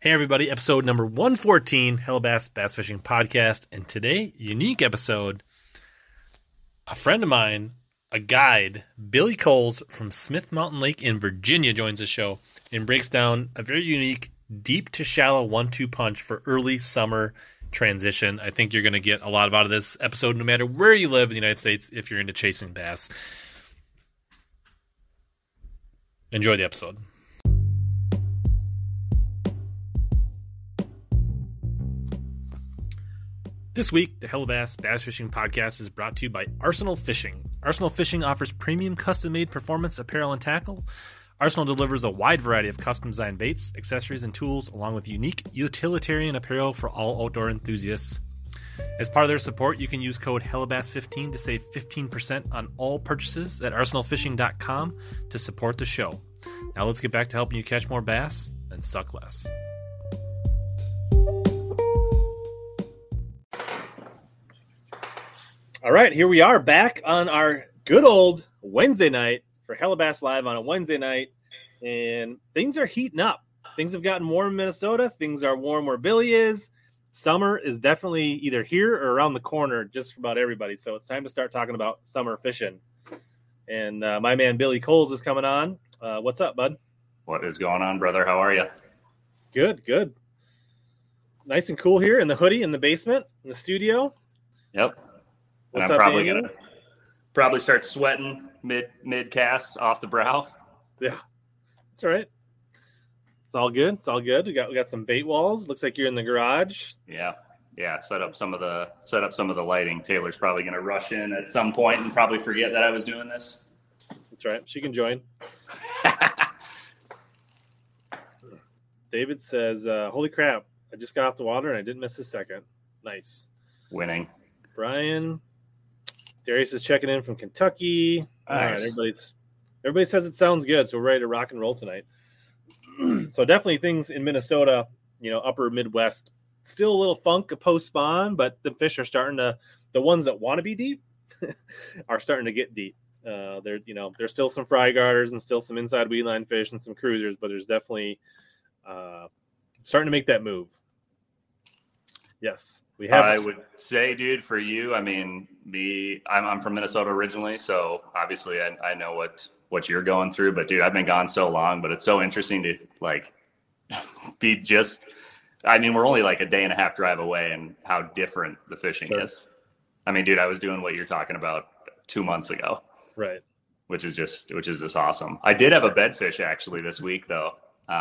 Hey everybody, episode number 114, Hellabass Bass Fishing Podcast. And today, unique episode, a friend of mine, a guide, Billy Coles from Smith Mountain Lake in Virginia joins the show and breaks down a very unique deep to shallow 1-2 punch for early summer transition. I think you're going to get a lot out of this episode no matter where you live in the United States if you're into chasing bass. Enjoy the episode. This week, the Hellabass Bass Fishing Podcast is brought to you by Arsenal Fishing. Arsenal Fishing offers premium custom-made performance apparel and tackle. Arsenal delivers a wide variety of custom-designed baits, accessories, and tools, along with unique utilitarian apparel for all outdoor enthusiasts. As part of their support, you can use code HELLABASS15 to save 15% on all purchases at arsenalfishing.com to support the show. Now let's get back to helping you catch more bass and suck less. All right, here we are back on our good old Wednesday night for Hellabass Live on a Wednesday night, and things are heating up. Things have gotten warm in Minnesota. Things are warm where Billy is. Summer is definitely either here or around the corner just for about everybody, so it's time to start talking about summer fishing. And my man Billy Coles is coming on. What's up, bud? What is going on, brother? How are you? Good, good. Nice and cool here in the hoodie in the basement, in the studio. Yep. And What's I'm up, probably Daniel? gonna start sweating mid cast off the brow. Yeah, that's all right. It's all good. It's all good. We got some bait walls. Looks like you're in the garage. Yeah. Set up some of the lighting. Taylor's probably gonna rush in at some point and probably forget that I was doing this. That's right. She can join. David says, "Holy crap! I just got off the water and I didn't miss a second. Nice." Winning. Brian. Darius is checking in from Kentucky. Nice. All right, everybody says it sounds good, so we're ready to rock and roll tonight. So definitely things in Minnesota, upper Midwest, still a little funk post spawn, but the fish are starting to, the ones that want to be deep are starting to get deep. There's still some fry garters and still some inside weed line fish and some cruisers, but there's definitely starting to make that move. Yes. I would say, dude, for you, I mean, I'm from Minnesota originally, so obviously I know what you're going through. But dude, I've been gone so long, but it's so interesting to be just. I mean, we're only like a day and a half drive away, and how different the fishing is. I mean, dude, I was doing what you're talking about 2 months ago, right? Which is just awesome. I did have a bedfish actually this week though.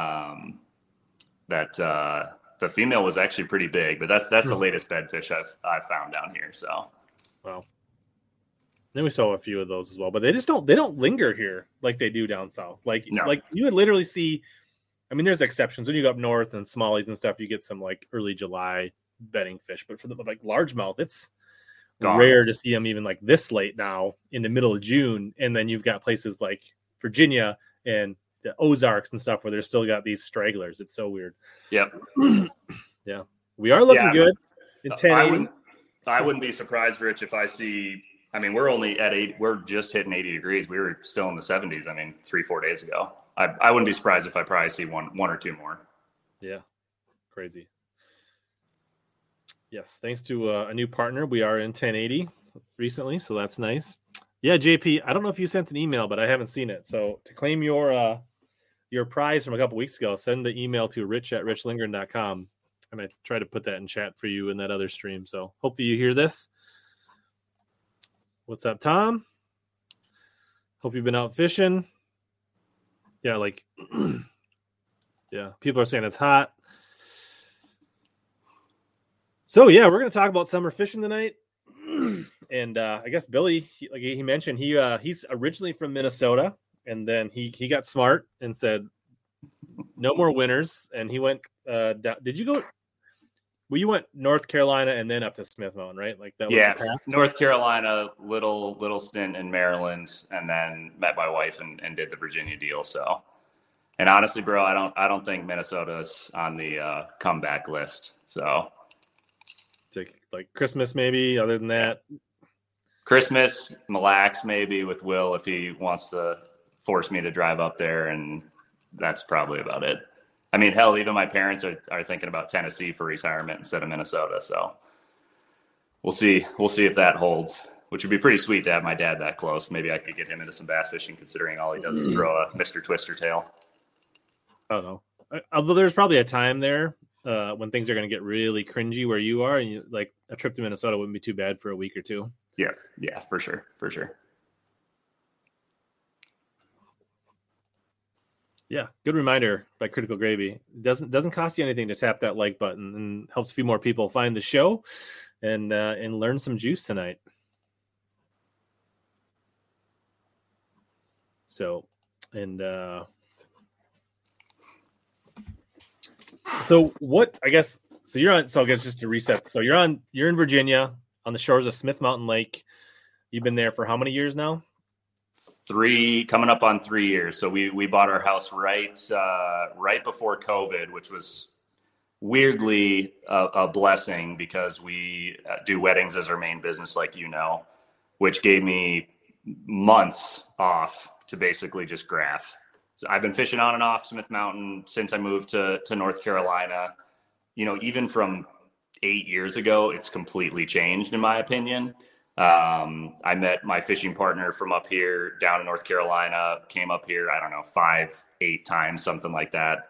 The female was actually pretty big, but that's the latest bedfish I've found down here. So, well, then we saw a few of those as well, but they don't linger here like they do down south. Like you would literally see. I mean, there's exceptions when you go up north and smallies and stuff. You get some like early July bedding fish, but for the largemouth, it's rare to see them even like this late now in the middle of June. And then you've got places like Virginia and the Ozarks and stuff where they're still got these stragglers. It's so weird. Yep. Yeah. We are looking good. In 1080. I wouldn't be surprised, Rich, if I see, I mean, we're only at 80, we're just hitting 80 degrees. We were still in the 70s. I mean, 3-4 days ago. I wouldn't be surprised if I probably see one or two more. Yeah. Crazy. Yes. Thanks to a new partner. We are in 1080 recently. So that's nice. Yeah. JP, I don't know if you sent an email, but I haven't seen it. So to claim your prize from a couple weeks ago, send the email to rich@richlingren.com. And I try to put that in chat for you in that other stream. So hopefully you hear this. What's up, Tom? Hope you've been out fishing. Yeah, yeah, people are saying it's hot. So yeah, we're going to talk about summer fishing tonight. And I guess Billy, like he mentioned, he's originally from Minnesota. And then he got smart and said, no more winters. And he went down. Did you go? Well, you went North Carolina and then up to Smith Mountain, right? Like that was the path? North Carolina, little stint in Maryland, and then met my wife and did the Virginia deal. So, and honestly, bro, I don't think Minnesota's on the comeback list. So, like Christmas maybe. Other than that, Christmas, Mille Lacs maybe with Will, if he wants to force me to drive up there, and that's probably about it. I mean, hell, even my parents are thinking about Tennessee for retirement instead of Minnesota. So we'll see. We'll see if that holds, which would be pretty sweet to have my dad that close. Maybe I could get him into some bass fishing, considering all he does is throw a Mr. Twister tail. I don't know. Although there's probably a time there when things are going to get really cringy where you are, and like a trip to Minnesota wouldn't be too bad for a week or two. Yeah, for sure. Yeah, good reminder by Critical Gravy. It doesn't cost you anything to tap that like button, and helps a few more people find the show and learn some juice tonight. So, and so what? I guess so. You're on. So I guess just to reset. So you're in Virginia on the shores of Smith Mountain Lake. You've been there for how many years now? Coming up on 3 years. So we bought our house right before COVID, which was weirdly a blessing because we do weddings as our main business, like which gave me months off to basically just graph. So I've been fishing on and off Smith Mountain since I moved to North Carolina. Even from 8 years ago, it's completely changed in my opinion. I met my fishing partner from up here down in North Carolina, came up here, I don't know, 5-8 times, something like that.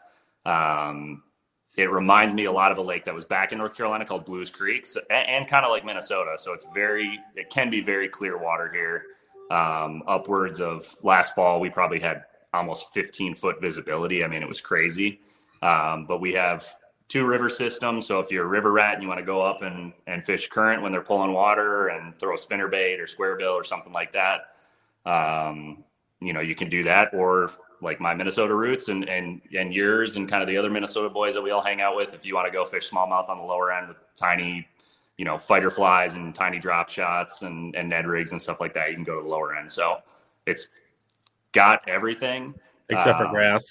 It reminds me a lot of a lake that was back in North Carolina called Blues Creek, and kind of like Minnesota. So it can be very clear water here. Upwards of last fall, we probably had almost 15-foot visibility. I mean, it was crazy. But we have 2 river systems. So if you're a river rat and you want to go up and fish current when they're pulling water and throw a spinnerbait or square bill or something like that, you can do that. Or like my Minnesota roots and yours and kind of the other Minnesota boys that we all hang out with, if you want to go fish smallmouth on the lower end with tiny, fighter flies and tiny drop shots and Ned rigs and stuff like that, you can go to the lower end. So it's got everything. Except for grass.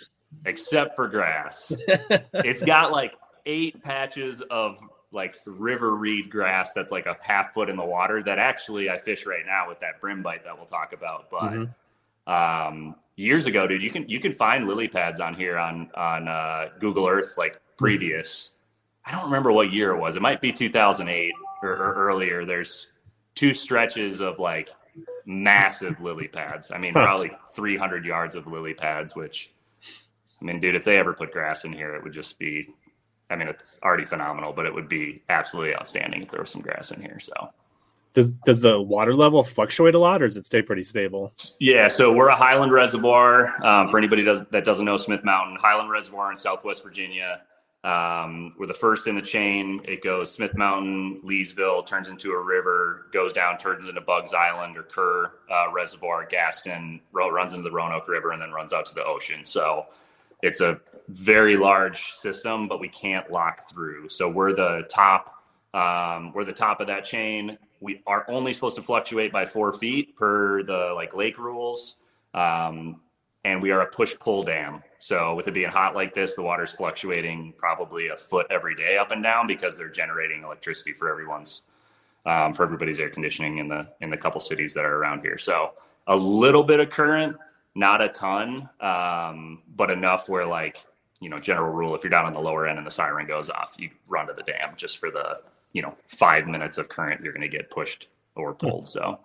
It's got like 8 patches of like river reed grass that's like a half foot in the water that actually I fish right now with that brim bite that we'll talk about. But years ago, dude, you can find lily pads on here on Google Earth, like previous. I don't remember what year it was. It might be 2008 or earlier. There's 2 stretches of like massive lily pads. I mean, probably 300 yards of lily pads, which, I mean, dude, if they ever put grass in here, it would just be, I mean, it's already phenomenal, but it would be absolutely outstanding if there was some grass in here. So does the water level fluctuate a lot, or does it stay pretty stable? Yeah. So we're a highland reservoir. For anybody that doesn't know Smith Mountain, Highland Reservoir in Southwest Virginia. We're the first in the chain. It goes Smith Mountain, Leesville, turns into a river, goes down, turns into Bugs Island or Kerr Reservoir, Gaston, runs into the Roanoke River, and then runs out to the ocean. So it's a very large system, but we can't lock through. So we're the top. We're the top of that chain. We are only supposed to fluctuate by 4 feet per the lake rules. And we are a push-pull dam. So with it being hot like this, the water's fluctuating probably a foot every day up and down because they're generating electricity for everybody's air conditioning in the couple cities that are around here. So a little bit of current, not a ton, but enough where general rule, if you're down on the lower end and the siren goes off, you run to the dam just for the 5 minutes of current you're going to get pushed or pulled. So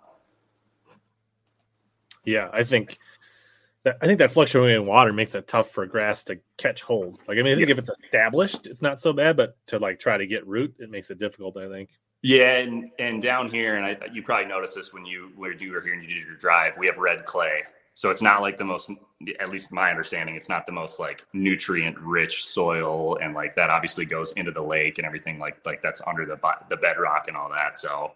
yeah, I think that fluctuating water makes it tough for grass to catch hold. I think if it's established, it's not so bad, but to try to get root, it makes it difficult, I think. Yeah, and down here, and you probably noticed this when you were here and you did your drive, we have red clay. So it's not the most, at least my understanding, it's not the most nutrient rich soil, and that obviously goes into the lake and everything like that's under the bedrock and all that. So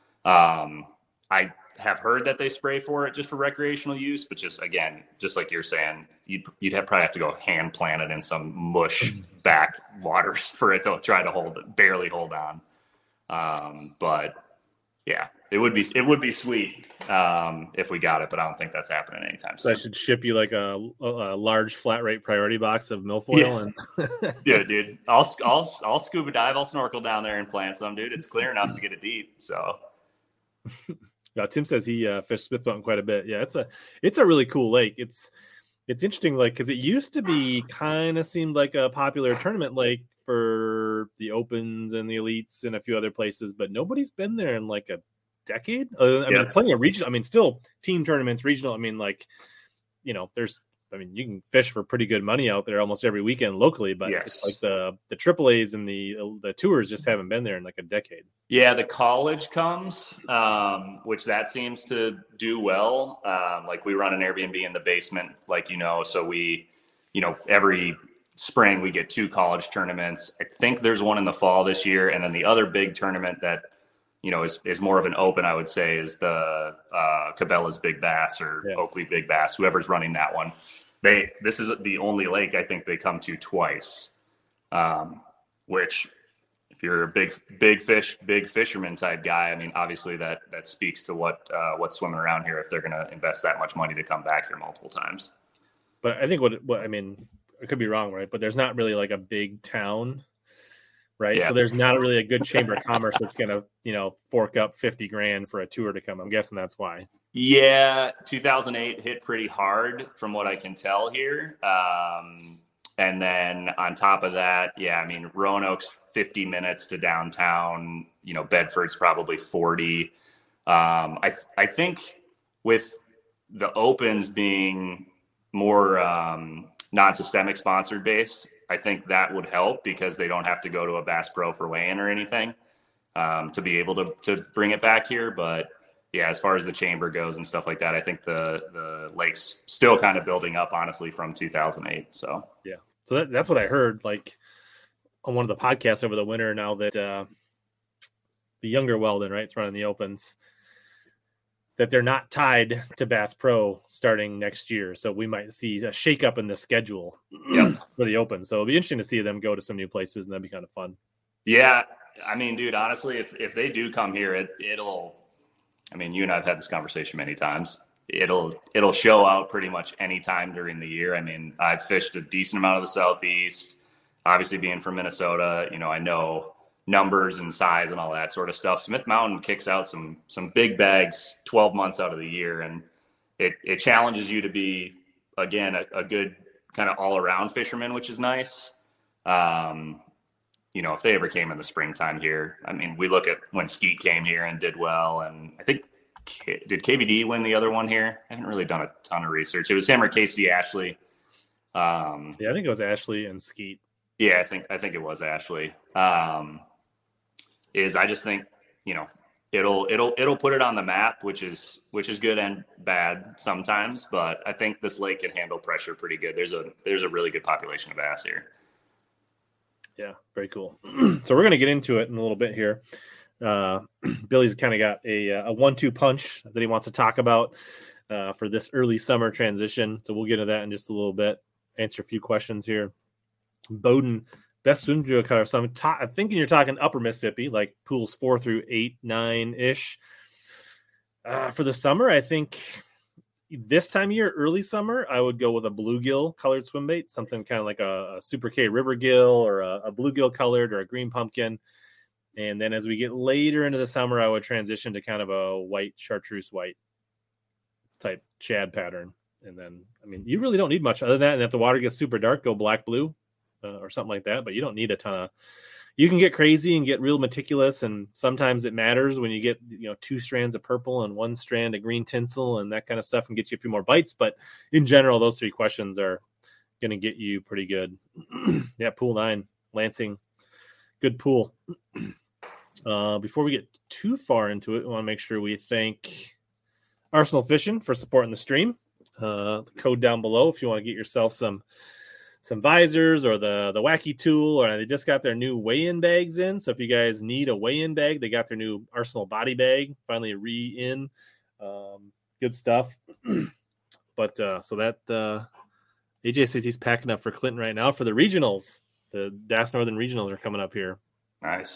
I have heard that they spray for it just for recreational use, but just like you're saying, you'd probably have to go hand plant it in some mush back waters for it to try to barely hold on. But yeah, it would be sweet if we got it, but I don't think that's happening anytime soon. So I should ship you a large flat rate priority box of milfoil. Yeah. And yeah, dude, I'll scuba dive, I'll snorkel down there and plant some, dude. It's clear enough to get it deep. So Tim says he fished Smith Mountain quite a bit. Yeah, it's a really cool lake. It's It's interesting, like, because it used to be kind of seemed like a popular tournament lake for the Opens and the Elites and a few other places, but nobody's been there in like a decade. I mean, plenty of regional. I mean, still team tournaments, regional. I mean, like, you can fish for pretty good money out there almost every weekend locally, but it's like the AAAs and the tours just haven't been there in like a decade. Yeah, the college comes, which that seems to do well. Like we run an Airbnb in the basement, so we, every spring we get 2 college tournaments. I think there's one in the fall this year, and then the other big tournament that is more of an open, I would say, is the Cabela's Big Bass or Oakley Big Bass, whoever's running that one. This is the only lake I think they come to twice, which if you're a big fisherman type guy, I mean, obviously that speaks to what's swimming around here if they're going to invest that much money to come back here multiple times. But I think what I mean, I could be wrong, right? But there's not really like a big town, right? Yeah. So there's not really a good chamber of commerce that's going to, fork up $50,000 for a tour to come. I'm guessing that's why. Yeah, 2008 hit pretty hard from what I can tell here. And then on top of that, I mean, Roanoke's 50 minutes to downtown, Bedford's probably 40. I think with the Opens being more non-systemic sponsored based, I think that would help because they don't have to go to a Bass Pro for weigh-in or anything to be able to bring it back here. But yeah, as far as the chamber goes and stuff like that, I think the lake's still kind of building up, honestly, from 2008. So yeah, so that's what I heard, like on one of the podcasts over the winter. Now that the younger Weldon, right, is running the Opens, that they're not tied to Bass Pro starting next year, so we might see a shakeup in the schedule for the Open. So it'll be interesting to see them go to some new places, and that'd be kind of fun. Yeah, I mean, dude, honestly, if they do come here, it'll. I mean, you and I've had this conversation many times. It'll show out pretty much any time during the year. I mean, I've fished a decent amount of the Southeast. Obviously, being from Minnesota, I know numbers and size and all that sort of stuff. Smith Mountain kicks out some big bags 12 months out of the year, and it challenges you to be, again, a good kind of all-around fisherman, which is nice. If they ever came in the springtime here, I mean, we look at when Skeet came here and did well. And I think, did KVD win the other one here? I haven't really done a ton of research. It was him or Casey Ashley. I think it was Ashley and Skeet. Yeah, I think it was Ashley. I just think, it'll put it on the map, which is good and bad sometimes. But I think this lake can handle pressure pretty good. There's a really good population of bass here. Yeah, very cool. So we're going to get into it in a little bit here. Billy's kind of got a 1-2 punch that he wants to talk about for this early summer transition. So we'll get into that in just a little bit. Answer a few questions here. Bowden, best swim to color. So I'm thinking you're talking upper Mississippi, like pools 4 through 8, 9-ish. For the summer, I think this time of year, early summer, I would go with a bluegill colored swim bait, something kind of like a Super K River Gill or a bluegill colored or a green pumpkin. And then as we get later into the summer, I would transition to kind of a white chartreuse white type shad pattern. And then, I mean, you really don't need much other than that. And if the water gets super dark, go black blue or something like that. But you don't need a ton of. You can get crazy and get real meticulous, and sometimes it matters when you get 2 strands of purple and 1 strand of green tinsel and that kind of stuff, and get you a few more bites. But in general, those 3 questions are going to get you pretty good. Yeah, pool 9, Lansing, good pool. Before we get too far into it, we want to make sure we thank Arsenal Fishing for supporting the stream. The code down below if you want to get yourself some visors or the wacky tool, or they just got their new weigh-in bags in. So if you guys need a weigh-in bag, they got their new Arsenal body bag finally re-in. Good stuff. But so that AJ says he's packing up for Clinton right now for the regionals. The DAS Northern regionals are coming up here. Nice.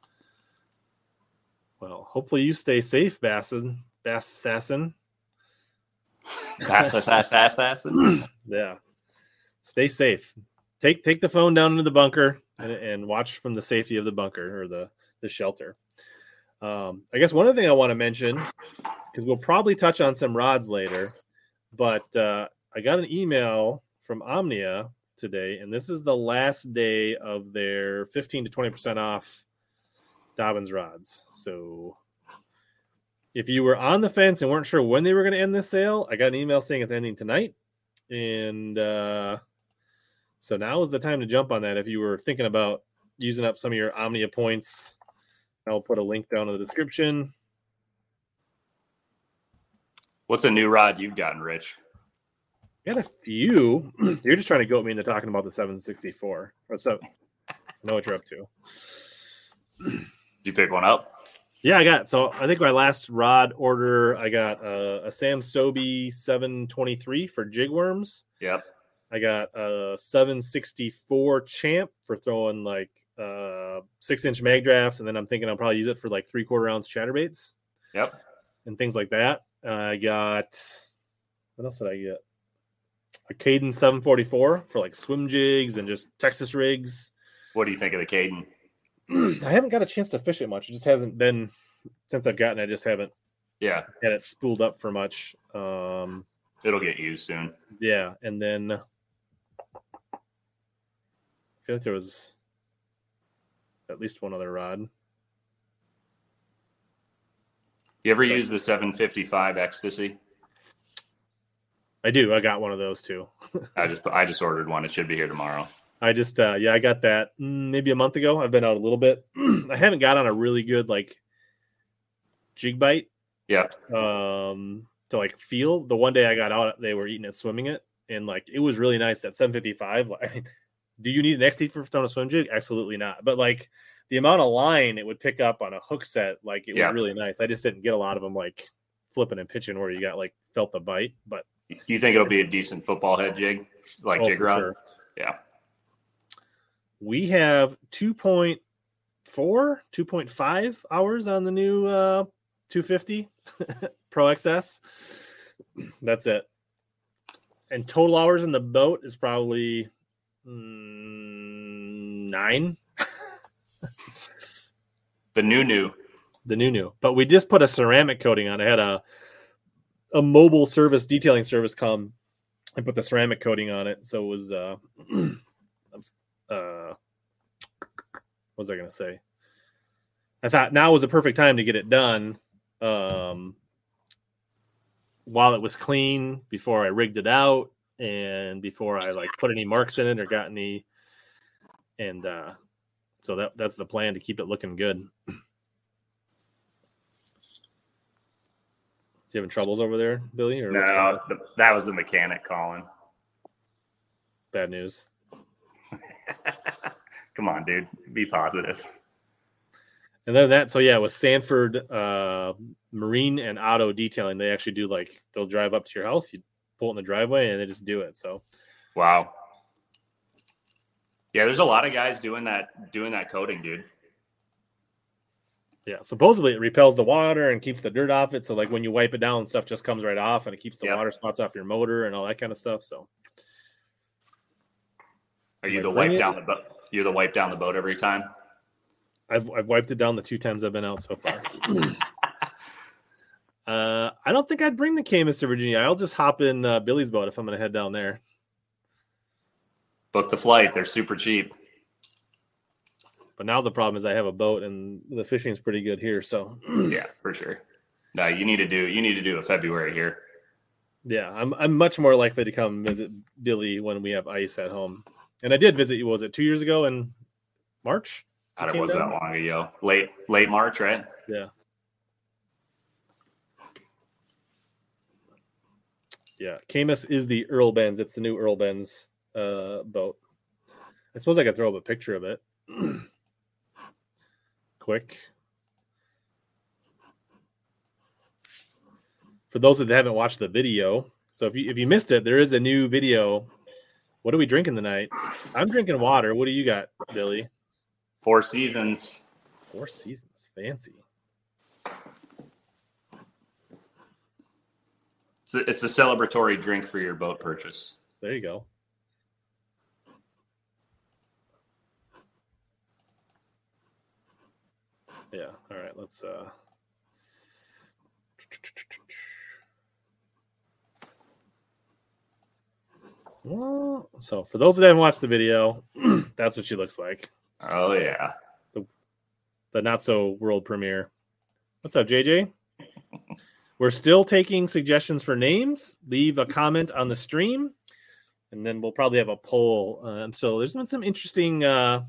Well, hopefully you stay safe, Bass Assassin. Bass Assassin. Yeah. Stay safe. Take the phone down into the bunker and watch from the safety of the bunker or the shelter. I guess one other thing I want to mention, because we'll probably touch on some rods later, but I got an email from Omnia today, and this is the last day of their 15 to 20% off Dobyns rods. So if you were on the fence and weren't sure when they were going to end this sale, I got an email saying it's ending tonight. And so now is the time to jump on that. If you were thinking about using up some of your Omnia points, I'll put a link down in the description. What's a new rod you've gotten, Rich? Got a few. You're just trying to goat me into talking about the 764. Or so, I know what you're up to. Did you pick one up? Yeah, I got. So I think my last rod order, I got a Sam Sobey 723 for jig worms. Yep. I got a 764 Champ for throwing like 6-inch mag drafts, and then I'm thinking I'll probably use it for like 3/4 ounce chatterbaits. Yep. And things like that. I got, what else did I get? A Caden 744 for like swim jigs and just Texas rigs. What do you think of the Caden? I haven't got a chance to fish it much. It just hasn't been, since I've gotten it, I just haven't had it spooled up for much. It'll get used soon. Yeah. And then I feel like there was at least one other rod. You ever use the 755 Ecstasy? I do. I got one of those too. I just ordered one. It should be here tomorrow. I just I got that maybe a month ago. I've been out a little bit. I haven't got on a really good like jig bite. Yeah. To like feel. The one day I got out, they were eating it, swimming it, and like it was really nice. That 755. Like, do you need an XT for throwing a swim jig? Absolutely not. But like the amount of line it would pick up on a hook set, like it was really nice. I just didn't get a lot of them like flipping and pitching where you got like felt the bite. But you think it'll be a decent football head jig, like jig rod? Sure. Yeah. We have 2.4, 2.5 hours on the new 250 Pro XS. That's it. And total hours in the boat is probably 9. The new. But we just put a ceramic coating on it. I had a mobile detailing service come and put the ceramic coating on it. So it was what was I going to say? I thought now was the perfect time to get it done while it was clean, before I rigged it out and before I like put any marks in it or got any. And so that's the plan, to keep it looking good. You having troubles over there, Billy? Or no, that was the mechanic calling. Bad news. Come on, dude. Be positive. And then that, so yeah, with Sanford Marine and Auto Detailing, they actually do like, they'll drive up to your house, you pull it in the driveway, and they just do it. So, wow. Yeah, there's a lot of guys doing that coating, dude. Yeah, supposedly it repels the water and keeps the dirt off it. So like when you wipe it down, stuff just comes right off, and it keeps the water spots off your motor and all that kind of stuff. So, are you the wipe down the boat? You're the wipe down the boat every time? I've wiped it down the 2 times I've been out so far. I don't think I'd bring the Camus to Virginia. I'll just hop in Billy's boat if I'm going to head down there. Book the flight. They're super cheap. But now the problem is I have a boat and the fishing's pretty good here. So yeah, for sure. No, you need to do a February here. Yeah, I'm much more likely to come visit Billy when we have ice at home. And I did visit you. Was it 2 years ago in March? It wasn't that long ago. Late March, right? Yeah. Yeah, Camus is the Earl Benz. It's the new Earl Benz boat. I suppose I could throw up a picture of it. Quick. For those that haven't watched the video, so if you missed it, there is a new video. What are we drinking tonight? I'm drinking water. What do you got, Billy? Four Seasons. Four Seasons. Fancy. It's the celebratory drink for your boat purchase. There you go. Yeah. All right. Let's Well, so for those that haven't watched the video, that's what she looks like. Oh yeah, the not so world premiere. What's up, JJ? We're still taking suggestions for names. Leave a comment on the stream, and then we'll probably have a poll. So there's been some interesting, but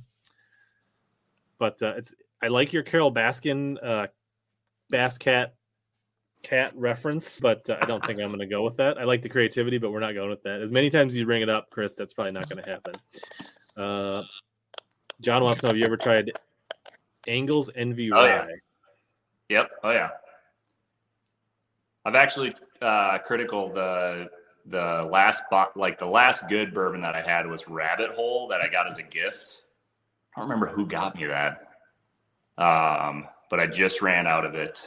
it's. I like your Carol Baskin Bass Cat reference, but I don't think I'm going to go with that. I like the creativity, but we're not going with that. As many times as you bring it up, Chris, that's probably not going to happen. John wants to know, have you ever tried Angles Envy Rye? Yeah. Yep. Oh yeah. I've actually critical the last the last good bourbon that I had was Rabbit Hole that I got as a gift. I don't remember who got me that. But I just ran out of it.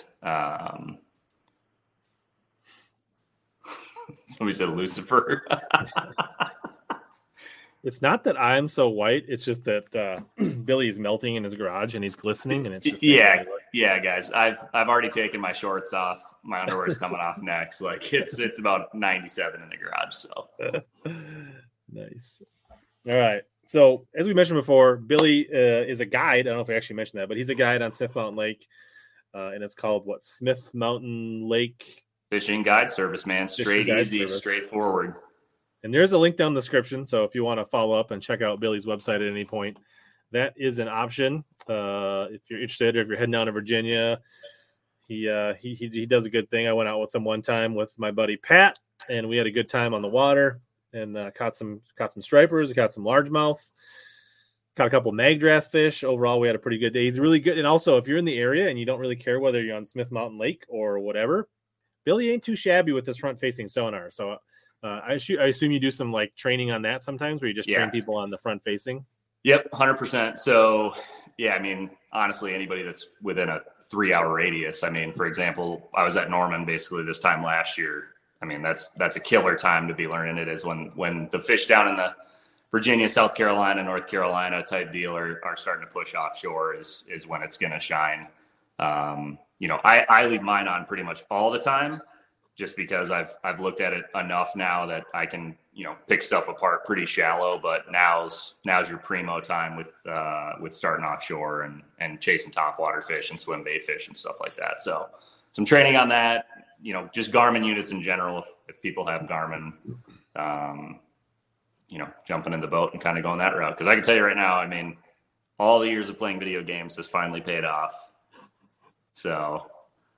Somebody said Lucifer. It's not that I'm so white. It's just that Billy's melting in his garage and he's glistening, and it's just yeah, guys. I've already taken my shorts off. My underwear is coming off next. Like it's about 97 in the garage. So nice. All right. So as we mentioned before, Billy is a guide. I don't know if I actually mentioned that, but he's a guide on Smith Mountain Lake, and it's called Smith Mountain Lake Fishing Guide Service, man. Straight, easy, straightforward. And there's a link down in the description. So if you want to follow up and check out Billy's website at any point, that is an option. If you're interested, or if you're heading down to Virginia, he does a good thing. I went out with him one time with my buddy Pat, and we had a good time on the water and caught some stripers, caught some largemouth, caught a couple mag draft fish. Overall, we had a pretty good day. He's really good. And also, if you're in the area and you don't really care whether you're on Smith Mountain Lake or whatever, Billy ain't too shabby with his front-facing sonar. So I assume you do some training on that sometimes, where you just train people on the front-facing. Yep, 100%. So yeah, I mean, honestly, anybody that's within a 3-hour radius. I mean, for example, I was at Norman basically this time last year. I mean, that's a killer time to be learning it, is when the fish down in the Virginia, South Carolina, North Carolina type deal are starting to push offshore is when it's going to shine. I leave mine on pretty much all the time, just because I've looked at it enough now that I can, pick stuff apart pretty shallow, but now's your primo time with starting offshore and chasing topwater fish and swim bait fish and stuff like that. So some training on that, just Garmin units in general. If people have Garmin, jumping in the boat and kind of going that route. Because I can tell you right now, I mean, all the years of playing video games has finally paid off. So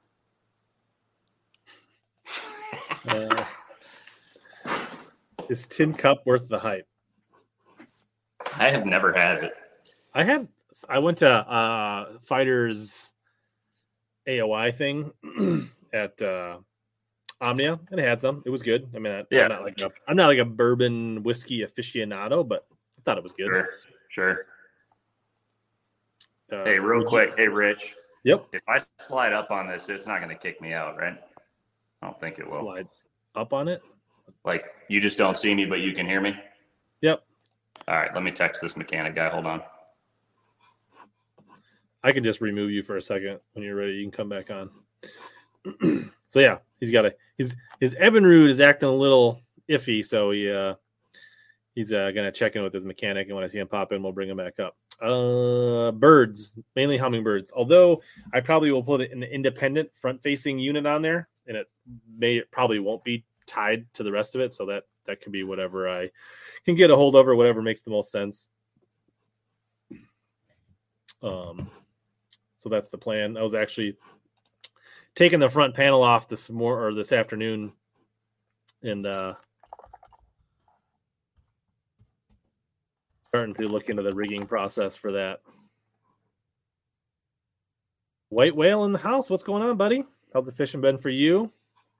is Tin Cup worth the hype? I have never had it. I went to Fighters AOI thing at Omnia, and I had some. It was good. I mean, I'm not like a bourbon whiskey aficionado, but I thought it was good. Sure. Hey, real quick. Hey, Rich. Yep. If I slide up on this, it's not going to kick me out, right? I don't think it will. Slide up on it? Like, you just don't see me, but you can hear me? Yep. All right, let me text this mechanic guy. Hold on. I can just remove you for a second. When you're ready, you can come back on. So yeah, he's got his Evinrude is acting a little iffy, so he's gonna check in with his mechanic, and when I see him pop in, we'll bring him back up. Birds, mainly hummingbirds. Although I probably will put an independent front-facing unit on there, and it probably won't be tied to the rest of it, so that can be whatever I can get a hold of or whatever makes the most sense. So that's the plan. I was actually taking the front panel off this afternoon, and starting to look into the rigging process for that. White Whale in the house. What's going on, buddy? How's the fishing been for you?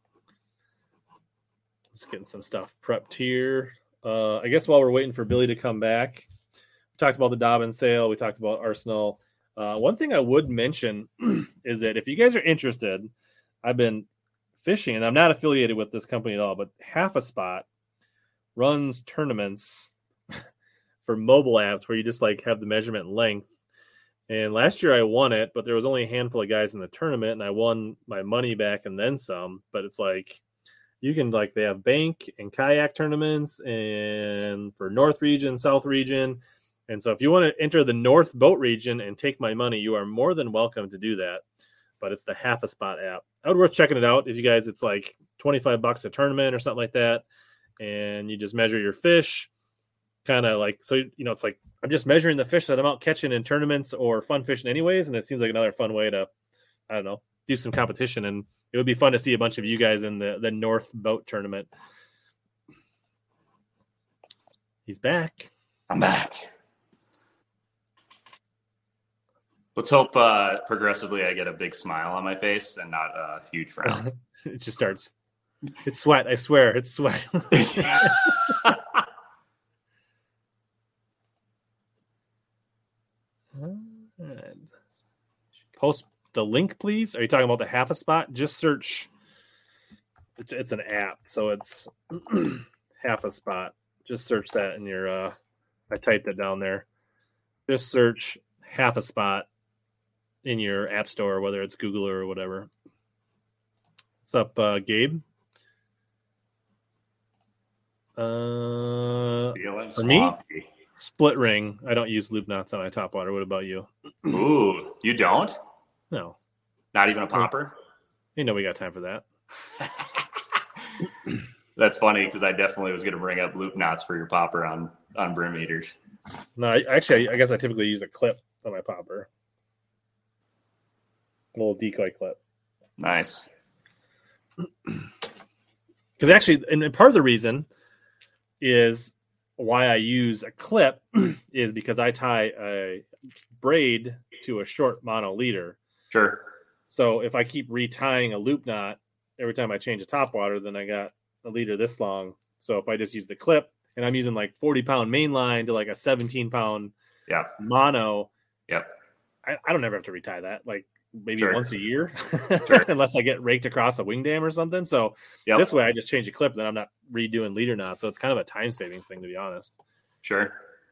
Just getting some stuff prepped here. I guess while we're waiting for Billy to come back, we talked about the Dobbin sale. We talked about Arsenal. One thing I would mention is that if you guys are interested, I've been fishing, and I'm not affiliated with this company at all, but Half a Spot runs tournaments for mobile apps where you just have the measurement and length. And last year I won it, but there was only a handful of guys in the tournament, and I won my money back and then some. But it's you can like they have bank and kayak tournaments and for North region, South region. And so if you want to enter the North boat region and take my money, you are more than welcome to do that. But it's the Half a Spot app. I would worth checking it out if you guys, it's like $25 a tournament or something like that. And you just measure your fish kind of like, so, it's like, I'm just measuring the fish that I'm out catching in tournaments or fun fishing anyways. And it seems like another fun way to, I don't know, do some competition. And it would be fun to see a bunch of you guys in the North boat tournament. He's back. I'm back. Let's hope progressively I get a big smile on my face and not a huge frown. It just starts. It's sweat. I swear. It's sweat. Post the link, please. Are you talking about the Half a Spot? Just search. It's an app, so it's Half a Spot. Just search that in your. I typed it down there. Just search Half a Spot in your app store, whether it's Google or whatever. What's up, Gabe? For me, split ring. I don't use loop knots on my top water. What about you? Ooh, you don't? No. Not even a popper? You know we got time for that. That's funny because I definitely was going to bring up loop knots for your popper on brim eaters. No, I guess I typically use a clip on my popper. A little decoy clip. Nice. Because actually, and part of the reason is why I use a clip is because I tie a braid to a short mono leader. Sure. So if I keep retying a loop knot every time I change a top water, then I got a leader this long. So if I just use the clip and I'm using like 40-pound main line to like a 17-pound mono, I don't ever have to retie that. Like maybe once a year, unless I get raked across a wing dam or something. So this way I just change a clip, then I'm not redoing leader knots. So it's kind of a time savings thing, to be honest. Sure.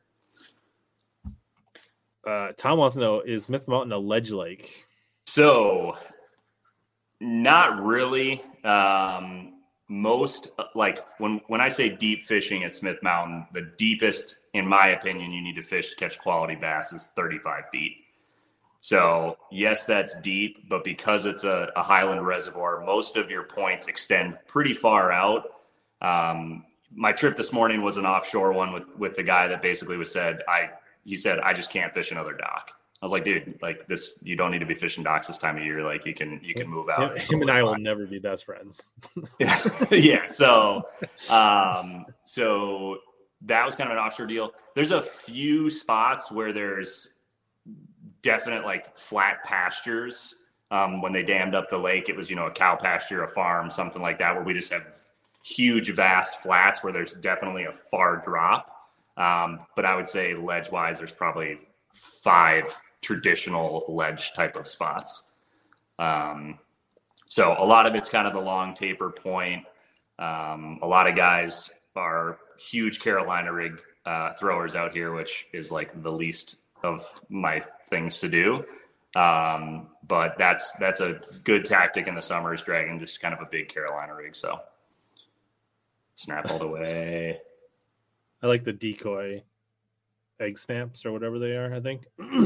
Tom wants to know, is Smith Mountain a ledge lake? So not really. Most like when I say deep fishing at Smith Mountain, the deepest, in my opinion, you need to fish to catch quality bass is 35 feet. So yes, that's deep, but because it's a highland reservoir, most of your points extend pretty far out. My trip this morning was an offshore one with the guy that basically he said, I just can't fish another dock. I was like, dude, like this, you don't need to be fishing docks this time of year. Like you can move out. Him and I will never be best friends. Yeah. So that was kind of an offshore deal. There's a few spots where there's definite like flat pastures. When they dammed up the lake, it was, a cow pasture, a farm, something like that, where we just have huge, vast flats where there's definitely a far drop. But I would say ledge wise, there's probably 5 traditional ledge type of spots. So a lot of it's kind of the long taper point. A lot of guys are huge Carolina rig throwers out here, which is like the least of my things to do. But that's a good tactic in the summer, is dragging just kind of a big Carolina rig. So snap all the way. I like the decoy egg snaps or whatever they are, I think.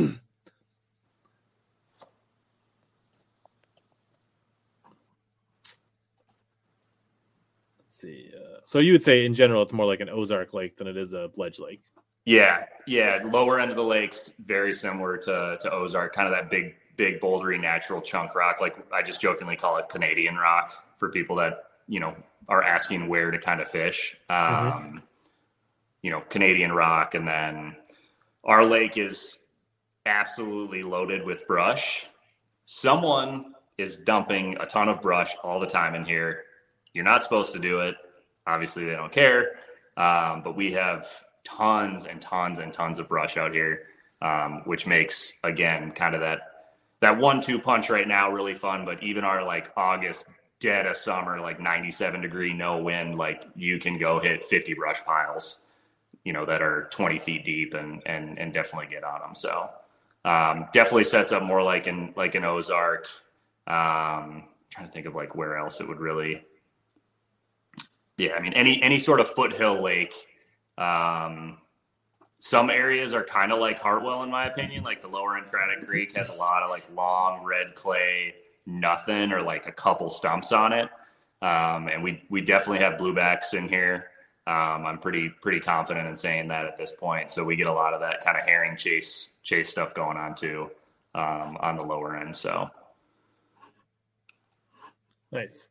Let's see. So you would say in general, it's more like an Ozark lake than it is a ledge lake. Yeah. Lower end of the lake's very similar to Ozark, kind of that big bouldery natural chunk rock. Like I just jokingly call it Canadian rock for people that, are asking where to kind of fish. Canadian rock. And then our lake is absolutely loaded with brush. Someone is dumping a ton of brush all the time in here. You're not supposed to do it. Obviously they don't care. But we have tons and tons and tons of brush out here, which makes, again, kind of that 1-2 punch right now really fun. But even our like August dead of summer, like 97 degree, no wind, like you can go hit 50 brush piles, that are 20 feet deep and definitely get on them. So definitely sets up more like an Ozark. Trying to think of like where else it would really Yeah, I mean, any sort of foothill lake. Some areas are kind of like Hartwell, in my opinion. Like the lower end Craddock Creek has a lot of like long red clay, nothing or like a couple stumps on it. And we definitely have bluebacks in here. I'm pretty confident in saying that at this point. So we get a lot of that kind of herring chase stuff going on too, on the lower end. So nice.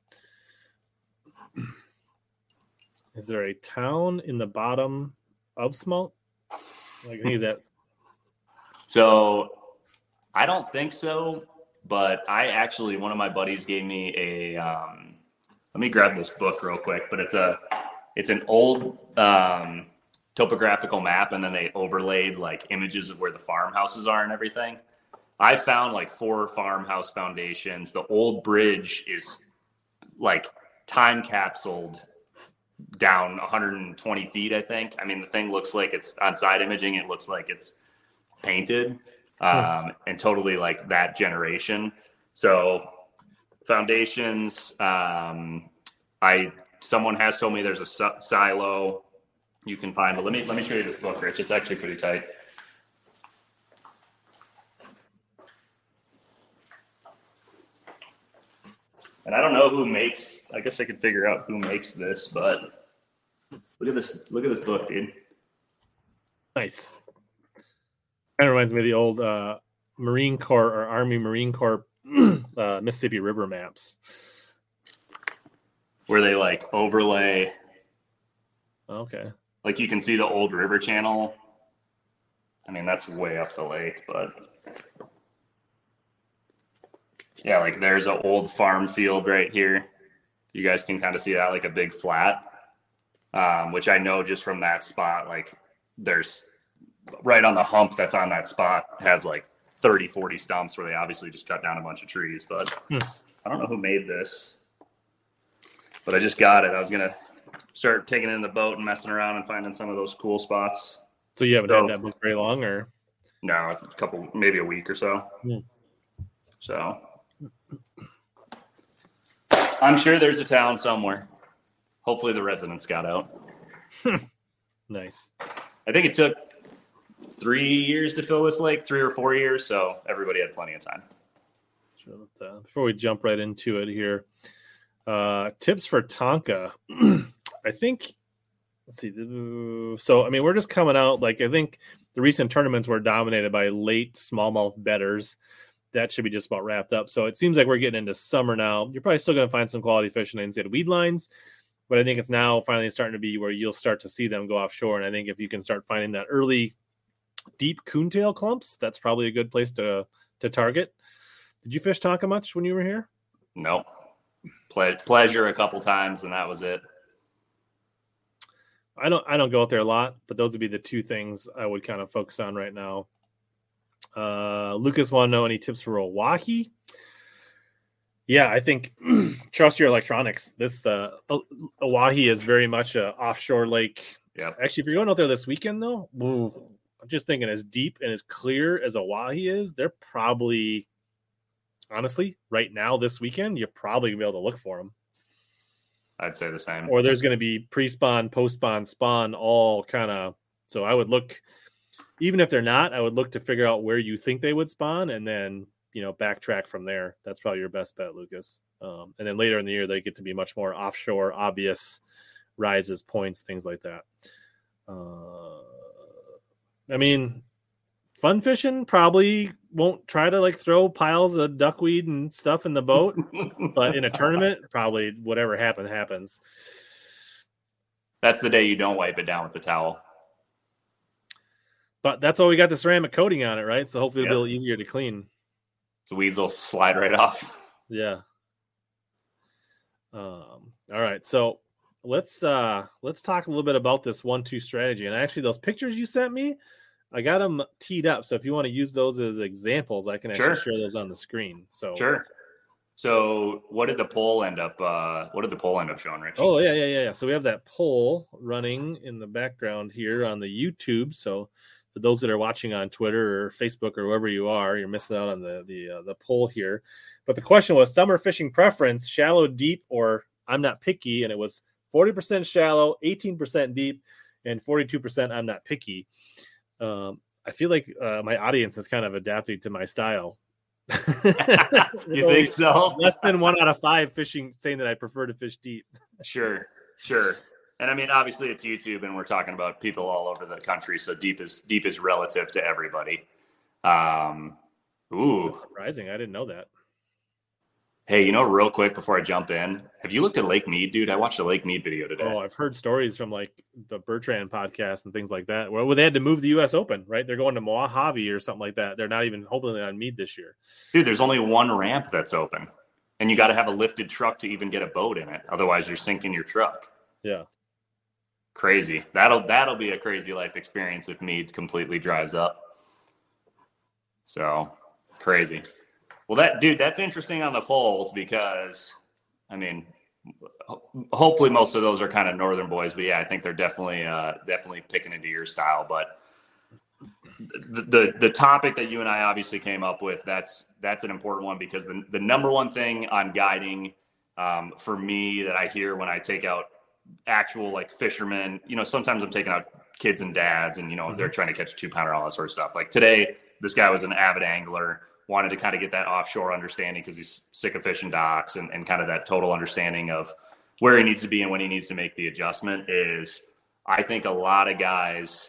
Is there a town in the bottom of Smout? Like, I think that. So I don't think so, but I actually, one of my buddies gave me a, let me grab this book real quick, but it's an old topographical map, and then they overlaid like images of where the farmhouses are and everything. I found like 4 farmhouse foundations. The old bridge is like time capsuled down 120 feet, I think. I mean, the thing looks like it's on side imaging. It looks like it's painted, and totally like that generation. So foundations, someone has told me there's a silo you can find, but let me show you this book, Rich. It's actually pretty tight. And I don't know who makes, I guess I could figure out who makes this, but look at this book, dude. Nice. Kind of reminds me of the old Marine Corps or Army Marine Corps Mississippi River maps. Where they like overlay. Okay. Like you can see the old river channel. I mean, that's way up the lake, but yeah, like there's an old farm field right here. You guys can kind of see that, like a big flat, which I know just from that spot, like there's right on the hump that's on that spot has like 30, 40 stumps where they obviously just cut down a bunch of trees, but I don't know who made this, but I just got it. I was going to start taking it in the boat and messing around and finding some of those cool spots. So you haven't had that book very long, or? No, a couple, maybe a week or so. So I'm sure there's a town somewhere. Hopefully the residents got out. Nice. I think it took 3 years to fill this lake, 3 or 4 years. So everybody had plenty of time. Sure, before we jump right into it here, tips for Tonka. I think, let's see. So, I mean, we're just coming out, like, I think the recent tournaments were dominated by late smallmouth bedders. That should be just about wrapped up. So it seems like we're getting into summer now. You're probably still going to find some quality fish in the inside weed lines, but I think it's now finally starting to be where you'll start to see them go offshore. And I think if you can start finding that early deep coontail clumps, that's probably a good place to target. Did you fish Tonka much when you were here? No. Pleasure a couple times, and that was it. I don't go out there a lot, but those would be the two things I would kind of focus on right now. Lucas want to know any tips for Oahe? Yeah, I think trust your electronics. This Oahe is very much a offshore lake. Yeah. Actually, if you're going out there this weekend, though, I'm just thinking as deep and as clear as Oahe is, they're probably, honestly, right now this weekend, you're probably gonna be able to look for them. I'd say the same. Or there's going to be pre-spawn, post-spawn, spawn, all kind of. So I would look, even if they're not, I would look to figure out where you think they would spawn, and then backtrack from there. That's probably your best bet, Lucas. And then later in the year, they get to be much more offshore, obvious rises, points, things like that. I mean, fun fishing probably won't try to like throw piles of duckweed and stuff in the boat, but in a tournament, probably whatever happens. That's the day you don't wipe it down with the towel. But that's why we got the ceramic coating on it, right? So hopefully it'll be a little easier to clean. So weeds will slide right off. Yeah. All right. So let's talk a little bit about this 1-2 strategy. And actually, those pictures you sent me, I got them teed up. So if you want to use those as examples, I can actually share those on the screen. So sure. So what did the poll end up showing, Rich? Oh, yeah. So we have that poll running in the background here on the YouTube. So for those that are watching on Twitter or Facebook or wherever you are, you're missing out on the poll here. But the question was summer fishing preference, shallow, deep, or I'm not picky. And it was 40% shallow, 18% deep, and 42% I'm not picky. I feel like my audience is kind of adapting to my style. You think so? Less than 1 out of 5 fishing saying that I prefer to fish deep. Sure. And I mean, obviously it's YouTube and we're talking about people all over the country. So deep is relative to everybody. That's surprising. I didn't know that. Hey, real quick before I jump in, have you looked at Lake Mead, dude? I watched a Lake Mead video today. Oh, I've heard stories from like the Bertrand podcast and things like that. Well, they had to move the U.S. Open, right? They're going to Mojave or something like that. They're not even hoping on Mead this year. Dude, there's only one ramp that's open, and you got to have a lifted truck to even get a boat in it. Otherwise, you're sinking your truck. Yeah, crazy. That'll be a crazy life experience if Mead completely dries up. So crazy. Well, that's interesting on the polls because, I mean, hopefully most of those are kind of northern boys, but yeah, I think they're definitely picking into your style. But the topic that you and I obviously came up with, that's an important one because the number one thing I'm guiding for me that I hear when I take out actual like fishermen, sometimes I'm taking out kids and dads and, they're trying to catch a 2-pounder, all that sort of stuff. Like today, this guy was an avid angler, wanted to kind of get that offshore understanding because he's sick of fishing docks and kind of that total understanding of where he needs to be and when he needs to make the adjustment is I think a lot of guys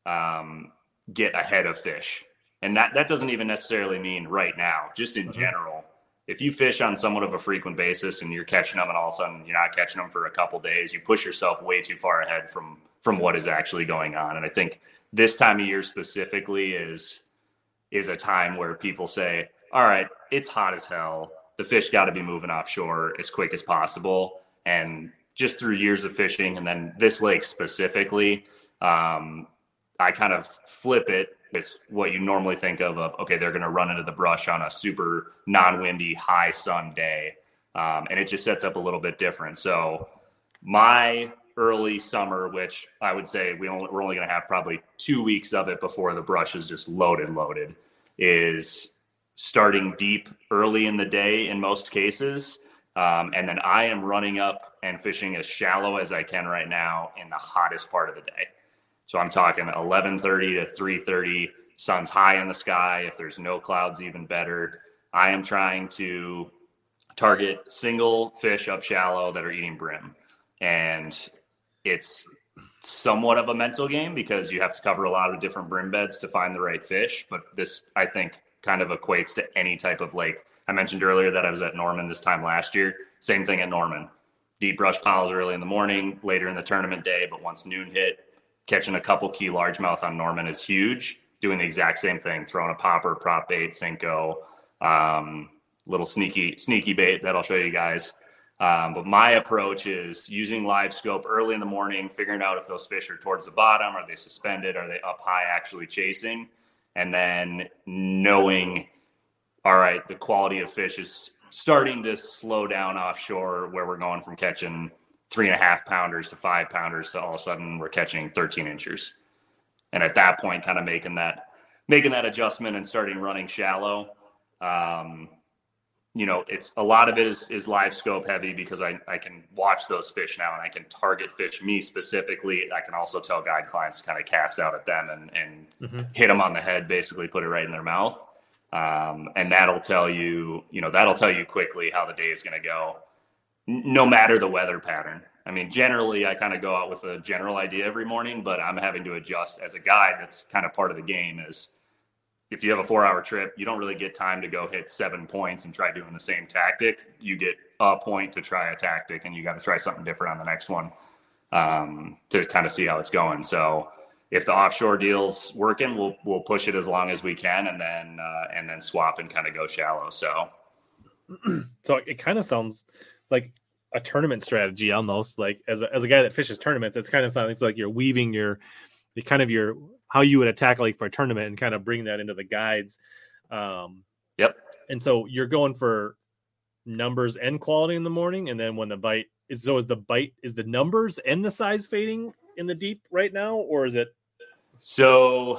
get ahead of fish. And that doesn't even necessarily mean right now, just in general. If you fish on somewhat of a frequent basis and you're catching them and all of a sudden you're not catching them for a couple days, you push yourself way too far ahead from what is actually going on. And I think this time of year specifically is a time where people say, all right, it's hot as hell. The fish got to be moving offshore as quick as possible. And just through years of fishing, and then this lake specifically, I kind of flip it with what you normally think of, okay, they're going to run into the brush on a super non-windy, high sun day. And it just sets up a little bit different. So my early summer, which I would say we're only going to have probably 2 weeks of it before the brush is just loaded, is starting deep early in the day in most cases. And then I am running up and fishing as shallow as I can right now in the hottest part of the day. So I'm talking 11:30 to 3:30, sun's high in the sky. If there's no clouds, even better. I am trying to target single fish up shallow that are eating brim. And it's somewhat of a mental game because you have to cover a lot of different brim beds to find the right fish. But this, I think, kind of equates to any type of lake. I mentioned earlier that I was at Norman this time last year. Same thing at Norman. Deep brush piles early in the morning, later in the tournament day. But once noon hit, catching a couple key largemouth on Norman is huge. Doing the exact same thing, throwing a popper, prop bait, Cinco, little sneaky bait that I'll show you guys. But my approach is using live scope early in the morning, figuring out if those fish are towards the bottom, are they suspended, are they up high actually chasing, and then knowing, all right, the quality of fish is starting to slow down offshore where we're going from catching 3.5 pounders to 5 pounders to all of a sudden we're catching 13 inchers. And at that point, kind of making that adjustment and starting running shallow. It's a lot of it is live scope heavy because I can watch those fish now and I can target fish, me specifically. I can also tell guide clients to kind of cast out at them and hit them on the head, basically put it right in their mouth. And that'll tell you quickly how the day is going to go, no matter the weather pattern. I mean, generally I kind of go out with a general idea every morning, but I'm having to adjust as a guide. That's kind of part of the game is, if you have a 4-hour trip, you don't really get time to go hit 7 points and try doing the same tactic. You get a point to try a tactic and you got to try something different on the next one to kind of see how it's going. So if the offshore deal's working, we'll push it as long as we can and then swap and kind of go shallow. So it kind of sounds like a tournament strategy almost, like as a guy that fishes tournaments, it's kind of sounds like you're weaving your how you would attack like for a tournament and kind of bring that into the guides. Yep. And so you're going for numbers and quality in the morning. And then when the bite is the numbers and the size fading in the deep right now, or is it? So,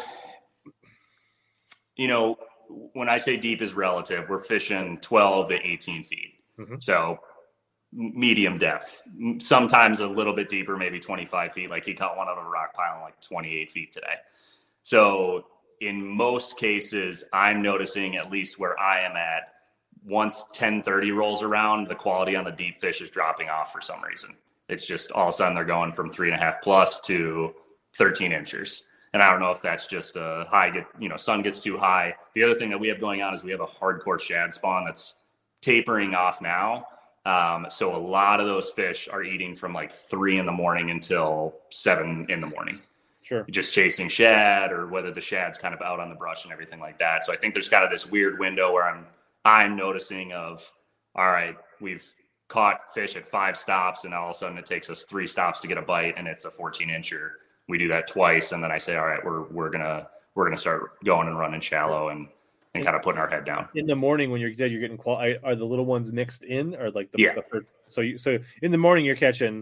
when I say deep is relative, we're fishing 12 to 18 feet. So medium depth, sometimes a little bit deeper, maybe 25 feet. Like he caught one out of a rock pile like 28 feet today. So in most cases, I'm noticing, at least where I am at, once 10:30 rolls around, the quality on the deep fish is dropping off for some reason. It's just all of a sudden they're going from 3.5 plus to 13 inches. And I don't know if that's just a sun gets too high. The other thing that we have going on is we have a hardcore shad spawn that's tapering off now. So a lot of those fish are eating from like 3 in the morning until 7 in the morning. Sure. Just chasing shad, or whether the shad's kind of out on the brush and everything like that. So I think there's kind of this weird window where I'm noticing of, all right, we've caught fish at 5 stops, and all of a sudden it takes us 3 stops to get a bite, and it's a 14-incher. We do that twice, and then I say, all right, we're gonna start going and running shallow and kind of putting our head down. In the morning when you're getting are the little ones mixed in, or like the third? So in the morning you're catching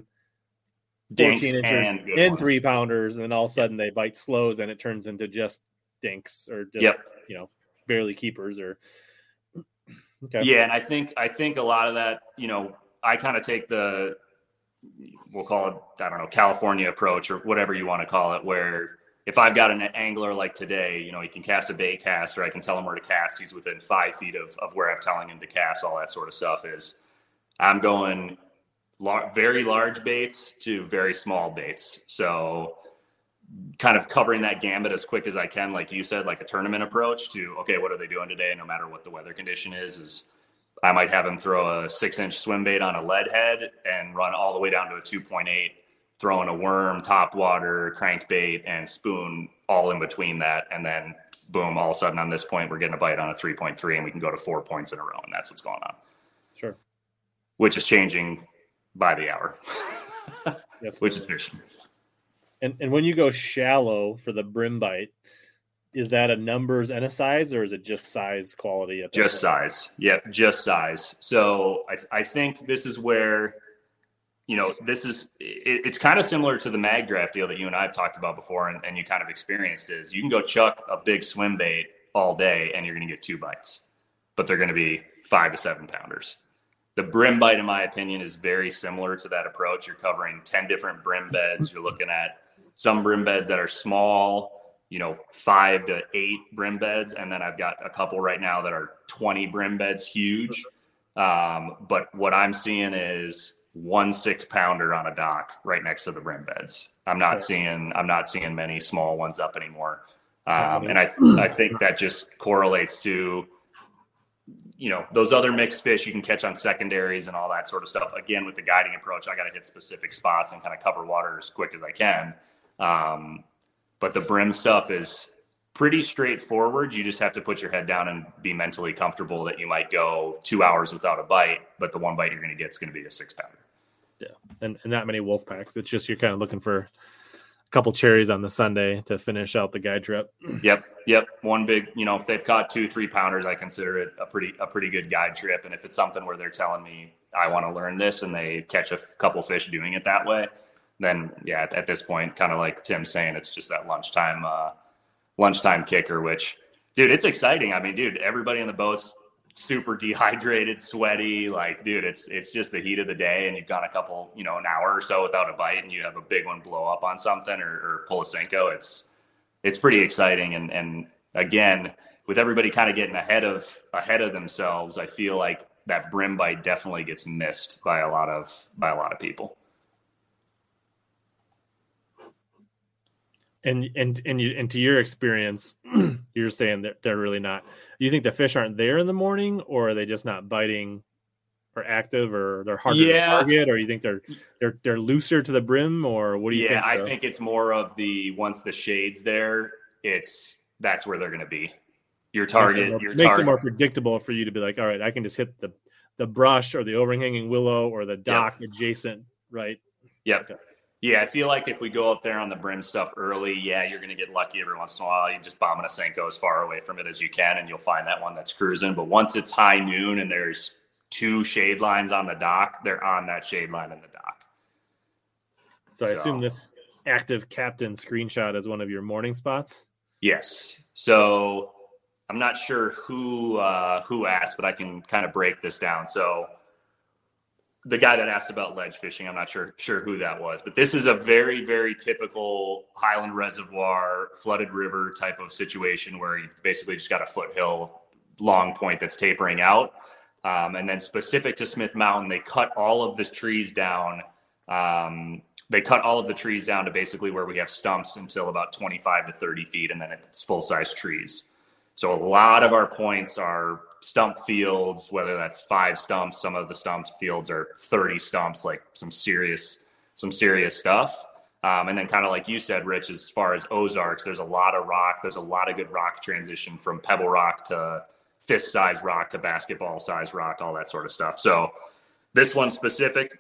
14 inches and 3-pounders, and then all of a sudden they bite slows and it turns into just dinks or just barely keepers or. Okay. Yeah, and I think a lot of that, I kind of take we'll call it, I don't know, California approach or whatever you want to call it, where if I've got an angler like today, he can cast a bait cast, or I can tell him where to cast. He's within 5 feet of where I'm telling him to cast. All that sort of stuff is, I'm going very large baits to very small baits. So kind of covering that gambit as quick as I can, like you said, like a tournament approach to, okay, what are they doing today? No matter what the weather condition is I might have him throw a 6-inch swim bait on a lead head and run all the way down to a 2.8, throwing a worm, top water, crankbait, and spoon all in between that. And then boom, all of a sudden on this point, we're getting a bite on a 3.3 and we can go to 4 points in a row. And that's what's going on. Sure. Which is changing by the hour, which is fishing. And when you go shallow for the brim bite, is that a numbers and a size, or is it just size quality? Just size. Yep, just size. So I think this is where, it's kind of similar to the mag draft deal that you and I have talked about before and you kind of experienced, is you can go chuck a big swim bait all day and you're going to get 2 bites, but they're going to be 5 to 7 pounders. The brim bite, in my opinion, is very similar to that approach. You're covering 10 different brim beds. You're looking at some brim beds that are small, 5 to 8 brim beds. And then I've got a couple right now that are 20 brim beds, huge. But what I'm seeing is 1 6-pounder on a dock right next to the brim beds. I'm not seeing many small ones up anymore. And I think that just correlates to, those other mixed fish you can catch on secondaries and all that sort of stuff. Again, with the guiding approach, I got to hit specific spots and kind of cover water as quick as I can. But the brim stuff is pretty straightforward. You just have to put your head down and be mentally comfortable that you might go 2 hours without a bite, but the one bite you're going to get is going to be a 6-pounder. Yeah. And not many wolf packs. It's just, you're kind of looking for a couple cherries on the Sunday to finish out the guide trip. Yep. One big, if they've caught 2-3 pounders, I consider it a pretty good guide trip. And if it's something where they're telling me I want to learn this and they catch a couple fish doing it that way, then at this point, kind of like Tim's saying, it's just that lunchtime kicker, which, dude, it's exciting. I mean, dude, everybody in the boat's super dehydrated, sweaty. Like, dude, it's just the heat of the day, and you've gone a couple, an hour or so without a bite, and you have a big one blow up on something or pull a Senko. It's pretty exciting. And again, with everybody kind of getting ahead of themselves, I feel like that brim bite definitely gets missed by a lot of people. And to your experience, you're saying that they're really not. Do you think the fish aren't there in the morning, or are they just not biting or active, or they're harder to target, or you think they're looser to the brim, or what do you think? Yeah, I think it's more of once the shade's there, that's where they're going to be. Your target makes it more predictable for you to be like, all right, I can just hit the brush or the overhanging willow or the dock adjacent, right? Yep. Okay. Yeah, I feel like if we go up there on the brim stuff early, you're going to get lucky every once in a while. You just bombing a Senko as far away from it as you can, and you'll find that one that's cruising. But once it's high noon and there's 2 shade lines on the dock, they're on that shade line in the dock. So I assume this active captain screenshot is one of your morning spots? Yes. So I'm not sure who asked, but I can kind of break this down. So the guy that asked about ledge fishing, I'm not sure who that was, but this is a very, very typical Highland Reservoir, flooded river type of situation where you've basically just got a foothill long point that's tapering out. And then specific to Smith Mountain, they cut all of the trees down. They cut all of the trees down to basically where we have stumps until about 25 to 30 feet, and then it's full-size trees. So a lot of our points are stump fields, whether that's 5 stumps. Some of the stump fields are 30 stumps, like some serious stuff. And then kind of like you said, Rich, as far as Ozarks, there's a lot of rock. There's a lot of good rock transition from pebble rock to fist-size rock to basketball-size rock, all that sort of stuff. So this one specific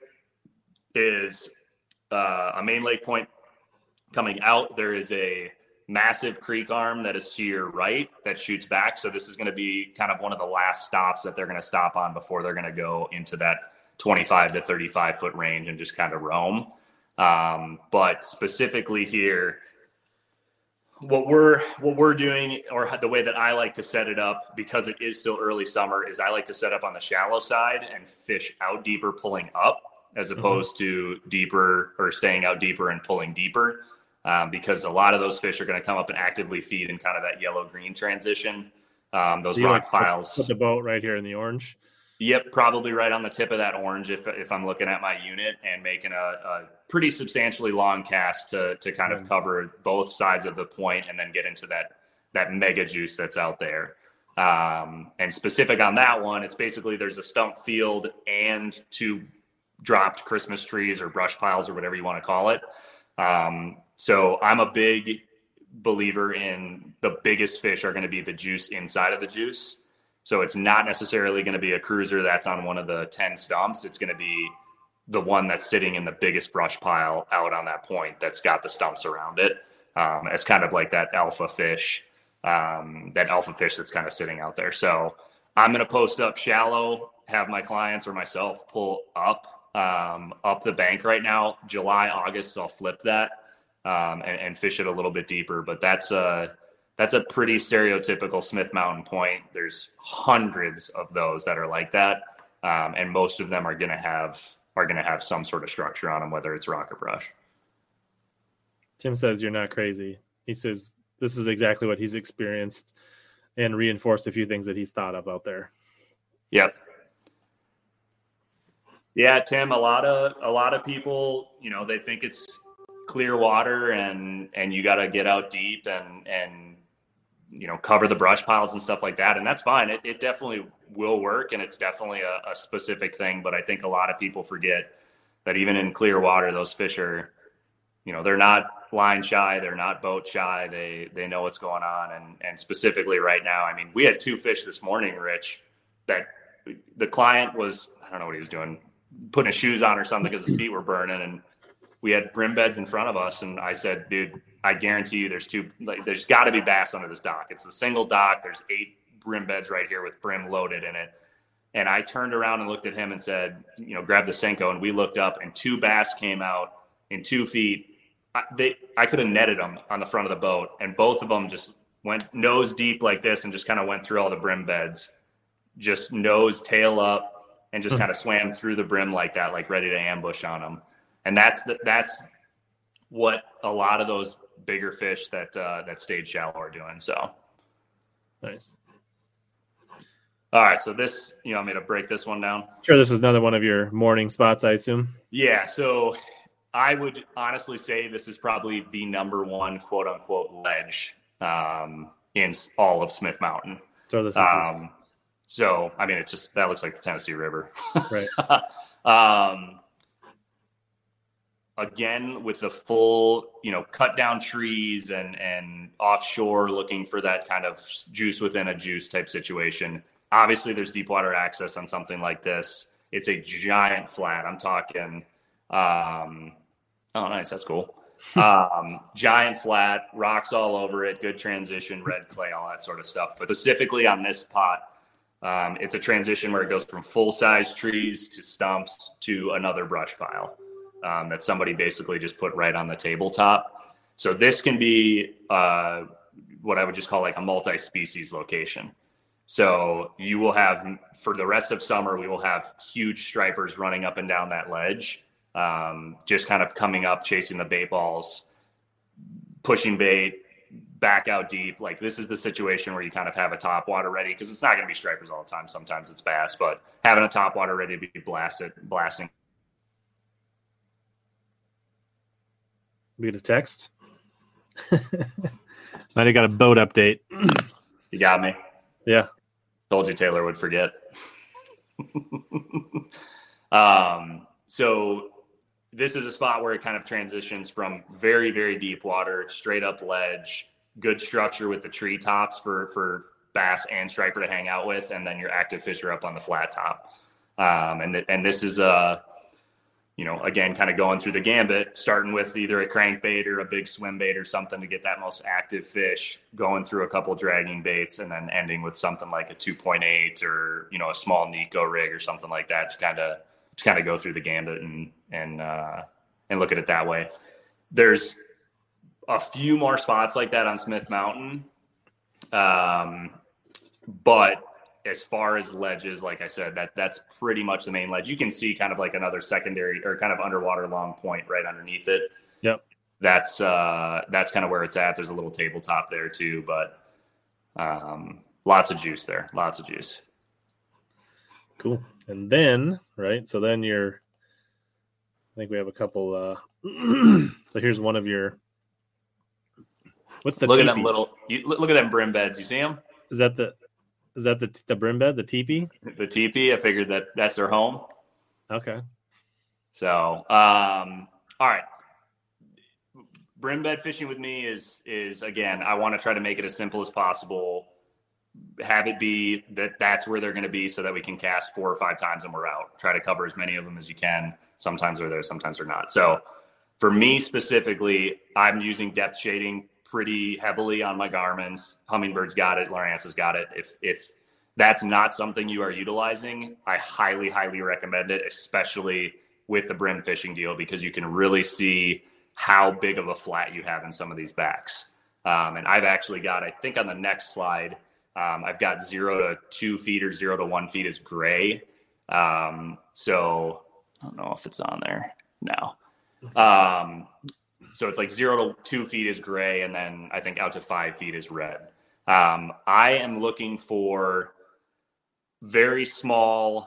is a main lake point coming out. There is a massive creek arm that is to your right that shoots back. So this is going to be kind of one of the last stops that they're going to stop on before they're going to go into that 25 to 35 foot range and just kind of roam. But specifically here, what we're doing, or the way that I like to set it up, because it is still early summer, is I like to set up on the shallow side and fish out deeper, pulling up, as opposed to deeper or staying out deeper and pulling deeper. Because a lot of those fish are going to come up and actively feed in kind of that yellow-green transition. Those rock piles. Put the boat right here in the orange. Yep, probably right on the tip of that orange if I'm looking at my unit and making a pretty substantially long cast to kind of cover both sides of the point and then get into that mega juice that's out there. And specific on that one, it's basically there's a stump field and 2 dropped Christmas trees or brush piles or whatever you want to call it. So I'm a big believer in the biggest fish are going to be the juice inside of the juice. So it's not necessarily going to be a cruiser that's on one of the 10 stumps. It's going to be the one that's sitting in the biggest brush pile out on that point that's got the stumps around it, as kind of like that alpha fish that's kind of sitting out there. So I'm going to post up shallow, have my clients or myself pull up the bank right now. July, August, I'll flip that and fish it a little bit deeper. But that's a pretty stereotypical Smith Mountain point. There's hundreds of those that are like that, and most of them are going to have some sort of structure on them, whether it's rock or brush. Tim says you're not crazy. He says this is exactly what he's experienced and reinforced a few things that he's thought of out there. Yep. Yeah, Tim, a lot of people, they think it's clear water and you got to get out deep and cover the brush piles and stuff like that. And that's fine. It definitely will work. And it's definitely a specific thing. But I think a lot of people forget that even in clear water, those fish are, they're not line shy. They're not boat shy. They know what's going on. And specifically right now, I mean, we had 2 fish this morning, Rich, that the client was, I don't know what he was doing, putting his shoes on or something because his feet were burning. And we had brim beds in front of us. And I said, dude, I guarantee you there's got to be bass under this dock. It's a single dock. There's 8 brim beds right here with brim loaded in it. And I turned around and looked at him and said, grab the Senko. And we looked up and 2 bass came out in 2 feet. I could have netted them on the front of the boat. And both of them just went nose deep like this and just kind of went through all the brim beds, just nose, tail up, and just kind of swam through the brim like that, like ready to ambush on them. And that's what a lot of those bigger fish that stayed shallow are doing. So nice. All right. So this, you want me to break this one down? Sure. This is another one of your morning spots, I assume. Yeah. So I would honestly say this is probably the number one quote unquote ledge in all of Smith Mountain. So this is so, I mean, that looks like the Tennessee River. Right. Again, with the full, cut down trees and offshore looking for that kind of juice within a juice type situation. Obviously, there's deep water access on something like this. It's a giant flat. I'm talking, oh, nice. That's cool. Giant flat, rocks all over it, good transition, red clay, all that sort of stuff. But specifically on this spot, it's a transition where it goes from full-size trees to stumps to another brush pile that somebody basically just put right on the tabletop. So this can be what I would just call like a multi-species location. So you will have, for the rest of summer, we will have huge stripers running up and down that ledge, just kind of coming up, chasing the bait balls, pushing bait, back out deep. Like, this is the situation where you kind of have a top water ready, because it's not going to be stripers all the time. Sometimes it's bass, but having a top water ready to be blasting. We get a text. Might have got a boat update. You got me. Yeah. Told you Taylor would forget. So this is a spot where it kind of transitions from very, very deep water, straight up ledge, good structure with the tree tops for bass and striper to hang out with, and then your active fish are up on the flat top. And this is again, kind of going through the gambit, starting with either a crankbait or a big swim bait or something to get that most active fish, going through a couple dragging baits, and then ending with something like a 2.8 or, a small Nico rig or something like that to kind of go through the gambit and look at it that way. There's a few more spots like that on Smith Mountain. But as far as ledges, like I said, that's pretty much the main ledge. You can see kind of like another secondary or kind of underwater long point right underneath it. Yep. That's kind of where it's at. There's a little tabletop there too, but lots of juice there. Lots of juice. Cool. And then, right, so then I think we have a couple, so here's one of your, what's the look teepee? At them look at them brim beds. You see them? Is that the brim bed, the teepee? The teepee. I figured that's their home. Okay. So, all right. Brim bed fishing with me is again, I want to try to make it as simple as possible. Have it be that's where they're going to be so that we can cast 4 or 5 times and we're out. Try to cover as many of them as you can. Sometimes they're there, sometimes they're not. So for me specifically, I'm using depth shading pretty heavily on my Garmin's. Hummingbird's got it. Lowrance has got it. If that's not something you are utilizing, I highly, highly recommend it, especially with the brim fishing deal, because you can really see how big of a flat you have in some of these backs. And I've actually got, I think on the next slide, I've got 0 to 2 feet or 0 to 1 feet is gray. So I don't know if it's on there now. So it's like 0 to 2 feet is gray. And then I think out to 5 feet is red. I am looking for very small,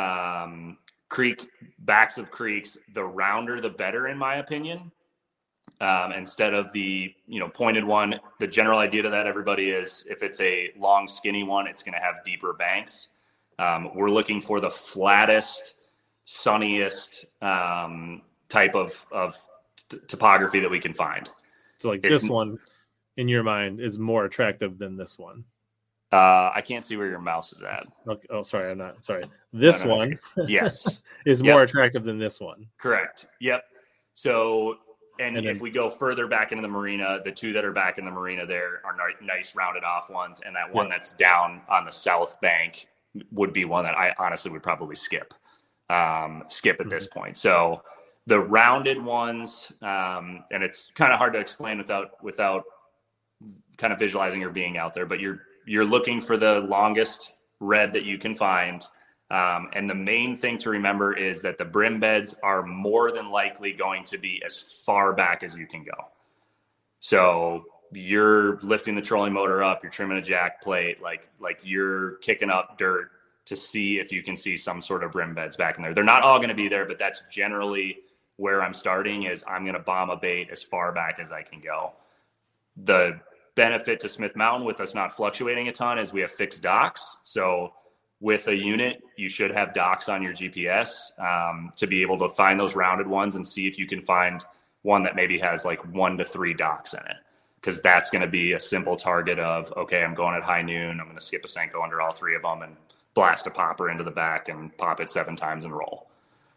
backs of creeks. The rounder, the better, in my opinion. Instead of the, pointed one. The general idea to that, everybody, is if it's a long, skinny one, it's going to have deeper banks. We're looking for the flattest, sunniest type of topography that we can find. So like this one, in your mind, is more attractive than this one. I can't see where your mouse is at. Okay. Oh, sorry. I'm not. Sorry. This one yes, is more attractive than this one. Correct. Yep. So, and if we go further back into the marina, the 2 that are back in the marina there are nice rounded off ones. And that one that's down on the south bank would be one that I honestly would probably skip at this point. So the rounded ones, and it's kind of hard to explain without kind of visualizing or being out there, but you're looking for the longest red that you can find. And the main thing to remember is that the brim beds are more than likely going to be as far back as you can go. So you're lifting the trolling motor up, you're trimming a jack plate, like you're kicking up dirt to see if you can see some sort of brim beds back in there. They're not all going to be there, but that's generally where I'm starting. Is I'm going to bomb a bait as far back as I can go. The benefit to Smith Mountain with us not fluctuating a ton is we have fixed docks. So with a unit, you should have docks on your GPS to be able to find those rounded ones and see if you can find one that maybe has like 1 to 3 docks in it. Because that's going to be a simple target of, okay, I'm going at high noon. I'm going to skip a Senko under all 3 of them and blast a popper into the back and pop it 7 times and roll.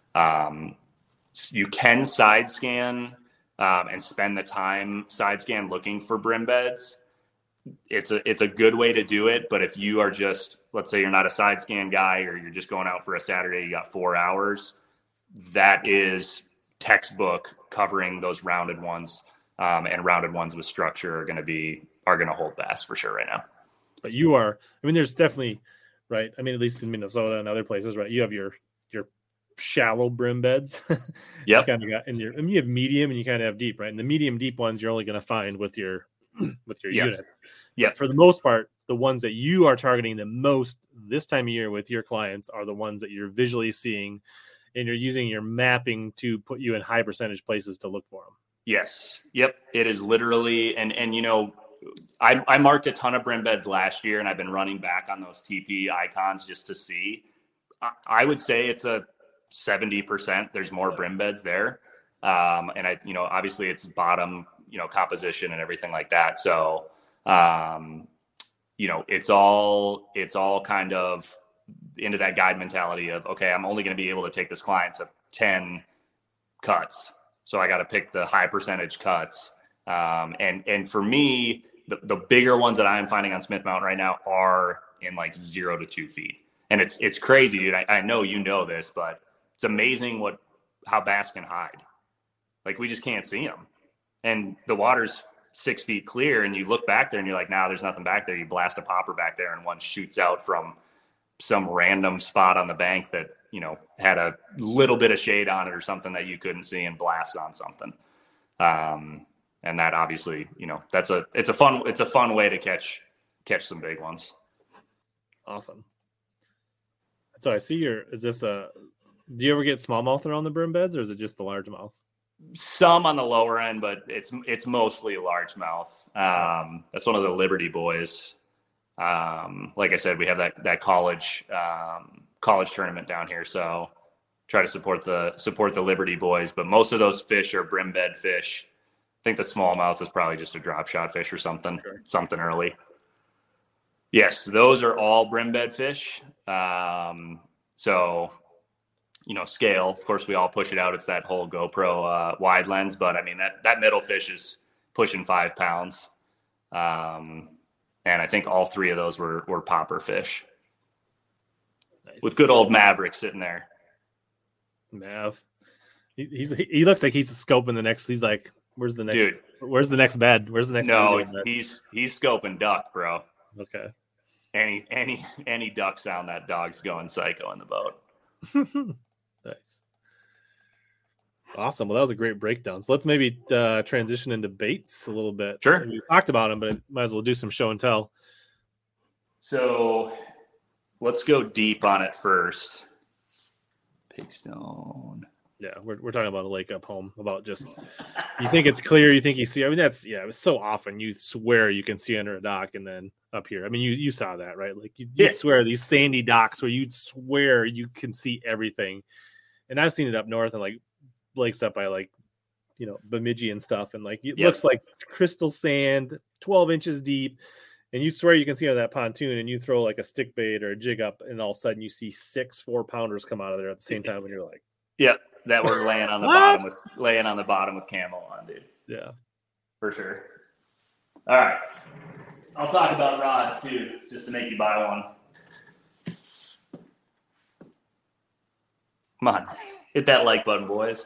You can side scan and spend the time side scan looking for brim beds. It's a good way to do it. But if you are just, let's say you're not a side scan guy, or you're just going out for a Saturday, you got 4 hours, that is textbook covering those rounded ones. And rounded ones with structure are going to hold bass for sure right now. But you are, I mean, there's definitely, right. I mean, at least in Minnesota and other places, right. You have your shallow brim beds. Yep. You kind of got, and you have medium and you kind of have deep, right? And the medium deep ones you're only going to find with your units. Yeah. For the most part, the ones that you are targeting the most this time of year with your clients are the ones that you're visually seeing, and you're using your mapping to put you in high percentage places to look for them. Yes. Yep. It is literally, and you know, I marked a ton of brim beds last year, and I've been running back on those TP icons just to see. I would say it's a 70%. There's more brim beds there, and I, you know, obviously it's bottom, you know, composition and everything like that. So, you know, it's all kind of into that guide mentality of, okay, I'm only going to be able to take this client to 10 cuts. So I got to pick the high percentage cuts. And for me, the bigger ones that I'm finding on Smith Mountain right now are in like 0 to 2 feet. And it's crazy, dude. I know you know this, but it's amazing how bass can hide. Like, we just can't see them. And the water's 6 feet clear, and you look back there and you're like, nah, there's nothing back there. You blast a popper back there, and one shoots out from some random spot on the bank that, you know, had a little bit of shade on it or something that you couldn't see, and blasts on something. And that obviously, you know, it's a fun way to catch some big ones. Awesome. So I see do you ever get smallmouth around the brim beds, or is it just the largemouth? Some on the lower end, but it's mostly largemouth. That's one of the Liberty boys. Like I said, we have that college tournament down here, so try to support the Liberty boys. But most of those fish are brim bed fish. I think the smallmouth is probably just a drop shot fish or something early. Yes, those are all brim bed fish. So, you know, scale, of course, we all push it out. It's that whole GoPro wide lens, but I mean, that middle fish is pushing 5 pounds. And I think all 3 of those were popper fish. Nice. With good old Maverick sitting there. Mav. He looks like he's scoping the next. He's like, where's the next? Dude, where's the next bed? Where's the next? No, he's scoping duck, bro. Okay. Any duck sound, that dog's going psycho in the boat. Nice. Awesome. Well, that was a great breakdown. So let's maybe transition into baits a little bit. Sure. We talked about them, but might as well do some show and tell. So let's go deep on it first. Pigstone. Yeah, we're talking about a lake up home. About just, you think it's clear, you think you see. I mean, it's so often you swear you can see under a dock, and then up here. I mean, you saw that, right? Like you swear these sandy docks where you'd swear you can see everything. And I've seen it up north, and like Blake's up by like, you know, Bemidji and stuff, and like it looks like crystal sand, 12 inches deep. And you swear you can see on that pontoon, and you throw like a stick bait or a jig up, and all of a sudden you see 6 4-pounders come out of there at the same time, and you're like, yep, that we're laying on the bottom with camo on, dude. Yeah, for sure. All right, I'll talk about rods too, just to make you buy one. Come on, hit that like button, boys.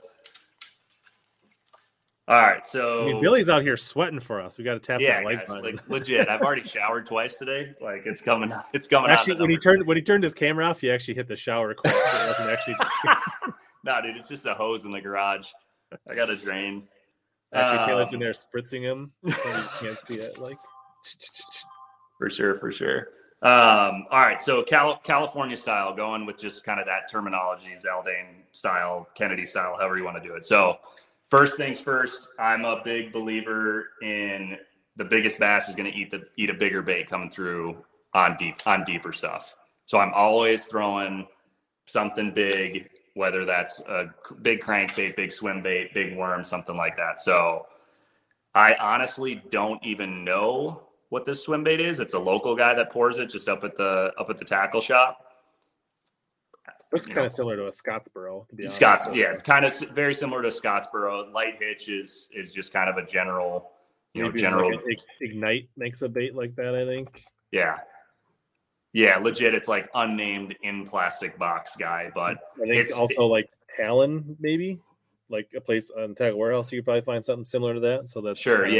All right, so I mean, Billy's out here sweating for us. We got to tap that like button. Like, legit. I've already showered twice today. Like, it's coming. Actually, when he turned his camera off, he actually hit the shower cord. So it wasn't actually. No, dude, it's just a hose in the garage. I got a drain. Actually, Taylor's in there spritzing him, so you can't see it. Like, for sure. All right, so California style, going with just kind of that terminology, Zaldane style, Kennedy style, however you want to do it. So. First things first, I'm a big believer in the biggest bass is going to eat a bigger bait coming through on deeper stuff. So I'm always throwing something big, whether that's a big crankbait, big swim bait, big worm, something like that. So I honestly don't even know what this swim bait is. It's a local guy that pours it just up at the tackle shop. Looks kind of similar to a Scottsboro. To be honest. Kind of very similar to Scottsboro. Light hitch is just kind of a general, like Ignite makes a bait like that, I think. Yeah, legit. It's like unnamed in plastic box guy, but I think like Talon, maybe like a place on Tackle Warehouse. You could probably find something similar to that. So that's sure. Yeah.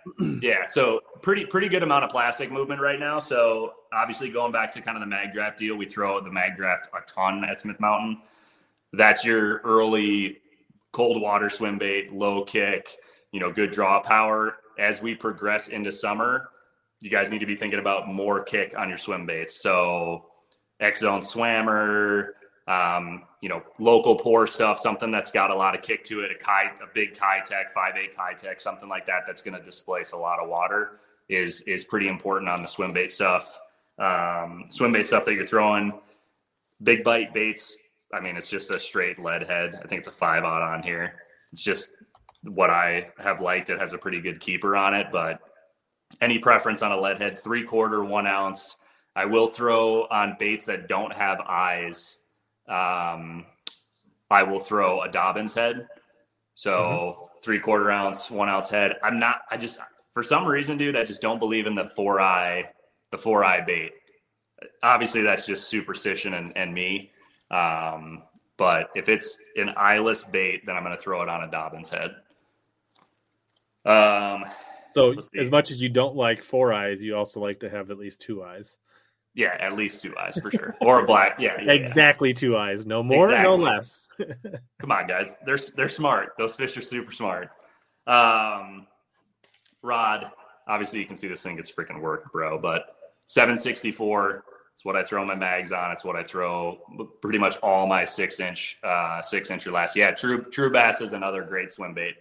Yeah. So pretty good amount of plastic movement right now. So obviously going back to kind of the Mag Draft deal, we throw the Mag Draft a ton at Smith Mountain. That's your early cold water swim bait, low kick, good draw power. As we progress into summer, you guys need to be thinking about more kick on your swim baits. So X-Zone Swammer, local pour stuff, something that's got a lot of kick to it, a big Kitech, 5/8 Kitech, something like that, that's going to displace a lot of water is pretty important on the swim bait stuff. Swim bait stuff that you're throwing, big bite baits. I mean, it's just a straight lead head. I think it's a 5/0 on here. It's just what I have liked. It has a pretty good keeper on it, but any preference on a lead head, 3/4, 1 ounce. I will throw on baits that don't have eyes. I will throw a Dobbins head. So 3/4 ounce, 1 ounce head. For some reason, dude, I just don't believe in the 4-eye bait. Obviously that's just superstition and me. But if it's an eyeless bait, then I'm going to throw it on a Dobbins head. So as much as you don't like 4 eyes, you also like to have at least 2 eyes. Yeah, at least 2 eyes for sure. Or a black. Yeah. Exactly 2 eyes. No more, no less. Come on, guys. They're smart. Those fish are super smart. Rod, obviously you can see this thing gets freaking worked, bro. But 764, it's what I throw my mags on. It's what I throw pretty much all my 6-inch or less. Yeah, True Bass is another great swim bait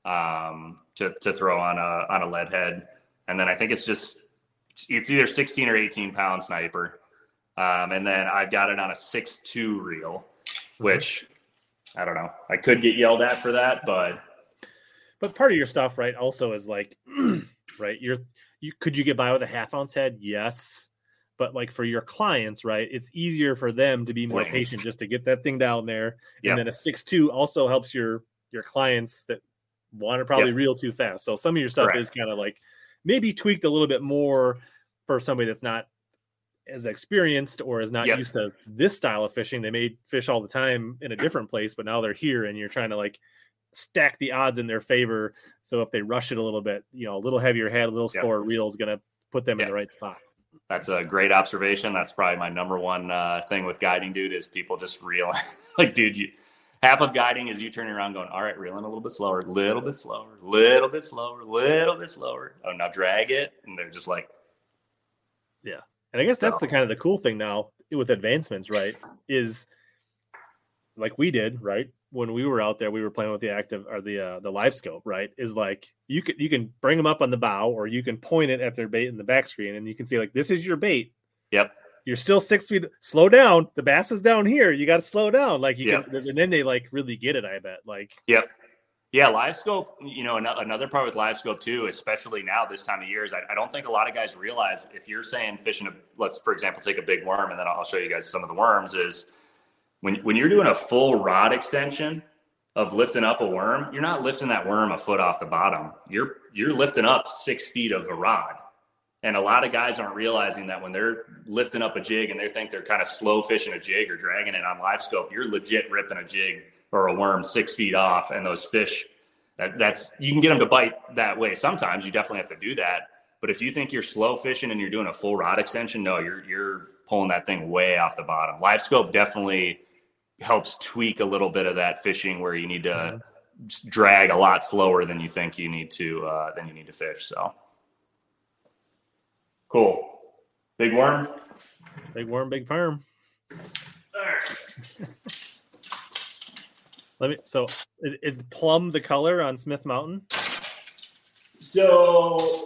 to throw on a lead head. And then I think it's either 16 or 18 pound sniper. And then I've got it on a 6.2 reel, which I don't know. I could get yelled at for that, but part of your stuff, right, also is like, right, could you get by with a 1/2 ounce head? Yes. But like for your clients, right, it's easier for them to be more patient just to get that thing down there. And then a 6.2 also helps your clients that want to probably reel too fast. So some of your stuff is kind of like maybe tweaked a little bit more for somebody that's not as experienced or is not used to this style of fishing. They may fish all the time in a different place, but now they're here and you're trying to like stack the odds in their favor. So if they rush it a little bit, a little heavier head, a little slower reel is going to put them in the right spot. That's a great observation. That's probably my number one thing with guiding, dude, is people just reel. Like, dude, half of guiding is you turning around going, all right, reeling a little bit slower, little bit slower, little bit slower, little bit slower. Oh, now drag it. And they're just like. Yeah. And I guess that's the kind of the cool thing now with advancements, right, is like we did, right? When we were out there, we were playing with the active or the live scope, right? Is like you can bring them up on the bow or you can point it at their bait in the back screen and you can see like, this is your bait. Yep. You're still 6 feet. Slow down. The bass is down here. You got to slow down. Like you can, and then they like really get it. I bet. Like, yeah. Live scope. Another part with live scope too, especially now this time of year, is I don't think a lot of guys realize if you're saying fishing. Let's, for example, take a big worm, and then I'll show you guys some of the worms. Is when you're doing a full rod extension of lifting up a worm, you're not lifting that worm a foot off the bottom. You're lifting up 6 feet of a rod. And a lot of guys aren't realizing that when they're lifting up a jig and they think they're kind of slow fishing a jig or dragging it on live scope, you're legit ripping a jig or a worm 6 feet off. And those fish, that's you can get them to bite that way. Sometimes you definitely have to do that. But if you think you're slow fishing and you're doing a full rod extension, no, you're pulling that thing way off the bottom. Live scope definitely helps tweak a little bit of that fishing where you need to drag a lot slower than you think you need to fish. So. Cool. Big worm? Big worm, big firm. So is plum the color on Smith Mountain? So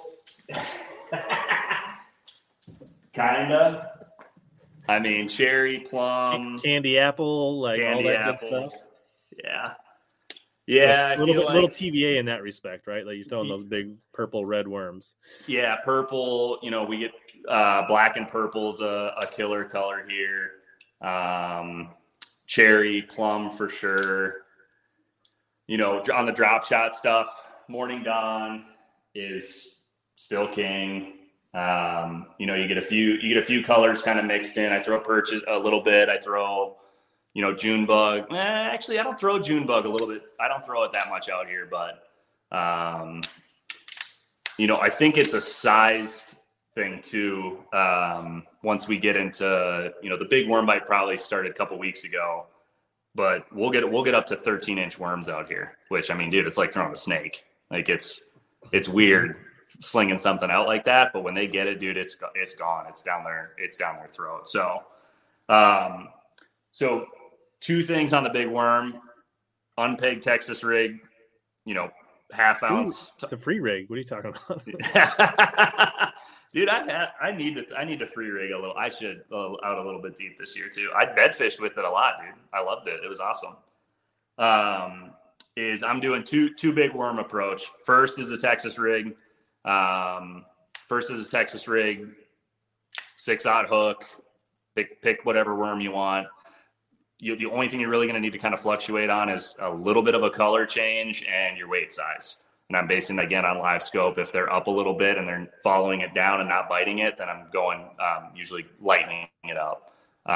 kinda. I mean, cherry, plum, candy apple, like candy all that apple. Good stuff. Yeah. Yeah, so little TVA in that respect, right? Like you're throwing those big purple red worms. Yeah, purple. We get black and purple's a killer color here. Cherry, plum for sure. On the drop shot stuff, Morning Dawn is still king. You get a few colors kind of mixed in. I throw perch a little bit. I throw. June bug. Actually, I don't throw June bug a little bit. I don't throw it that much out here, but I think it's a sized thing too. Once we get into, the big worm bite probably started a couple weeks ago, but we'll get up to 13-inch worms out here, which, I mean, dude, it's like throwing a snake. Like it's weird slinging something out like that, but when they get it, dude, it's gone. It's down their throat. So, so two things on the big worm: unpegged Texas rig, half ounce. It's a free rig. What are you talking about? Dude, I need to free rig a little. I should out a little bit deep this year too. I bed fished with it a lot, dude. I loved it. It was awesome. I'm doing two big worm approach. First is a Texas rig. 6/0 hook. Pick whatever worm you want. The only thing you're really going to need to kind of fluctuate on is a little bit of a color change and your weight size. And I'm basing that again on live scope. If they're up a little bit and they're following it down and not biting it, then I'm going usually lightening it up.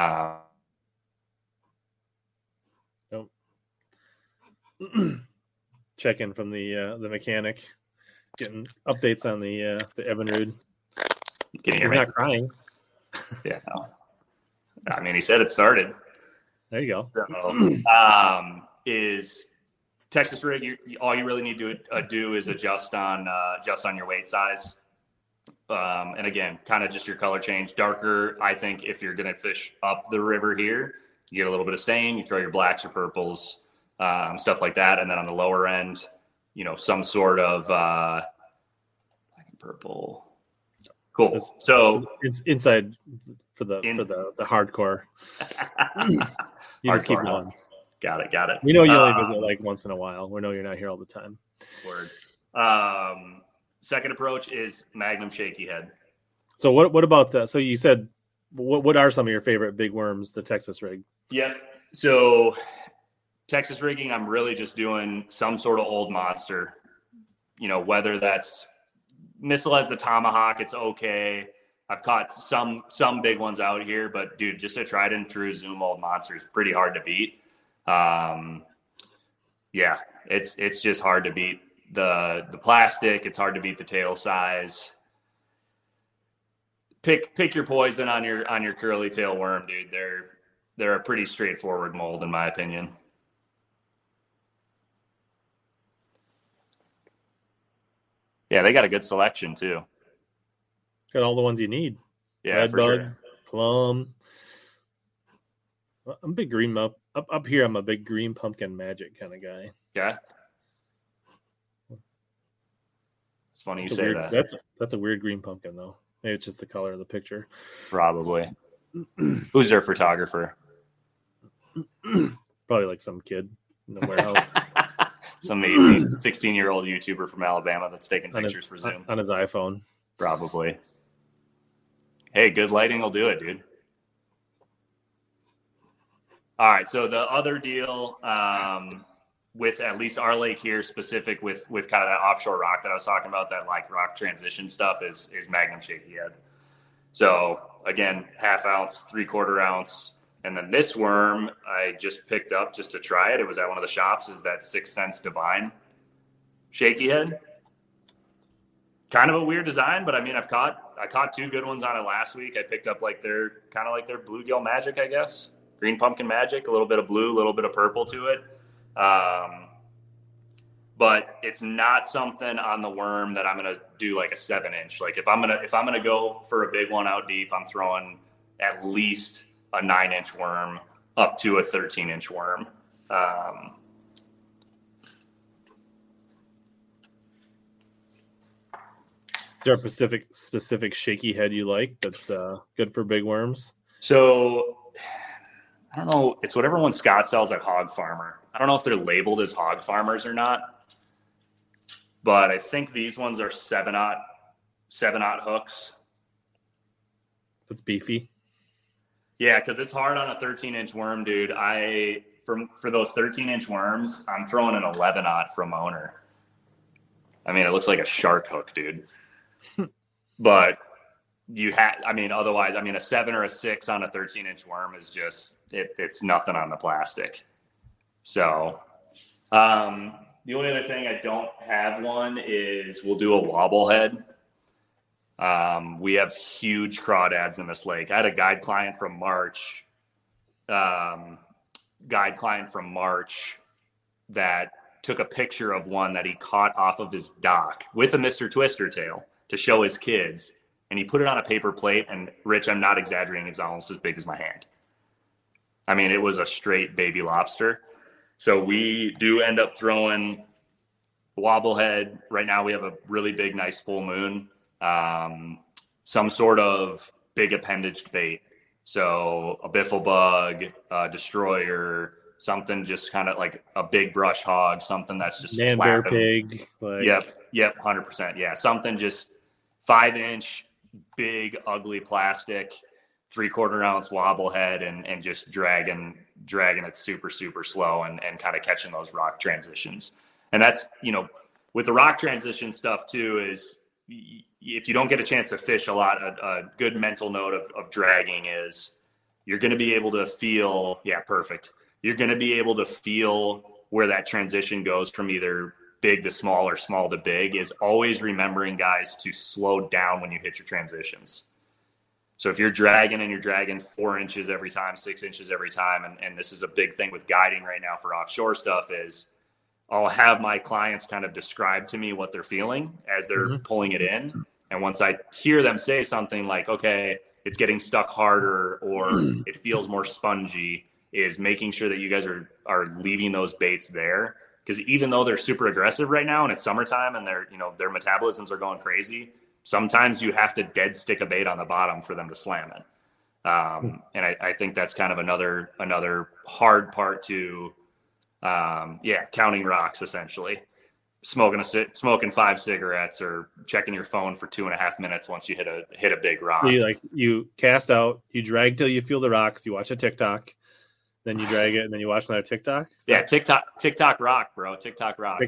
Check in from the mechanic, getting updates on the Evinrude. Can you hear He's me? not crying. Yeah. No. I mean, he said it started. There you go. So, is Texas rig? All you really need to do is adjust on your weight size, and again, kind of just your color change. Darker, I think, if you're going to fish up the river here, you get a little bit of stain. You throw your blacks or purples, stuff like that, and then on the lower end, some sort of black and purple. Cool. So it's inside for the hardcore. You just keep going. Got it. We know you only visit like once in a while. We know you're not here all the time. Word. Second approach is Magnum shaky head. So what about that? So you said, what are some of your favorite big worms? The Texas rig. Yep. So Texas rigging, I'm really just doing some sort of old monster. Whether that's Missile as the tomahawk, it's okay. I've caught some big ones out here, but dude, just a tried and true Zoom old monster is pretty hard to beat. Yeah, it's just hard to beat the plastic. It's hard to beat the tail size. Pick your poison on your curly tail worm, dude. They're a pretty straightforward mold in my opinion. Yeah, they got a good selection too. Got all the ones you need. Yeah, Red for bug, sure. Plum. I'm a big green up here. I'm a big green pumpkin magic kind of guy. Yeah. It's funny you That's say weird, that. That's a weird green pumpkin though. Maybe it's just the color of the picture. Probably. Who's their photographer? Probably like some kid in the warehouse. Some 16-year-old YouTuber from Alabama that's taking pictures for Zoom. On his iPhone. Probably. Hey, good lighting will do it, dude. All right, so the other deal with at least our lake here, specific with kind of that offshore rock that I was talking about, that like rock transition stuff is Magnum shaky head. So again, 1/2 ounce, 3/4 ounce. And then this worm I just picked up just to try it. It was at one of the shops, is that 6th Sense Divine shaky head. Kind of a weird design, but I mean, I caught 2 good ones on it last week. I picked up like their bluegill magic, I guess. Green pumpkin magic, a little bit of blue, a little bit of purple to it. But it's not something on the worm that I'm going to do like a 7-inch. Like if I'm going to go for a big one out deep, I'm throwing at least a 9-inch worm up to a 13-inch worm. Is there a specific shaky head you like that's good for big worms? So I don't know. It's whatever one Scott sells at Hog Farmer. I don't know if they're labeled as Hog Farmers or not, but I think these ones are 7/0 hooks. That's beefy. Yeah, because it's hard on a 13-inch worm, dude. For those 13-inch worms, I'm throwing an 11/0 from owner. I mean, it looks like a shark hook, dude. But otherwise, a 7 or a 6 on a 13-inch worm is just it's nothing on the plastic. So The only other thing I don't have one is we'll do a wobblehead. We have huge crawdads in this lake. I had a guide client from March that took a picture of one that he caught off of his dock with a Mr. Twister tail to show his kids. And he put it on a paper plate. And Rich, I'm not exaggerating. It's almost as big as my hand. I mean, it was a straight baby lobster. So we do end up throwing wobblehead. Right now we have a really big, nice full moon. Some sort of big appendaged bait. So a biffle bug, a destroyer, something just kind of like a big brush hog, something that's just bear pig. Yep, 100%. Yeah, something just 5-inch, big, ugly plastic, 3/4 ounce wobblehead, and just dragging it super, super slow and kind of catching those rock transitions. And that's, with the rock transition stuff too, is if you don't get a chance to fish a lot, a good mental note of dragging is you're going to be able to feel, perfect. You're going to be able to feel where that transition goes from either big to small or small to big. Is always remembering, guys, to slow down when you hit your transitions. So if you're dragging 4 inches every time, 6 inches every time, and this is a big thing with guiding right now for offshore stuff, is I'll have my clients kind of describe to me what they're feeling as they're pulling it in. And once I hear them say something like, okay, it's getting stuck harder or it feels more spongy, is making sure that you guys are leaving those baits there. Because even though they're super aggressive right now and it's summertime and their metabolisms are going crazy, sometimes you have to dead stick a bait on the bottom for them to slam it. And I think that's kind of another hard part to, counting rocks, essentially. Smoking 5 cigarettes or checking your phone for 2.5 minutes once you hit a big rock. You cast out, you drag till you feel the rocks, you watch a TikTok, then you drag it, and then you watch another TikTok. TikTok rock, bro. TikTok rock.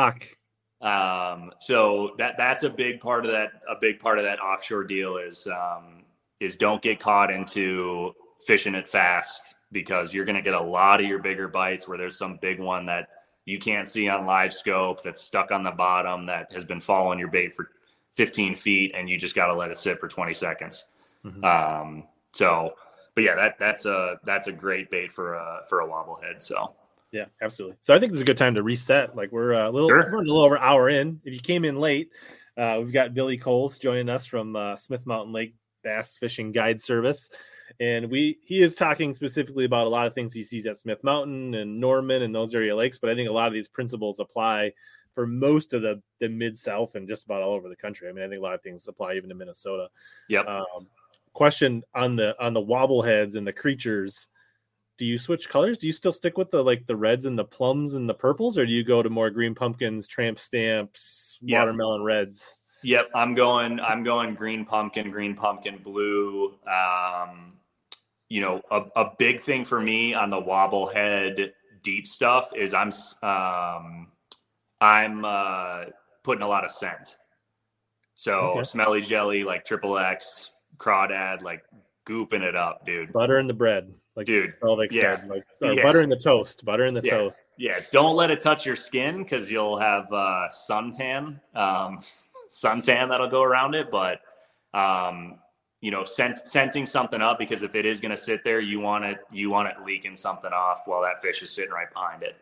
So that's a big part of that. A big part of that offshore deal is don't get caught into fishing it fast, because you're going to get a lot of your bigger bites where there's some big one that you can't see on live scope that's stuck on the bottom that has been following your bait for 15 feet, and you just got to let it sit for 20 seconds. But yeah, that's a great bait for a wobblehead. So yeah, absolutely. So I think it's a good time to reset. Like we're a little over an hour in. If you came in late, we've got Billy Coles joining us from Smith Mountain Lake Bass Fishing Guide Service. And he is talking specifically about a lot of things he sees at Smith Mountain and Norman and those area lakes. But I think a lot of these principles apply for most of the Mid-South and just about all over the country. I mean, I think a lot of things apply even to Minnesota. Yep. Question on the wobbleheads and the creatures. Do you switch colors? Do you still stick with the reds and the plums and the purples, or do you go to more green pumpkins, tramp stamps, watermelon reds? Yep, I'm going green pumpkin blue. A big thing for me on the wobblehead deep stuff is I'm putting a lot of scent. So smelly jelly, like Triple X, crawdad, like gooping it up, dude. Butter in the bread. Like dude, said, butter in the toast. Butter in the toast. Yeah, don't let it touch your skin because you'll have suntan that'll go around it. But scenting something up, because if it is going to sit there, you want it leaking something off while that fish is sitting right behind it.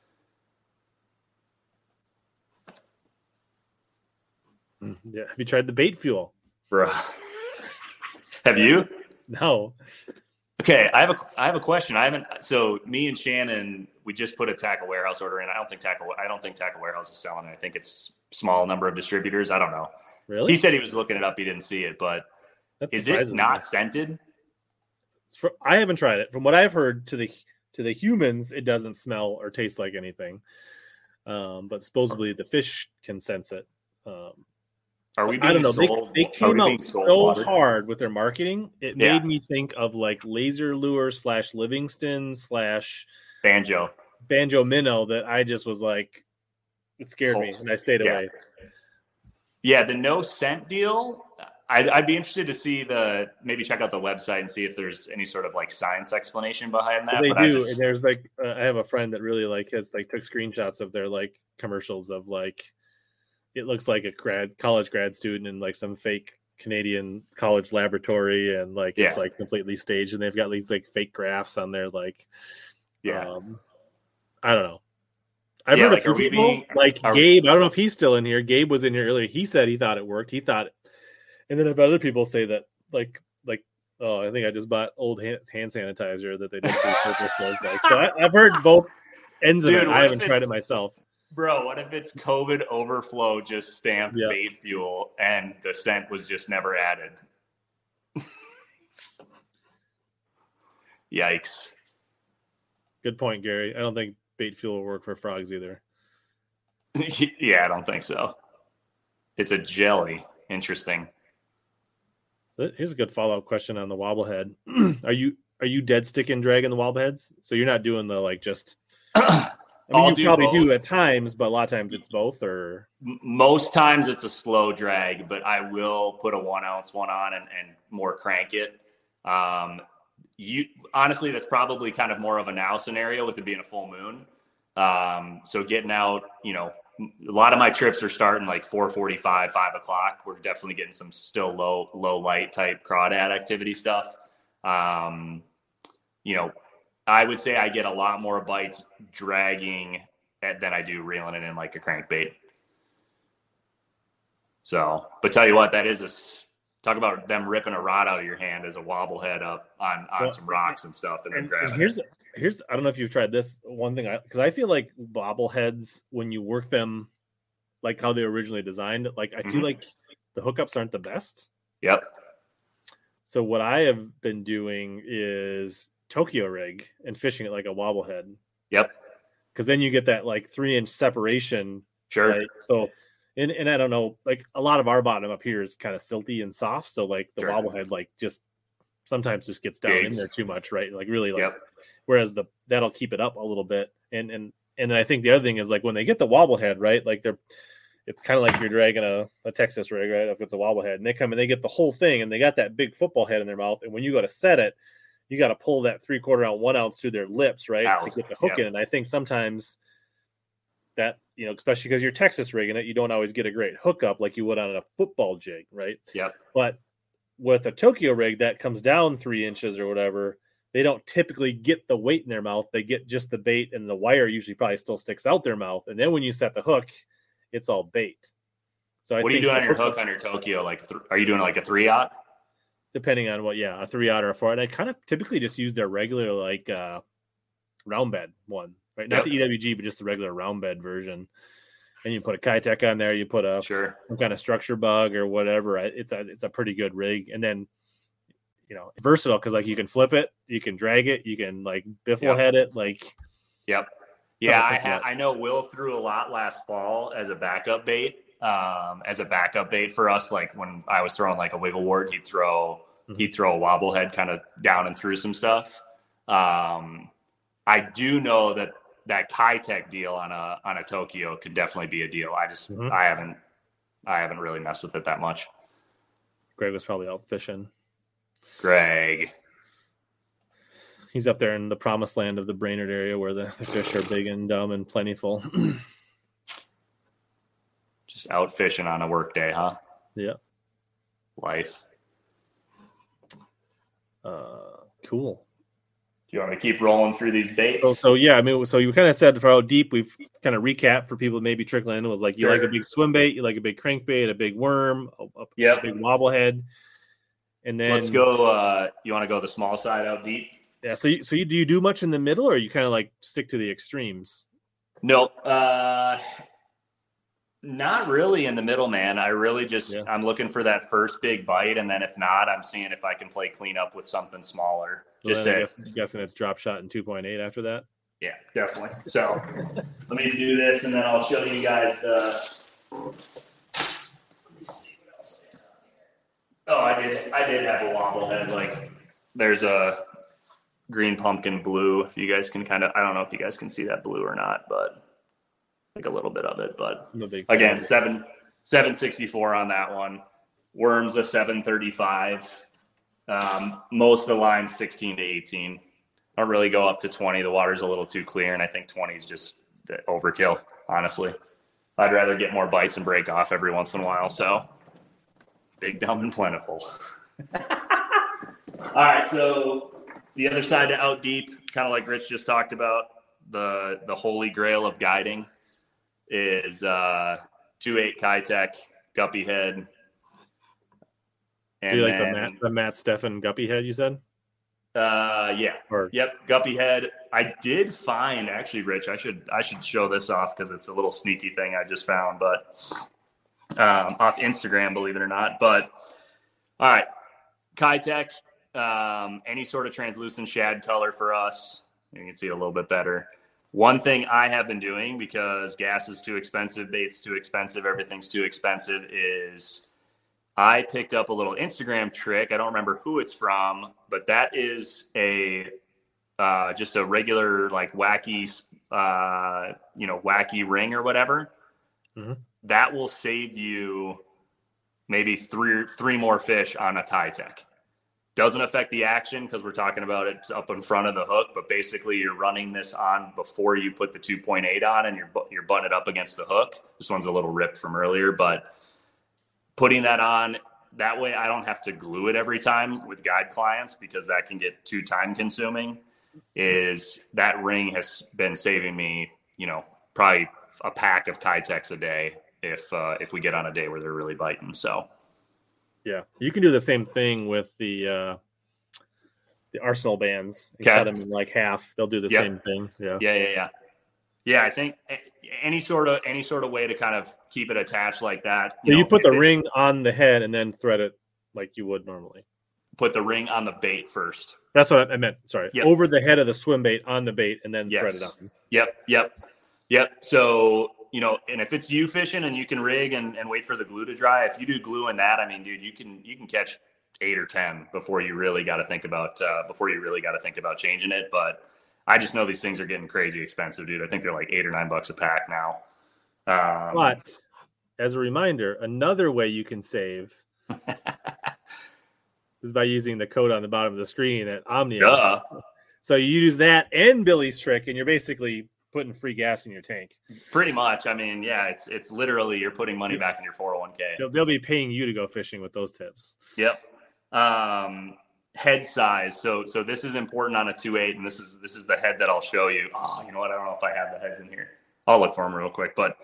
Yeah. Have you tried the bait fuel, bro? Have you? No. Okay, I have a question. So me and Shannon, we just put a Tackle Warehouse order in. I don't think Tackle Warehouse is selling it. I think it's small number of distributors. I don't know. Really? He said he was looking it up. He didn't see it, but is it not scented? I haven't tried it. From what I've heard, to the humans, it doesn't smell or taste like anything. But supposedly the fish can sense it. Are we being sold? They came out so hard with their marketing. It made me think of like laser lure / Livingston / banjo minnow, that I just was like, it scared me and I stayed away. Yeah, the no scent deal. I'd be interested to see maybe check out the website and see if there's any sort of like science explanation behind that. They but do. And there's like, I have a friend that really like has like took screenshots of their like commercials of like, it looks like a college grad student in like some fake Canadian college laboratory, and like it's like completely staged, and they've got these like fake graphs on there. Like, I don't know. I've heard like, a few people, Gabe. I don't know if he's still in here. Gabe was in here earlier. He said he thought it worked. He thought, and then if other people say that, like, oh, I think I just bought old hand sanitizer that they did purple smells like. So I've heard both ends of it. I haven't tried it myself. Bro, what if it's COVID overflow just stamped bait fuel and the scent was just never added? Yikes. Good point, Gary. I don't think bait fuel will work for frogs either. Yeah, I don't think so. It's a jelly. Interesting. Here's a good follow-up question on the wobblehead. Are you dead sticking dragging the wobbleheads? So you're not doing the like just I mean, you probably do at times, but a lot of times it's both, or most times it's a slow drag, but I will put a 1 ounce one on and more crank it. Honestly, that's probably kind of more of a now scenario with it being a full moon. So getting out, a lot of my trips are starting like 4:45, 5 o'clock. We're definitely getting some still low light type crawdad activity stuff. I would say I get a lot more bites dragging than I do reeling it in like a crankbait. So, but tell you what, that is talk about them ripping a rod out of your hand as a wobblehead up on some rocks and stuff, and then grabbing. Here's I don't know if you've tried this one thing, because I feel like bobbleheads, when you work them like how they were originally designed, like I feel like the hookups aren't the best. Yep. So what I have been doing is Tokyo rig and fishing it like a wobblehead. Yep. Because then you get that like 3-inch separation. Sure. Right? So, and I don't know, like a lot of our bottom up here is kind of silty and soft. So like the wobblehead, like just sometimes just gets down in there too much, right? Like really like, whereas that'll keep it up a little bit. And I think the other thing is like when they get the wobblehead, right? Like it's kind of like you're dragging a Texas rig, right? If it's a wobblehead, and they come and they get the whole thing, and they got that big football head in their mouth. And when you go to set it, you got to pull that 3/4 ounce, 1 ounce through their lips, right? To get the hook in. And I think sometimes that, especially because you're Texas rigging it, you don't always get a great hookup like you would on a football jig, right? Yep. But with a Tokyo rig that comes down 3 inches or whatever, they don't typically get the weight in their mouth. They get just the bait, and the wire usually probably still sticks out their mouth. And then when you set the hook, it's all bait. So what are you doing on your hook on your Tokyo? Like, are you doing like a 3-aught? Depending on what, a 3-aught or a 4-aught. I kind of typically just use their regular like round bed one, right? Not the EWG, but just the regular round bed version. And you put a Kitech on there. You put some kind of structure bug or whatever. It's a pretty good rig. And then versatile because like you can flip it, you can drag it, you can like biffle head it, like. Yep. Yeah, I know Will threw a lot last fall as a backup bait. For us, like when I was throwing like a wiggle wart, he'd throw a wobblehead kind of down and through some stuff. I do know that Kitech deal on a Tokyo could definitely be a deal. I haven't really messed with it that much. Greg was probably out fishing. Greg. He's up there in the promised land of the Brainerd area where the fish are big and dumb and plentiful. Just out fishing on a work day, huh? Yeah. Life. Cool. Do you want me to keep rolling through these baits? So yeah, I mean, so you kind of said for how deep we've kind of recapped for people maybe trickling in. It was like you like a big swim bait, you like a big crankbait, a big worm, a big wobblehead. And then let's go. You want to go the small side out deep? Yeah. So do you do much in the middle, or you kind of like stick to the extremes? Nope. Not really in the middle, man. I really just I'm looking for that first big bite, and then if not, I'm seeing if I can play cleanup with something smaller. I'm guessing it's drop shot in 2.8 after that. Yeah, definitely. So let me do this, and then I'll show you guys the. Let me see what else I have on here. Oh, I did have a wobblehead. Like there's a green pumpkin blue. If you guys can I don't know if you guys can see that blue or not, but like a little bit of it. But again, 764 on that one. Worms a 735. Most of the lines 16 to 18. I don't really go up to 20. The water's a little too clear, and I think 20 is just overkill, honestly. I'd rather get more bites and break off every once in a while. So big, dumb, and plentiful. All right, so the other side to out deep, kind of like Rich just talked about, the holy grail of guiding is 2.8 Keitech, guppy head. And do you like the Matt Steffen guppy head you said? Yeah. Yep, guppy head. I did find, actually, Rich, I should show this off because it's a little sneaky thing I just found, but off Instagram, believe it or not. But all right, Keitech, any sort of translucent shad color for us. You can see it a little bit better. One thing I have been doing, because gas is too expensive, bait's too expensive, everything's too expensive, is I picked up a little Instagram trick. I don't remember who it's from, but that is a just a regular like wacky, wacky ring or whatever. Mm-hmm. That will save you maybe three more fish on a Keitech. Doesn't affect the action because we're talking about it up in front of the hook, but basically you're running this on before you put the 2.8 on, and you're butting it up against the hook. This one's a little ripped from earlier, but putting that on, that way I don't have to glue it every time with guide clients because that can get too time consuming. Is that ring has been saving me, probably a pack of Keitechs a day if we get on a day where they're really biting. So yeah, you can do the same thing with the Arsenal bands and cut them in like half. They'll do the same thing. Yeah. I think any sort of way to kind of keep it attached like that. You put the ring on the head and then thread it like you would normally. Put the ring on the bait first. That's what I meant. Sorry, over the head of the swim bait on the bait and then thread it on. Yep. So and if it's you fishing and you can rig and wait for the glue to dry, if you do glue in that, I mean, dude, you can catch 8 or 10 before you really got to think about changing it. But I just know these things are getting crazy expensive, dude. I think they're like $8 or $9 a pack now. But as a reminder, another way you can save is by using the code on the bottom of the screen at Omnia. Duh. So you use that and Billy's trick, and you're basically putting free gas in your tank. Pretty much. I mean, yeah, it's literally you're putting money back in your 401k. They'll be paying you to go fishing with those tips. Yep. Head size. So this is important on a 2.8, and this is the head that I'll show you. Oh, you know what? I don't know if I have the heads in here. I'll look for them real quick. But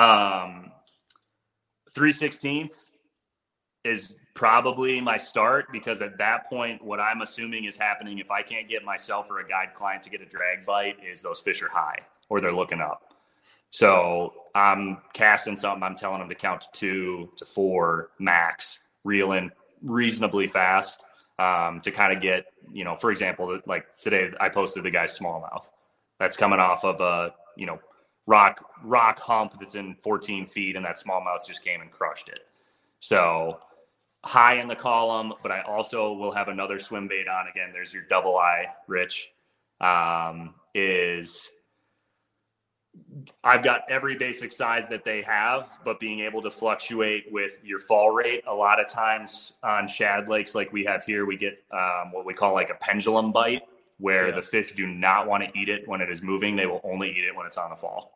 3/16 is probably my start, because at that point, what I'm assuming is happening if I can't get myself or a guide client to get a drag bite is those fish are high or they're looking up. So I'm casting something. I'm telling them to count to 2 to 4 max, reeling reasonably fast to kind of get, for example, like today I posted the guy's smallmouth that's coming off of a, rock hump that's in 14 feet, and that smallmouth just came and crushed it. So high in the column, but I also will have another swim bait on. Again, there's your double eye, Rich. I've got every basic size that they have, but being able to fluctuate with your fall rate. A lot of times on shad lakes like we have here, we get what we call like a pendulum bite, where the fish do not want to eat it when it is moving. They will only eat it when it's on the fall.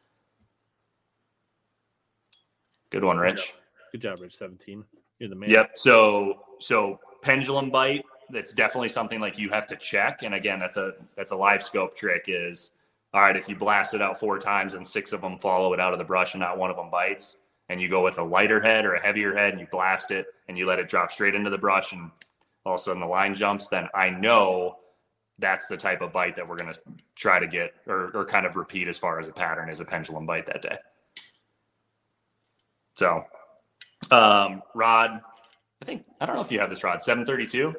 Good one, Rich. Good job, Rich. 17. You're the man. Yep. So pendulum bite, that's definitely something like you have to check. And again, that's a live scope trick is, all right, if you blast it out 4 times and 6 of them follow it out of the brush and not one of them bites, and you go with a lighter head or a heavier head and you blast it and you let it drop straight into the brush and all of a sudden the line jumps, then I know that's the type of bite that we're going to try to get or kind of repeat as far as a pattern as a pendulum bite that day. So rod, I don't know if you have this rod, 732.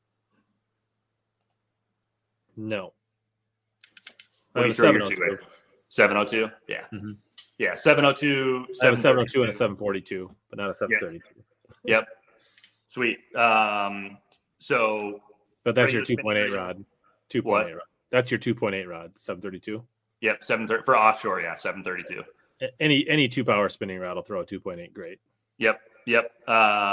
No. What do you throw your 2.8? 702? Yeah. Mm-hmm. Yeah, 702. I have a 702 and a 742, but not a 732. Yep. Sweet. So. But that's your 2.8 rod. 2.8 what? rod. That's your 2.8 rod, 732. Yep, 730 for offshore. Yeah, 732. Any 2-power spinning rod will throw a 2.8 great. Yep. Yep.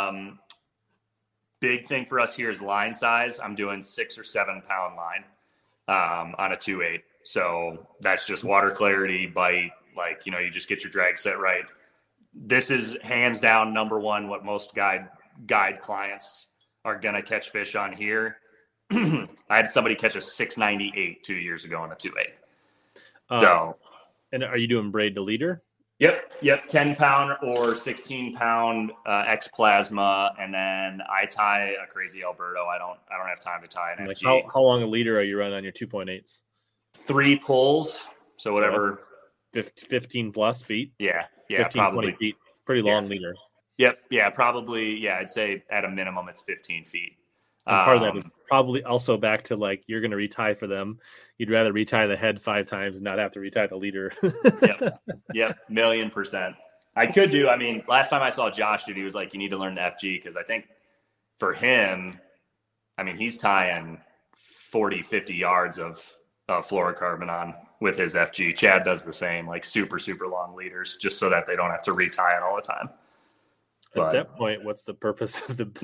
Big thing for us here is line size. I'm doing 6 or 7 pound line on a 2.8. So that's just water clarity, bite. Like, you just get your drag set right. This is hands down number one what most guide clients are gonna catch fish on here. I had somebody catch a 698 2 years ago on a 2.8. So, and are you doing braid to leader? Yep. 10 pound or 16 pound X plasma, and then I tie a crazy Alberto. I don't have time to tie an FG. How long a leader are you running on your 2.8s? 3 pulls, so whatever. 15 plus feet. Yeah, 15, probably 20 feet. Pretty long leader. Yep, probably. Yeah, I'd say at a minimum it's 15 feet. And part of that is probably also back to like you're going to retie for them. You'd rather retie the head 5 times and not have to retie the leader. Yep, 1,000,000%. I could do. I mean, last time I saw Josh, dude, he was like, "You need to learn the FG," because I think for him, I mean, he's tying 40, 50 yards of fluorocarbon on with his FG. Chad does the same, like super, super long leaders, just so that they don't have to retie it all the time. At that point, what's the purpose of the?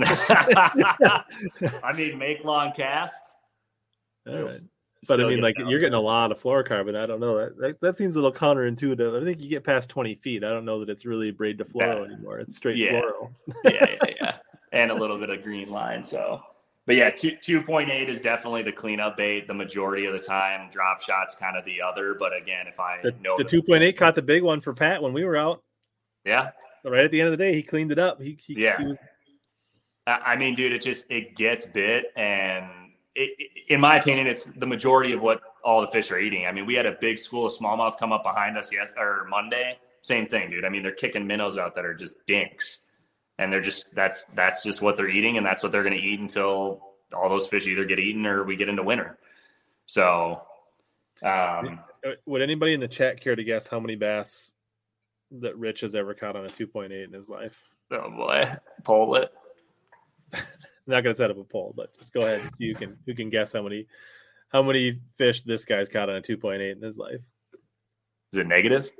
I mean, make long casts. All right. But I mean, like you're getting a lot of fluorocarbon. I don't know. That seems a little counterintuitive. I think you get past 20 feet. I don't know that it's really braid to fluoro anymore. It's straight fluoro. yeah. And a little bit of green line. So, but yeah, 2.8 is definitely the cleanup bait the majority of the time. Drop shot's kind of the other. But again, if I know the 2.8 caught the big one for Pat when we were out. Yeah. Right at the end of the day, he cleaned it up. He was... I mean, dude, it gets bit, and in my opinion, it's the majority of what all the fish are eating. I mean, we had a big school of smallmouth come up behind us Monday. Same thing, dude. I mean, they're kicking minnows out that are just dinks, and they're just that's just what they're eating, and that's what they're going to eat until all those fish either get eaten or we get into winter. So, would anybody in the chat care to guess how many bass that Rich has ever caught on a 2.8 in his life? Oh boy, poll it. I'm not going to set up a poll, but just go ahead and see who can guess how many fish this guy's caught on a 2.8 in his life. Is it negative?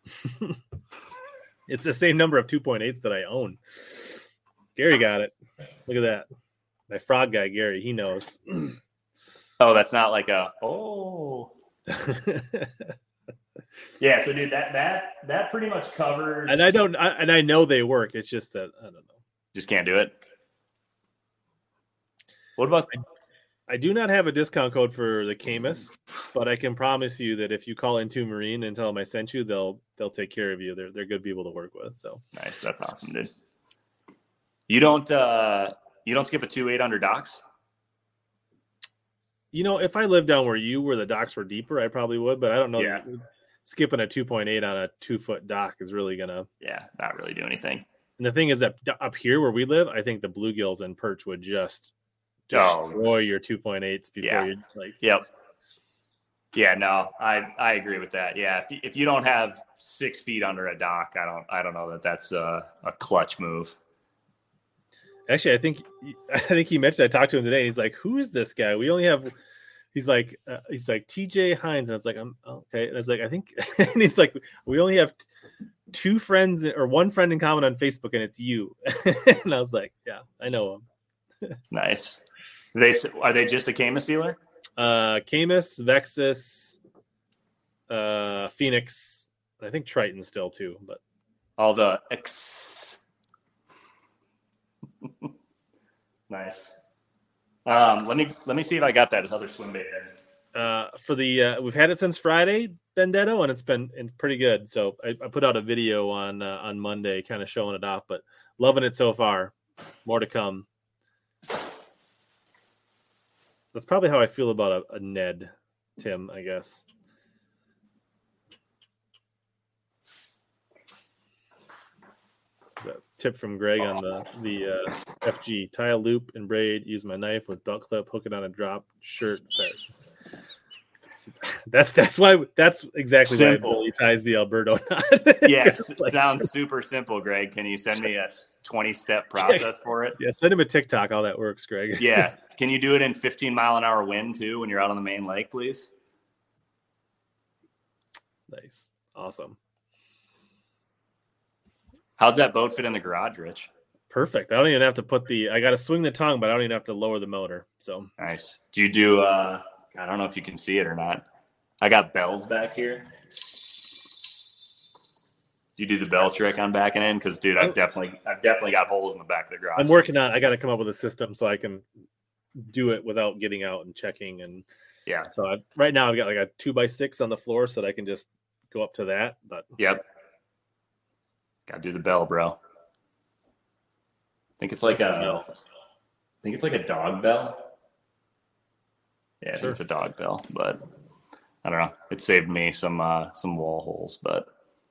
It's the same number of 2.8s that I own. Gary got it. Look at that. My frog guy, Gary, he knows. Oh, that's not like Yeah, so dude, that pretty much covers. And I know they work. It's just that I don't know. Just can't do it. What about? I do not have a discount code for the Camus, but I can promise you that if you call Into Marine and tell them I sent you, they'll take care of you. They're good people to work with. So nice, that's awesome, dude. You don't skip a 2.8 under docks? If I lived down where the docks were deeper, I probably would, but I don't know. Yeah. Skipping a 2.8 on a 2-foot dock is really gonna not really do anything. And the thing is that up here where we live, I think the bluegills and perch would just destroy your 2.8s before you like. Yep. Yeah, no, I agree with that. Yeah, if you don't have 6 feet under a dock, I don't know that that's a clutch move. Actually, I think he mentioned. I talked to him today. He's like, "Who is this guy? We only have." He's like TJ Hines, and I was like, "I'm okay." And I was like, "I think," and he's like, "We only have 2 friends or 1 friend in common on Facebook, and it's you." And I was like, "Yeah, I know him." Nice. Are they just a Camus dealer? Camus, Vexus, Phoenix. I think Triton still too, but all the X. Nice. Let me see if I got that other swim bait in. For the we've had it since Friday, Benedetto, and it's pretty good. So I put out a video on Monday, kind of showing it off, but loving it so far. More to come. That's probably how I feel about a Ned, Tim, I guess. That's a tip from Greg on the FG. Tie a loop and braid. Use my knife with belt clip. Hook it on a drop shirt. That's exactly simple. Why Billy ties the Alberto knot. Yes, it sounds super simple, Greg. Can you send me a 20-step process for it? Yeah, send him a TikTok how that works, Greg. Yeah. Can you do it in 15-mile-an-hour wind too when you're out on the main lake, please? Nice. Awesome. How's that boat fit in the garage, Rich? perfect. I don't even have to I got to swing the tongue, but I don't even have to lower the motor. So nice. Do you do, I don't know if you can see it or not. I got bells back here. Do you do the bell trick on backing in? Because, dude, I've definitely got holes in the back of the garage. I'm working on. I got to come up with a system so I can do it without getting out and checking. And yeah, so right now I've got like a 2x6 on the floor so that I can just go up to that. But yep, got to do the bell, bro. I think it's like a dog bell. Yeah, I think it's a dog bell, but I don't know. It saved me some wall holes, but.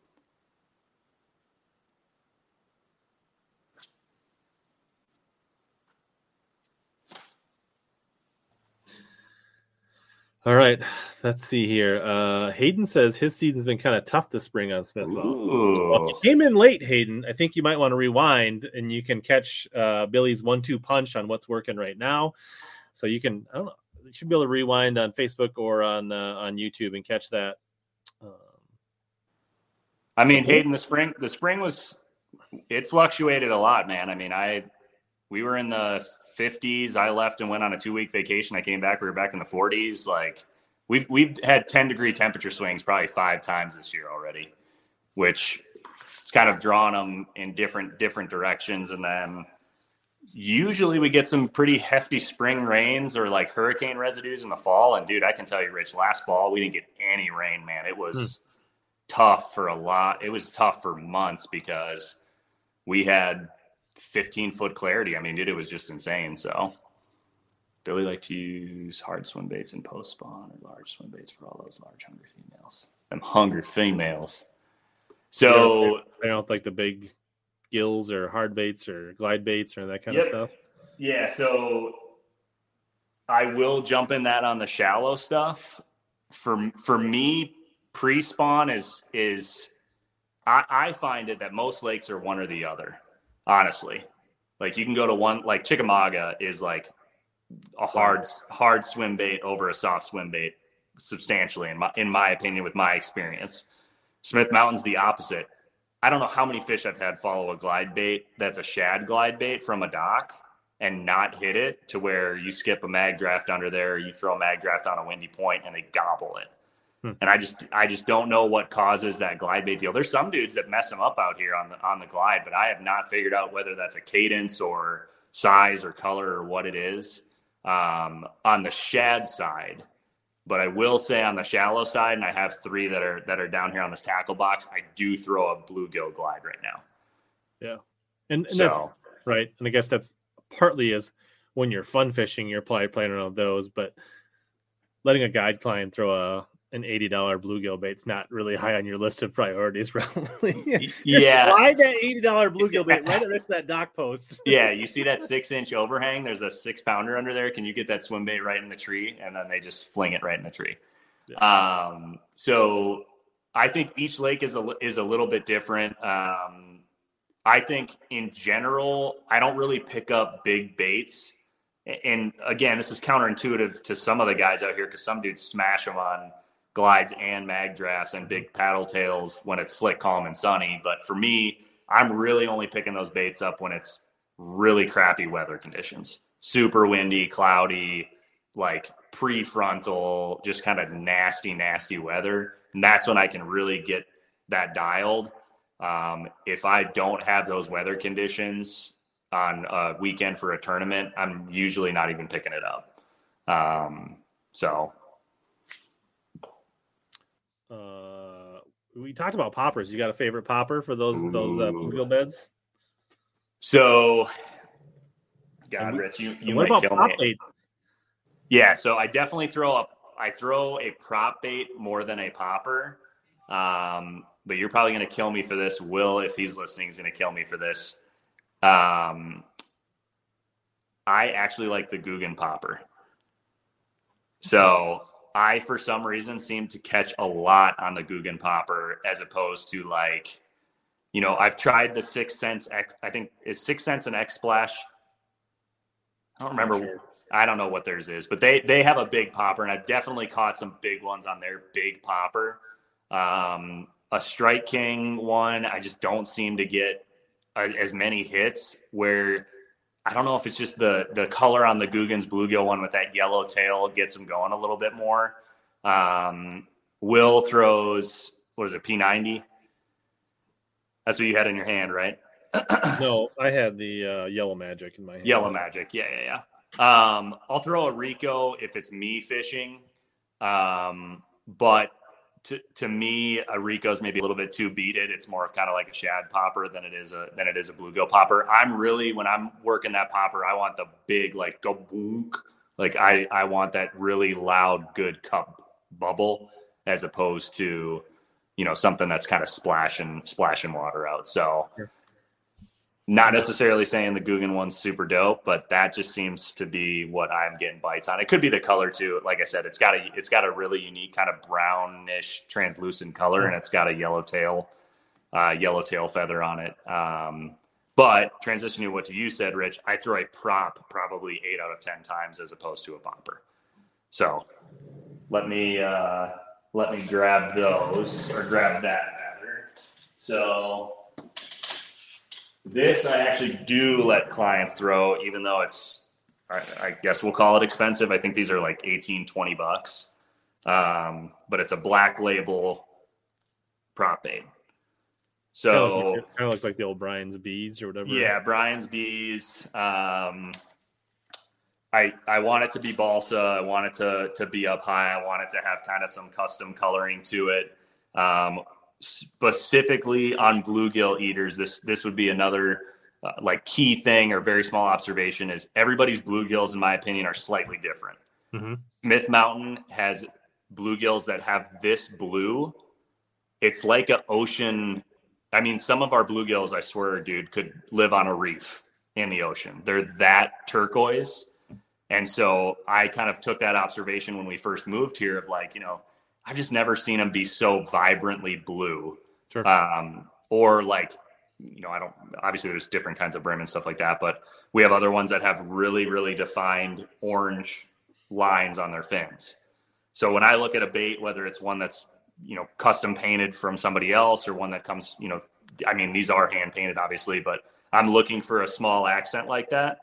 All right, let's see here. Hayden says his season's been kind of tough this spring on Smithwell. Well, you came in late, Hayden. I think you might want to rewind, and you can catch Billy's 1-2 punch on what's working right now. So you can, I don't know, you should be able to rewind on Facebook or on YouTube and catch that. I mean, Hayden, the spring was, it fluctuated a lot, man. I mean, we were in the 50s. I left and went on a 2-week vacation. I came back. We were back in the 40s. Like we've had 10-degree temperature swings probably 5 times this year already, which it's kind of drawn them in different directions. And then usually we get some pretty hefty spring rains or like hurricane residues in the fall. And dude, I can tell you, Rich, last fall we didn't get any rain, man. It was tough for a lot. It was tough for months because we had 15-foot clarity. I mean, dude, it was just insane. So Billy liked to use hard swim baits in post spawn or large swim baits for all those large hungry females. Them hungry females. So I don't like the big gills or hard baits or glide baits or that kind of stuff. Yeah. So I will jump in that on the shallow stuff. For me, pre-spawn is I find it that most lakes are one or the other. Honestly, like you can go to one, like Chickamauga is like a hard swim bait over a soft swim bait substantially in my opinion, with my experience. Smith Mountain's the opposite. I don't know how many fish I've had follow a glide bait that's a shad glide bait from a dock and not hit it to where you skip a mag draft under there, or you throw a mag draft on a windy point and they gobble it. And I just don't know what causes that glide bait deal. There's some dudes that mess them up out here on the glide, but I have not figured out whether that's a cadence or size or color or what it is on the shad side. But I will say on the shallow side, and I have 3 that are down here on this tackle box, I do throw a bluegill glide right now. Yeah, and that's right. And I guess that's partly is when you're fun fishing, you're probably playing around those, but letting a guide client throw an $80 bluegill bait's not really high on your list of priorities, probably. Yeah. Slide that $80 bluegill bait right next to that dock post. Yeah, you see that 6-inch overhang? There's a 6-pounder under there. Can you get that swim bait right in the tree? And then they just fling it right in the tree. Yeah. So I think each lake is a little bit different. I think in general, I don't really pick up big baits. And again, this is counterintuitive to some of the guys out here because some dudes smash them on glides and mag drafts and big paddle tails when it's slick, calm, and sunny. But for me, I'm really only picking those baits up when it's really crappy weather conditions. Super windy, cloudy, like prefrontal, just kind of nasty weather. And that's when I can really get that dialed. If I don't have those weather conditions on a weekend for a tournament, I'm usually not even picking it up. We talked about poppers. You got a favorite popper for those bluegill beds? So, God, Rich, you might kill me. Bait? Yeah, so I definitely throw a prop bait more than a popper. But you're probably going to kill me for this. Will, if he's listening, is going to kill me for this. I actually like the Guggen popper. So I, for some reason, seem to catch a lot on the Guggen popper as opposed to like, I've tried the 6 Sense X. I think is 6 Sense an X Splash. I don't remember. Sure. I don't know what theirs is, but they have a big popper, and I've definitely caught some big ones on their big popper. A Strike King one, I just don't seem to get as many hits where I don't know if it's just the color on the Guggen's bluegill one with that yellow tail gets them going a little bit more. Will throws, what is it, P90? That's what you had in your hand, right? No, I had the Yellow Magic in my hand. Yellow Magic, yeah. I'll throw a Rico if it's me fishing, but to me, a Rico's maybe a little bit too beaded. It's more of kind of like a shad popper than it is a bluegill popper. When I'm working that popper, I want the big like go boonk. Like I want that really loud, good cup bubble as opposed to, something that's kind of splashing water out. So not necessarily saying the Guggen one's super dope, but that just seems to be what I'm getting bites on. It could be the color too. Like I said, it's got a really unique kind of brownish translucent color, and it's got a yellow tail feather on it. But transitioning to what you said, Rich, I throw a prop probably 8 out of 10 times as opposed to a popper. So let me grab those, or grab that rather. So this I actually do let clients throw, even though it's, I guess we'll call it expensive. I think these are like $18-20. But it's a Black Label prop bait. So kind of looks like the old Brian's Bees or whatever. Yeah, Brian's Bees. I want it to be balsa. I want it to be up high. I want it to have kind of some custom coloring to it. Specifically on bluegill eaters, this would be another like key thing or very small observation is everybody's bluegills, in my opinion, are slightly different. Mm-hmm. Smith Mountain has bluegills that have this blue. It's like an ocean. I mean, some of our bluegills, I swear, dude, could live on a reef in the ocean. They're that turquoise. And so I kind of took that observation when we first moved here of like, I've just never seen them be so vibrantly blue. Sure. Or like, obviously there's different kinds of brim and stuff like that, but we have other ones that have really, really defined orange lines on their fins. So when I look at a bait, whether it's one that's, custom painted from somebody else or one that comes, these are hand painted obviously, but I'm looking for a small accent like that.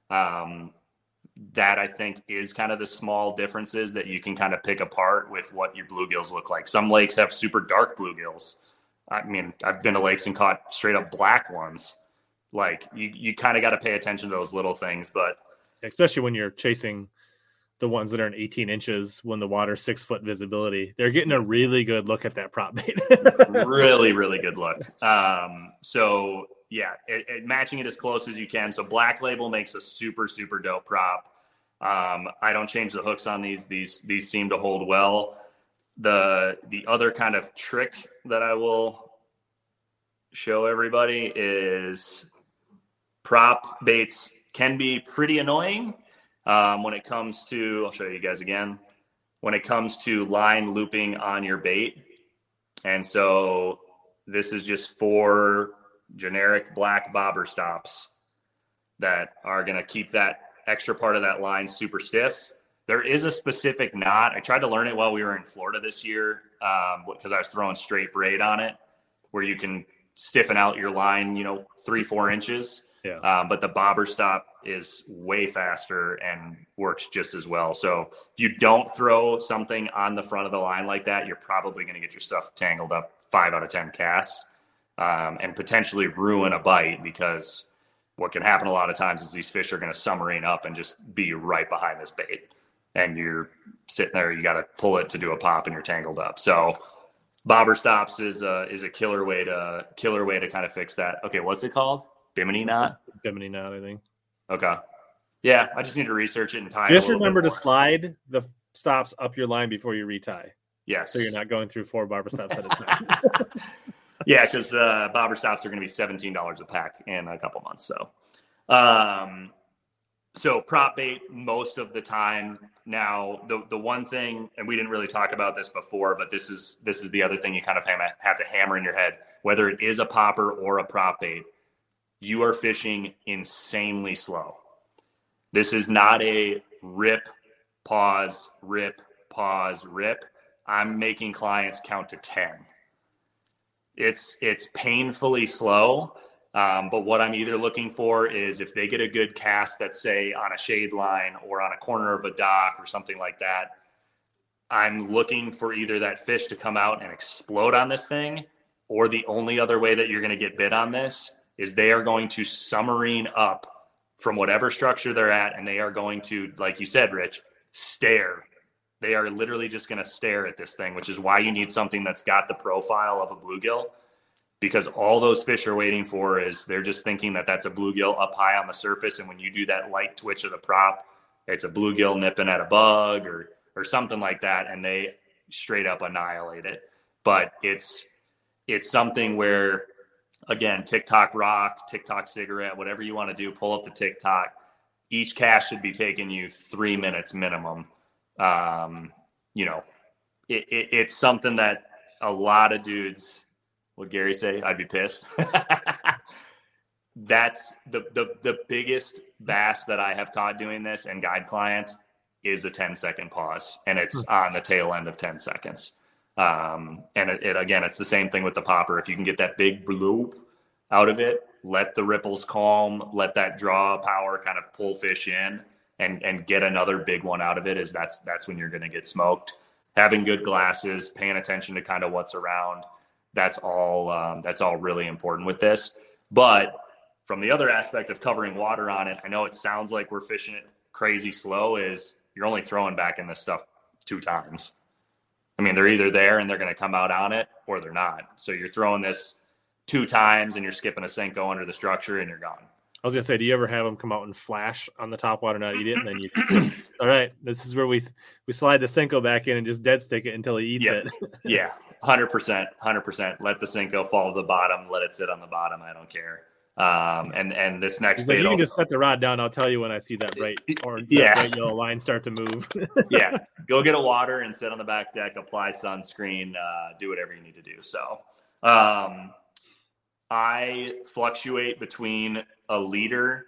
That I think is kind of the small differences that you can kind of pick apart with what your bluegills look like. Some lakes have super dark bluegills. I mean, I've been to lakes and caught straight up black ones. Like you kind of got to pay attention to those little things, but especially when you're chasing the ones that are in 18 inches when the water's 6 foot visibility, they're getting a really good look at that prop bait. Really, really good look. So yeah, matching it as close as you can. So Black Label makes a super, super dope prop. I don't change the hooks on these. These seem to hold well. The other kind of trick that I will show everybody is prop baits can be pretty annoying when it comes to, I'll show you guys again, when it comes to line looping on your bait. And so this is just 4 generic black bobber stops that are going to keep that extra part of that line super stiff. There is a specific knot. I tried to learn it while we were in Florida this year because I was throwing straight braid on it where you can stiffen out your line, 3-4 inches. Yeah. But the bobber stop is way faster and works just as well. So if you don't throw something on the front of the line like that, you're probably going to get your stuff tangled up 5 out of 10 casts and potentially ruin a bite, because what can happen a lot of times is these fish are going to submarine up and just be right behind this bait. And you're sitting there, you got to pull it to do a pop and you're tangled up. So bobber stops is a killer way to kind of fix that. Okay. What's it called? Bimini knot, I think. Okay. Yeah. I just need to research it and tie Just it. remember to slide the stops up your line before you retie. Yes. So you're not going through 4 bobber stops at a time. Yeah. Cause bobber stops are going to be $17 a pack in a couple months. So prop bait most of the time. Now, the one thing, and we didn't really talk about this before, but this is the other thing you kind of have to hammer in your head, whether it is a popper or a prop bait, you are fishing insanely slow. This is not a rip, pause, rip, pause, rip. I'm making clients count to 10. It's painfully slow. But what I'm either looking for is if they get a good cast that's, say, on a shade line or on a corner of a dock or something like that, I'm looking for either that fish to come out and explode on this thing, or the only other way that you're going to get bit on this is they are going to submarine up from whatever structure they're at, and they are going to, like you said, Rich, stare. They are literally just going to stare at this thing, which is why you need something that's got the profile of a bluegill, because all those fish are waiting for is they're just thinking that that's a bluegill up high on the surface. And when you do that light twitch of the prop, it's a bluegill nipping at a bug or something like that, and they straight up annihilate it. But it's something where, again, TikTok rock, TikTok cigarette, whatever you want to do, pull up the TikTok. Each cast should be taking you 3 minutes minimum. It's something that a lot of dudes, what Gary say? I'd be pissed. That's the biggest bass that I have caught doing this and guide clients is a 10-second pause, and it's on the tail end of 10 seconds. And again, it's the same thing with the popper. If you can get that big bloop out of it, let the ripples calm, let that draw power kind of pull fish in and get another big one out of it, is that's when you're going to get smoked. Having good glasses, paying attention to kind of what's around, that's all really important with this. But from the other aspect of covering water on it, I know it sounds like we're fishing it crazy slow, is you're only throwing back in this stuff 2 times. I mean, they're either there and they're going to come out on it, or they're not. So you're throwing this 2 times and you're skipping a Senko under the structure and you're gone. I was going to say, do you ever have them come out and flash on the top water, not eat it? And then you, all right, this is where we slide the Senko back in and just dead stick it until he eats it. Yeah, 100%. Let the Senko fall to the bottom. Let it sit on the bottom. I don't care. And this next bait, you can just set the rod down. I'll tell you when I see that bright orange, bright yellow line start to move. Yeah, go get a water and sit on the back deck. Apply sunscreen. Do whatever you need to do. So, I fluctuate between a leader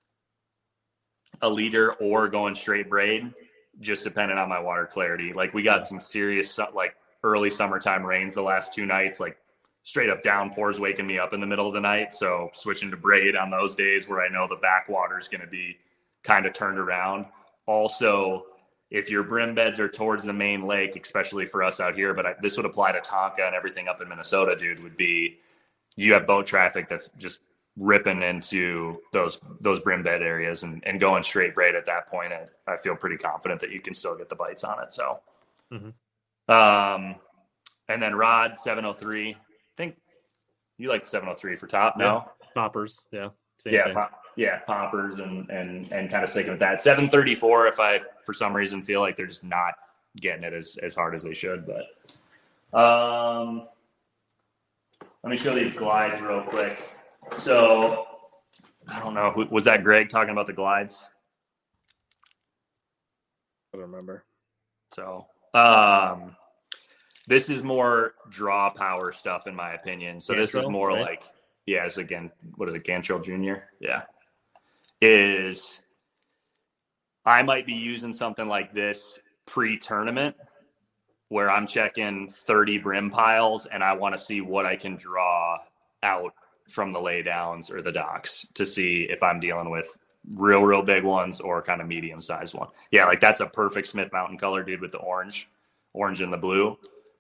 or going straight braid, just depending on my water clarity. Like, we got some serious like early summertime rains the last 2 nights, like straight up downpours waking me up in the middle of the night. So switching to braid on those days where I know the backwater is going to be kind of turned around. Also, if your brim beds are towards the main lake, especially for us out here, but this would apply to Tonka and everything up in Minnesota, dude, would be you have boat traffic that's just ripping into those brim bed areas and going straight braid at that point. I feel pretty confident that you can still get the bites on it. So, and then rod 703. I think you like the 703 for top. No poppers. Yeah. Same thing. Poppers and kind of sticking with that. 734 if I for some reason feel like they're just not getting it as hard as they should. But let me show these glides real quick. So I don't know, was that Greg talking about the glides? I don't remember. So this is more draw power stuff in my opinion. So Gantrell, this is more right? Like, it's again, what is it, Gantrell Jr.? Yeah. I might be using something like this pre-tournament where I'm checking 30 brim piles and I want to see what I can draw out from the laydowns or the docks to see if I'm dealing with real big ones or kind of medium-sized one. Yeah, like that's a perfect Smith Mountain color, dude, with the orange and the blue.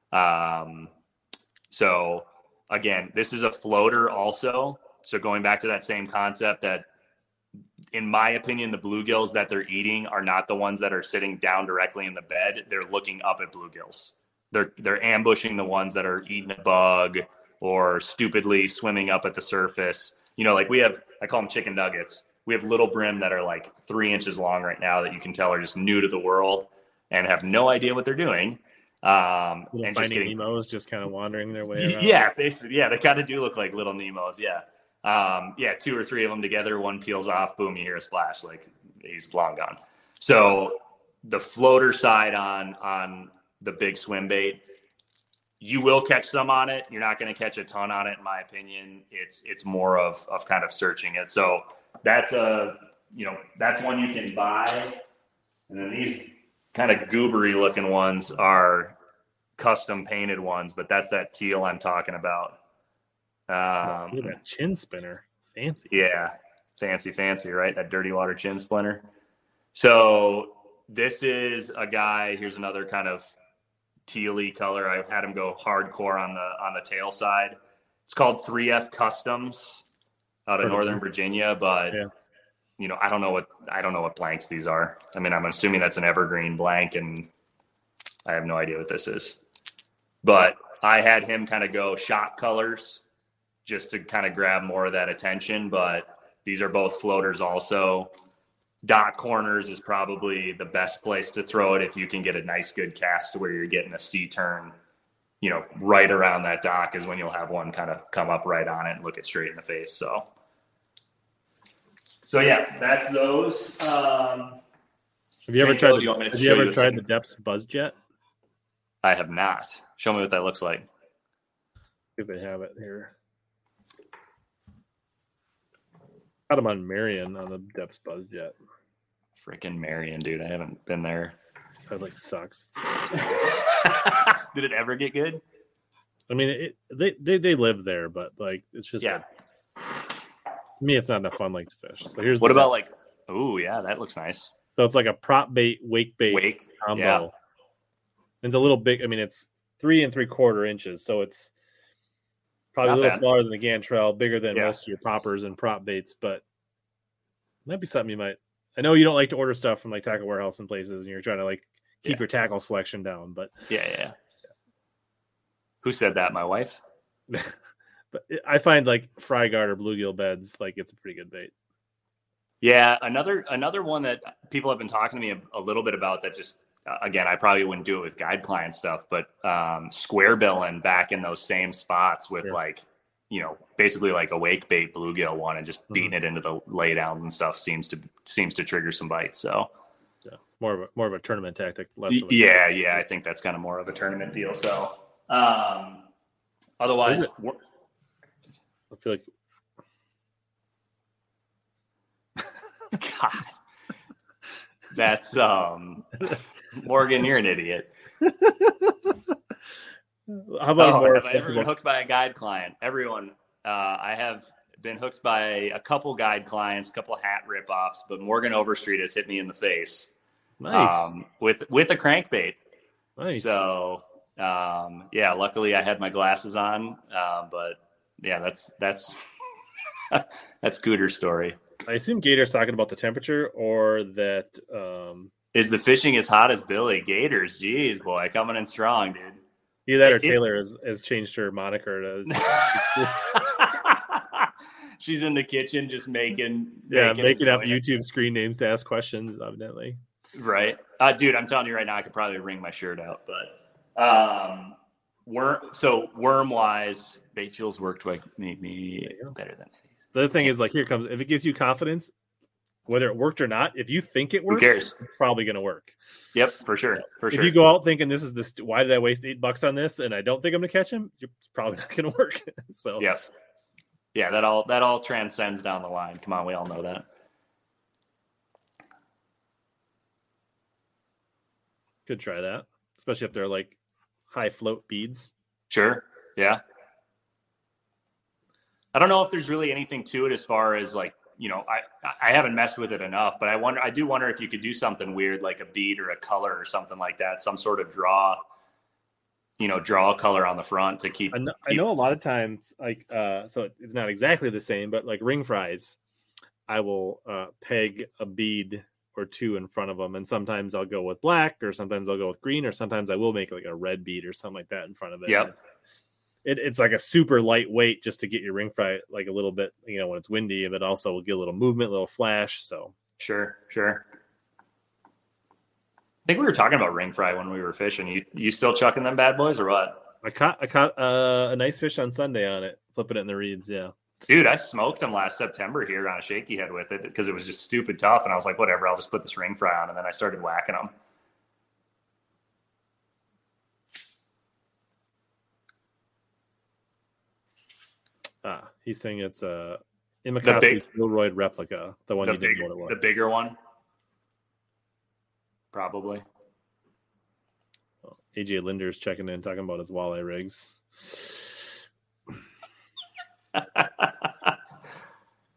So again, this is a floater also. So going back to that same concept, that in my opinion, the bluegills that they're eating are not the ones that are sitting down directly in the bed. They're looking up at bluegills. They're ambushing the ones that are eating a bug or stupidly swimming up at the surface. You know, like I call them chicken nuggets. We have little brim that are like 3 inches long right now that you can tell are just new to the world and have no idea what they're doing. And just getting Nemos just kind of wandering their way around. Yeah, basically. Yeah, they kind of do look like little Nemos. Yeah. 2 or 3 of them together, one peels off, boom, you hear a splash, like he's long gone. So the floater side on the big swim bait, you will catch some on it. You're not going to catch a ton on it, in my opinion. It's more of kind of searching it. So that's that's one you can buy. And then these kind of goobery looking ones are custom painted ones, but that's that teal I'm talking about. Look at that chin spinner. Fancy. Yeah. Fancy, right? That dirty water chin splinter. So this is a guy, here's another kind of tealy color. I had him go hardcore on the tail side. It's called 3F Customs out of Northern Virginia, but yeah. you know, I don't know what blanks these are. I mean, I'm assuming that's an evergreen blank, and I have no idea what this is. But I had him kind of go shot colors just to kind of grab more of that attention. But these are both floaters also. Dock corners is probably the best place to throw it if you can get a nice good cast to where you're getting a C-turn, you know, right around that dock is when you'll have one kind of come up right on it and look it straight in the face. So yeah, that's those. Have you ever tried the Depths Buzz Jet? I have not. Show me what that looks like. If they have it here. Got them on Marion on the Depths Buzz Jet. Freaking Marion, dude. I haven't been there. That like sucks. Did it ever get good? I mean, they live there, but like it's just yeah. To me, it's not enough fun like to fish. So here's what about like? Oh yeah, that looks nice. So it's like a prop bait, wake combo. Yeah. It's a little big. I mean, it's 3 3/4 inches, so it's probably not a little bad. smaller than the Gantrell, bigger than most of your poppers and prop baits, but it might be something you might. I know you don't like to order stuff from like Tackle Warehouse and places, and you're trying to like keep your tackle selection down, but yeah. Who said that? My wife. But I find like fry guard or bluegill beds, like it's a pretty good bait. Yeah, another one that people have been talking to me a little bit about that just again, I probably wouldn't do it with guide client stuff, but square billing back in those same spots with like, you know, basically like a wake bait bluegill one and just beating it into the laydowns and stuff seems to trigger some bites. So yeah, more of a tournament tactic. Yeah, I think that's kind of more of a tournament deal. So otherwise, I feel like God, that's Morgan, you're an idiot. How about have I ever been hooked by a guide client? Everyone, I have been hooked by a couple guide clients, a couple hat ripoffs, but Morgan Overstreet has hit me in the face. Nice. With a crankbait. Nice. So luckily I had my glasses on, but yeah, that's that's Gooter's story. I assume Gator's talking about the temperature, or that is the fishing as hot as Billy? Gators, geez, boy, coming in strong, dude. Either that or Taylor has changed her moniker to. She's in the kitchen just making up YouTube screen names to ask questions, evidently. Right, dude. I'm telling you right now, I could probably wring my shirt out, but worm wise, bait fuels work to make me better than. The other thing is, like, here comes, if it gives you confidence, whether it worked or not, if you think it works, who cares? It's probably going to work. Yep, for sure. If you go out thinking why did I waste $8 on this and I don't think I'm going to catch him, you're probably not going to work. So yep. Yeah, that all transcends down the line. Come on, we all know that. Could try that, especially if they're like high float beads. Sure. Yeah. I don't know if there's really anything to it as far as like, you know, I haven't messed with it enough, but I do wonder if you could do something weird like a bead or a color or something like that, some sort of draw a color on the front to keep. I know a lot of times, like, so it's not exactly the same, but like ring fries, I will peg a bead or two in front of them, and sometimes I'll go with black, or sometimes I'll go with green, or sometimes I will make like a red bead or something like that in front of it. Yep. It's like a super lightweight just to get your ring fry like a little bit, you know, when it's windy, but also will get a little movement, a little flash. So sure. I think we were talking about ring fry when we were fishing. You still chucking them bad boys or what? I caught a nice fish on Sunday on it, flipping it in the reeds. Yeah, dude, I smoked them last September here on a shaky head with it because it was just stupid tough, and I was like, whatever, I'll just put this ring fry on, and then I started whacking them. He's saying it's a Imikatsu Gilroyd replica, the one you didn't know what it was. The bigger one, probably. AJ Linder's checking in, talking about his walleye rigs.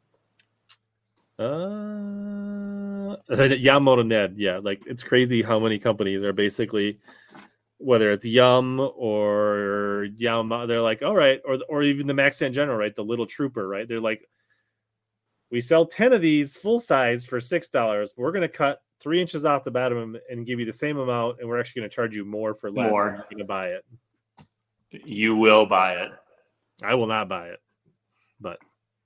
Yamamoto Ned, yeah, like it's crazy how many companies are basically, whether it's Yum or Yamamoto, they're like, all right, or even the Max in general, right? The little trooper, right? They're like, we sell 10 of these full size for $6. We're going to cut 3 inches off the bottom and give you the same amount, and we're actually going to charge you more for less. More. You're going to buy it. You will buy it. I will not buy it, but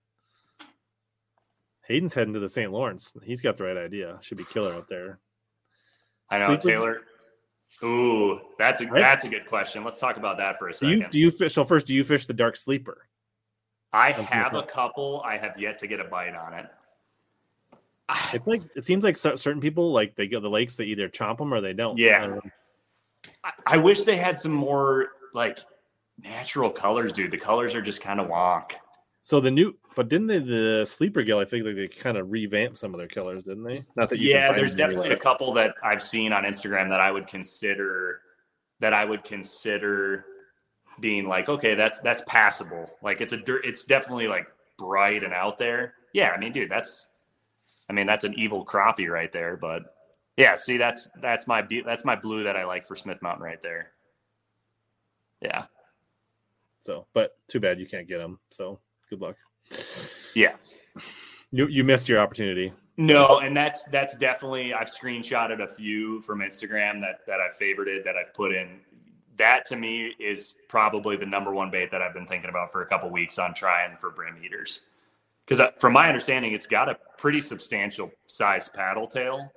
Hayden's heading to the St. Lawrence. He's got the right idea. Should be killer out there. I know, Taylor. Ooh, that's a good question. Let's talk about that for a second. Do you fish? So first, do you fish the dark sleeper? I have a couple. I have yet to get a bite on it. It's like it seems like certain people like they go to the lakes, they either chomp them or they don't. Yeah. I wish they had some more like natural colors, dude. The colors are just kind of wonk. So but didn't the sleeper gill? I think like they kind of revamped some of their colors, didn't they? Not that there's definitely a couple that I've seen on Instagram that I would consider being like, okay, that's passable. Like it's definitely like bright and out there. Yeah, I mean, dude, that's an evil crappie right there. But yeah, see, that's my blue that I like for Smith Mountain right there. Yeah. So, but too bad you can't get them. So good luck. Yeah. You missed your opportunity. No, and that's definitely, I've screenshotted a few from Instagram that I've favorited, that I've put in. That to me is probably the number one bait that I've been thinking about for a couple weeks on trying for brim eaters. Because from my understanding, it's got a pretty substantial sized paddle tail.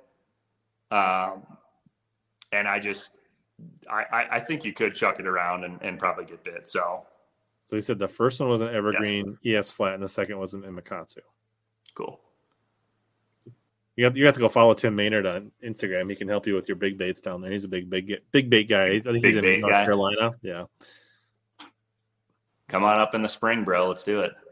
And I think you could chuck it around and probably get bit. So he said the first one was an Evergreen ES flat, and the second was an Imakatsu. Cool. You have to go follow Tim Maynard on Instagram. He can help you with your big baits down there. He's a big bait guy. I think he's in North Carolina. Yeah. Come on up in the spring, bro. Let's do it.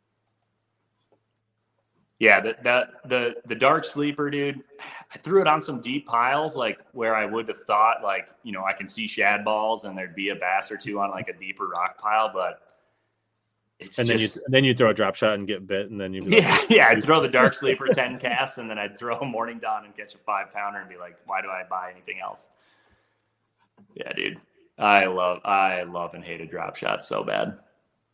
Yeah, the dark sleeper, dude. I threw it on some deep piles, like where I would have thought, like, you know, I can see shad balls and there'd be a bass or two on like a deeper rock pile, but it's then you throw a drop shot and get bit, and then I'd throw the dark sleeper 10 casts, and then I'd throw a morning dawn and catch a 5-pounder and be like, why do I buy anything else? Yeah, dude, I love and hate a drop shot so bad. Have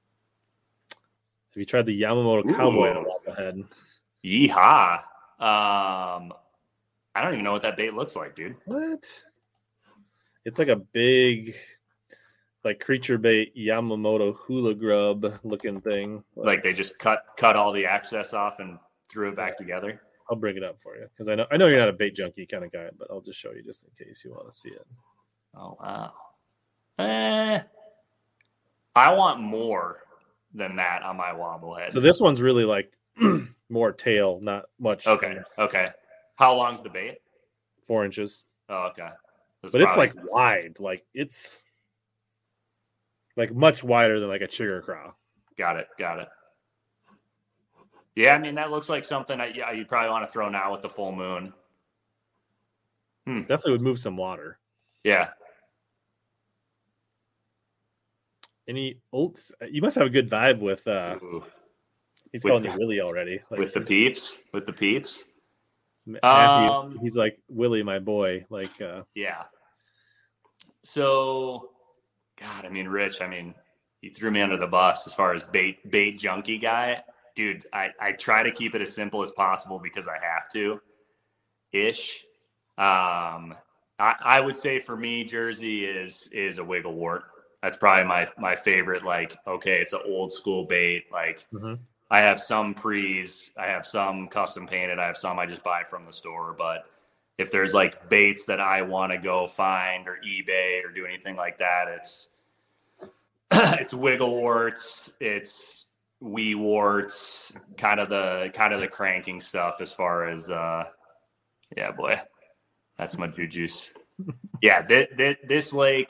you tried the Yamamoto Cowboy on the head? Yeehaw. I don't even know what that bait looks like, dude. What? It's like a big, like creature bait Yamamoto hula grub looking thing. Like they just cut all the access off and threw it back together. I'll bring it up for you because I know you're not a bait junkie kind of guy, but I'll just show you just in case you want to see it. Oh wow. I want more than that on my wobblehead. So this one's really like more tail, not much. Okay. How long's the bait? 4 inches. Oh, okay. But it's like wide. Like it's like much wider than like a chigger craw. Got it. Yeah, I mean, that looks like something you'd probably want to throw now with the full moon. Definitely would move some water. Yeah. You must have a good vibe with he's calling you Willie already. Like with the peeps. Matthew, he's like, Willie, my boy. Like yeah. So God, I mean, Rich, you threw me under the bus as far as bait junkie guy. Dude, I try to keep it as simple as possible because I have to ish. I would say for me, Jersey is a wiggle wart. That's probably my favorite. Like, okay, it's an old school bait. Like, I have some pre's, I have some custom painted, I have some I just buy from the store. But if there's like baits that I want to go find or eBay or do anything like that, it's wiggle warts, it's wee warts, kind of the cranking stuff as far as yeah, boy, that's my juice. Yeah, this lake.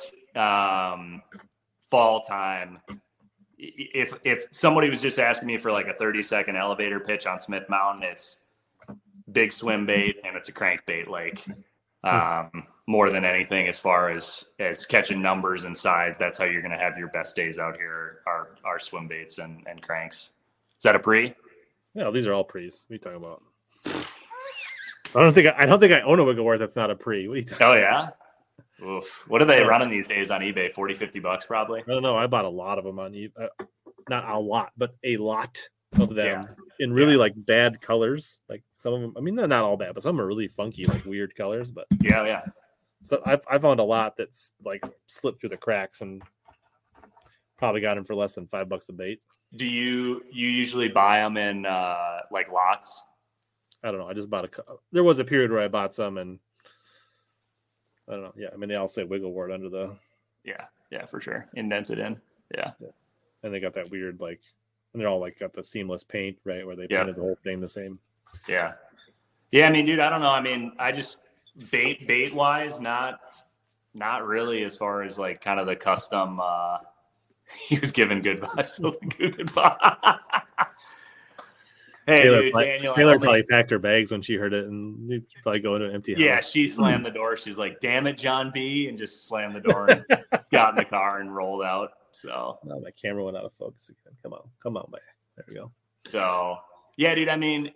Fall time. If somebody was just asking me for like a 30-second elevator pitch on Smith Mountain, it's big swim bait and it's a crankbait lake. More than anything, as far as catching numbers and size, that's how you're going to have your best days out here. Are swim baits and cranks. Is that a pre? Yeah, these are all pre's. What are you talking about? I don't think I own a Wigglesworth that's not a pre. What are you talking? Oh yeah. Oof. What are they running these days on eBay? $40-$50 probably. I don't know. I bought a lot of them on eBay. Not a lot, but a lot of them in really like bad colors. Like some of them, I mean, they're not all bad, but some are really funky, like weird colors. But yeah. So I found a lot that's like slipped through the cracks and probably got them for less than $5 a bait. Do you usually buy them in like lots? I don't know. I just bought there was a period where I bought some, and I don't know. Yeah, I mean, they all say Wigglesworth under the. Yeah, for sure. Indented in. Yeah. And they got that weird, like, and they're all like got the seamless paint, right? Where they painted the whole thing the same. Yeah. Yeah. I mean, dude, I don't know. I mean, I just bait wise, not really as far as like kind of the custom. He was giving good vibes. Good vibes. Hey, dude, Daniel. Taylor probably packed her bags when she heard it, and you'd probably go into an empty house. Yeah, she slammed the door. She's like, "Damn it, John B," and just slammed the door and got in the car and rolled out. So no, my camera went out of focus again. Come on, man. There we go. So yeah, dude. I mean,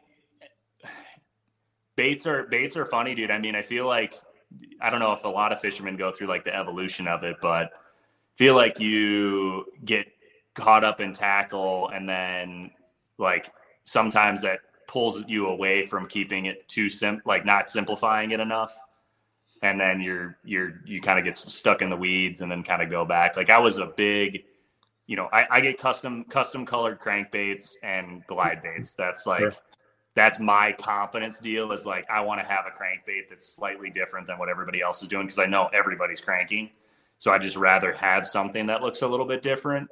baits are funny, dude. I mean, I feel like I don't know if a lot of fishermen go through like the evolution of it, but I feel like you get caught up in tackle, and then like sometimes that pulls you away from keeping it too like not simplifying it enough. And then you kind of get stuck in the weeds and then kind of go back. Like I was a big, I get custom colored crankbaits and glide baits. That's like, that's my confidence deal is like, I want to have a crankbait that's slightly different than what everybody else is doing. Cause I know everybody's cranking. So I just rather have something that looks a little bit different.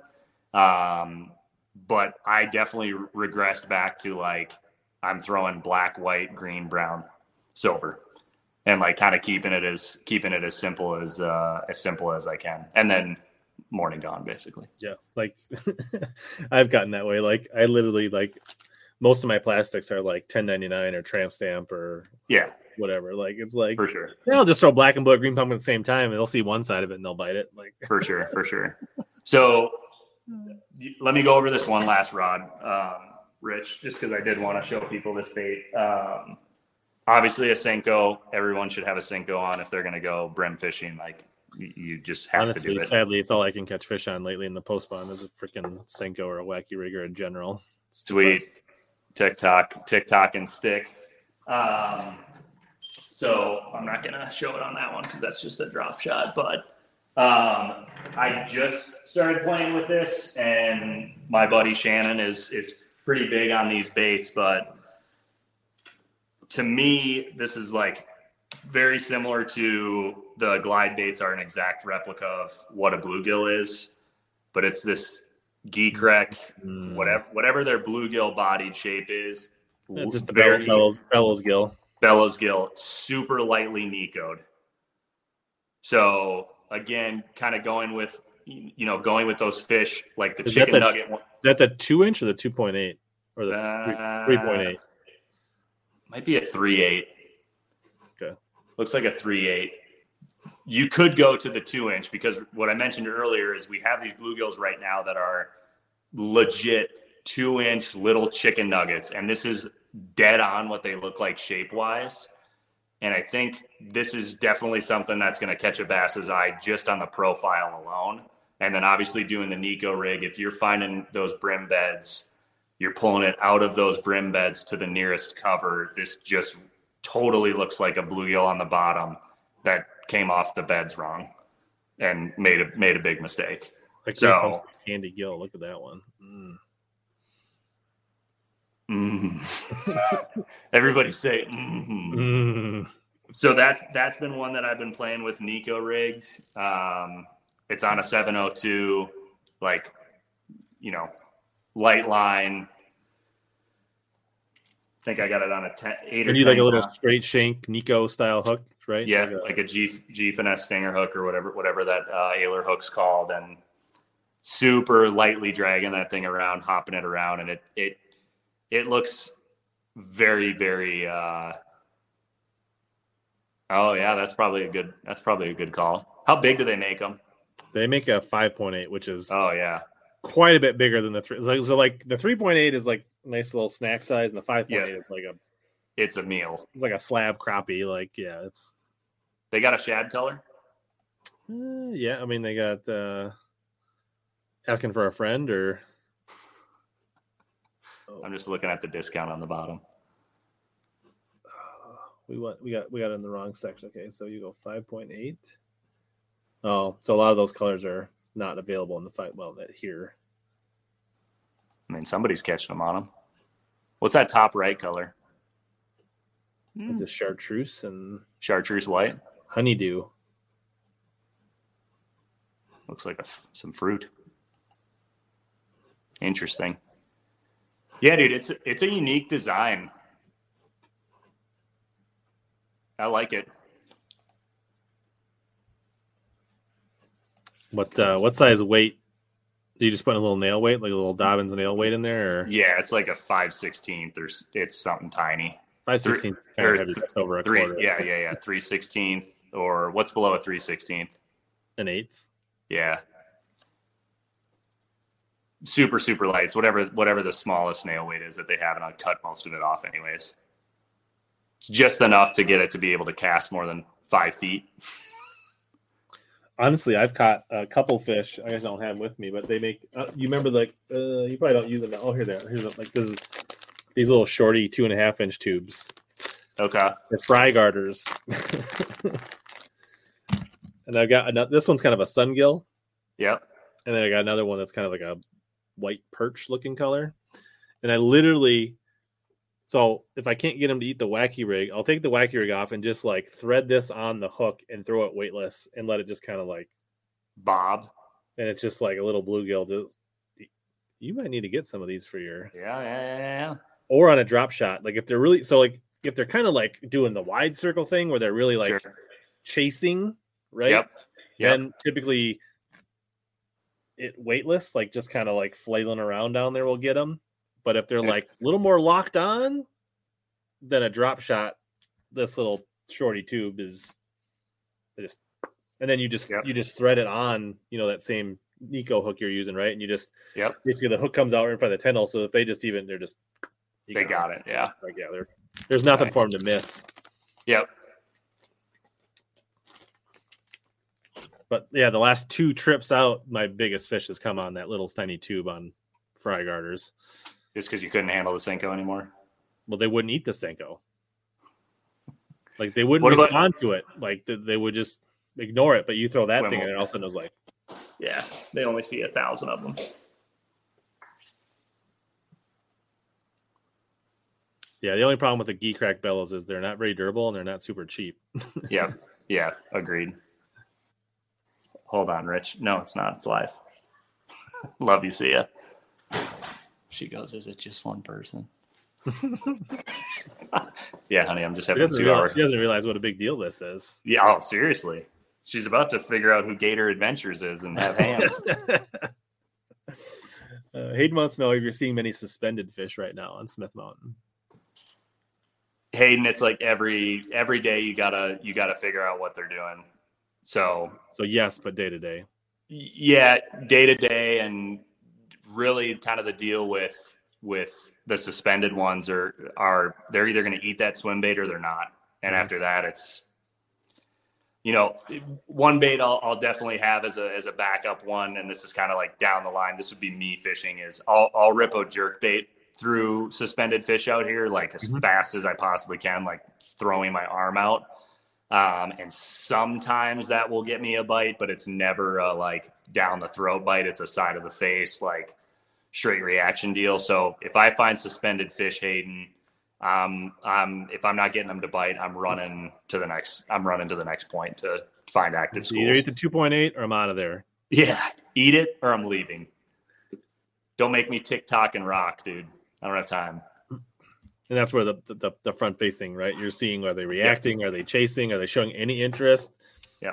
But I definitely regressed back to like, I'm throwing black, white, green, brown, silver, and like kind of keeping it as simple as I can. And then morning dawn, basically. Yeah. Like I've gotten that way. Like I literally like most of my plastics are like 1099 or tramp stamp or whatever. Like it's like, for sure. They'll just throw black and blue, green pumpkin at the same time, and they'll see one side of it and they'll bite it. Like for sure. So let me go over this one last rod, Rich, just because I did want to show people this bait. Obviously a Senko, everyone should have a Senko on if they're going to go brim fishing. Like you just have to do it. Sadly, it's all I can catch fish on lately in the post spawn is a freaking Senko or a wacky rigger in general. Sweet. TikTok and stick. So I'm not going to show it on that one because that's just a drop shot, but I just started playing with this, and my buddy Shannon is pretty big on these baits, but to me, this is like very similar to the glide baits are an exact replica of what a bluegill is, but it's this geek wreck, whatever their bluegill bodied shape is. It's just the bellows gill. Bellows gill, super lightly Nico'd. So again, kind of going with those fish like the chicken nugget. Is that the 2-inch or the 2.8 or the 3.8? Might be a 3.8. Okay. Looks like a 3.8. You could go to the 2-inch because what I mentioned earlier is we have these bluegills right now that are legit 2-inch little chicken nuggets. And this is dead on what they look like shape wise. And I think this is definitely something that's going to catch a bass's eye just on the profile alone. And then obviously doing the Nico rig, if you're finding those brim beds, you're pulling it out of those brim beds to the nearest cover. This just totally looks like a bluegill on the bottom that came off the beds wrong and made a big mistake. Like so, candy gill. Look at that one. Everybody say So that's been one that I've been playing with Nico rigged. It's on a 702, like, light line. I think I got it on a 8 or 10. You like a little straight shank Nico style hook, right? Yeah, like a G finesse stinger hook or whatever that Ailer hook's called, and super lightly dragging that thing around, hopping it around, and it looks very, very. Oh yeah, that's probably a good call. How big do they make them? They make a 5.8, which is quite a bit bigger than the 3. So like the 3.8 is like a nice little snack size, and the 5.8 is like a it's a meal. It's like a slab crappie. Like, yeah, it's. They got a shad color? Yeah, I mean, they got asking for a friend or. I'm just looking at the discount on the bottom. We got it in the wrong section. Okay, so you go 5.8. Oh, so a lot of those colors are not available in the fight. Well, that here. I mean, somebody's catching them on them. What's that top right color? The chartreuse and chartreuse white. Honeydew. Looks like some fruit. Interesting. Yeah, dude, it's a unique design. I like it. What size weight? Do you just put a little nail weight, like a little Dobbins nail weight in there? Or? Yeah, it's like a 5/16. It's something tiny. 5/16 kind of heavy, over a quarter. Yeah. 3/16, or what's below a 3/16? An eighth. Yeah. Super, super light. It's whatever the smallest nail weight is that they have, and I'll cut most of it off anyways. It's just enough to get it to be able to cast more than 5 feet. Honestly, I've caught a couple fish. I guess I don't have them with me, but they make. You remember you probably don't use them now. Oh, here they are. Here's like these little shorty 2.5-inch tubes. Okay. They're fry garters. And I've got this one's kind of a sungill. Yep. And then I got another one that's kind of like a white perch looking color. And I literally, so if I can't get them to eat the wacky rig, I'll take the wacky rig off and just like thread this on the hook and throw it weightless and let it just kind of like bob. And it's just like a little bluegill. You might need to get some of these for your yeah. Or on a drop shot. Like if they're really if they're kind of like doing the wide circle thing where they're really like chasing, right? Yep. Then typically it weightless, like just kind of like flailing around down there will get them. But if they're like a little more locked on, then a drop shot, this little shorty tube is just, and then you just thread it on, that same Nico hook you're using, right? And you just basically the hook comes out right in front of the tendril. So if they just they got it, yeah. Like there's nothing for them to miss. Yep. But yeah, the last 2 trips out, my biggest fish has come on that little tiny tube on fry garters. Just because you couldn't handle the Senko anymore? Well, they wouldn't eat the Senko. Like they wouldn't respond to it. Like they would just ignore it. But you throw that thing in, and all of a sudden it was like, yeah, they only see 1,000 of them. Yeah, the only problem with the Gee Crack bellows is they're not very durable and they're not super cheap. Yeah, agreed. Hold on, Rich. No, it's not. It's live. Love you. See ya. She goes, is it just one person? Yeah, honey, I'm just having 2 hours. She doesn't realize what a big deal this is. Yeah, oh, seriously. She's about to figure out who Gator Adventures is and have hands. Hayden wants to know if you're seeing many suspended fish right now on Smith Mountain. Hayden, it's like every day you gotta figure out what they're doing. So yes, but day to day. Yeah, day to day, and really kind of the deal with the suspended ones are they're either going to eat that swim bait or they're not. And after that, it's one bait I'll definitely have as a backup one, and this is kind of like down the line. This would be me fishing. Is I'll rip a jerk bait through suspended fish out here like as fast as I possibly can, like throwing my arm out. And sometimes that will get me a bite, but it's never a like down the throat bite. It's a side of the face, like straight reaction deal. So if I find suspended fish, Hayden, if I'm not getting them to bite, I'm running to the next point to find active schools. Either eat the 2.8 or I'm out of there. Yeah. Eat it or I'm leaving. Don't make me TikTok and rock, dude. I don't have time. And that's where the front facing, right? You're seeing, are they reacting? Are they chasing? Are they showing any interest? Yeah.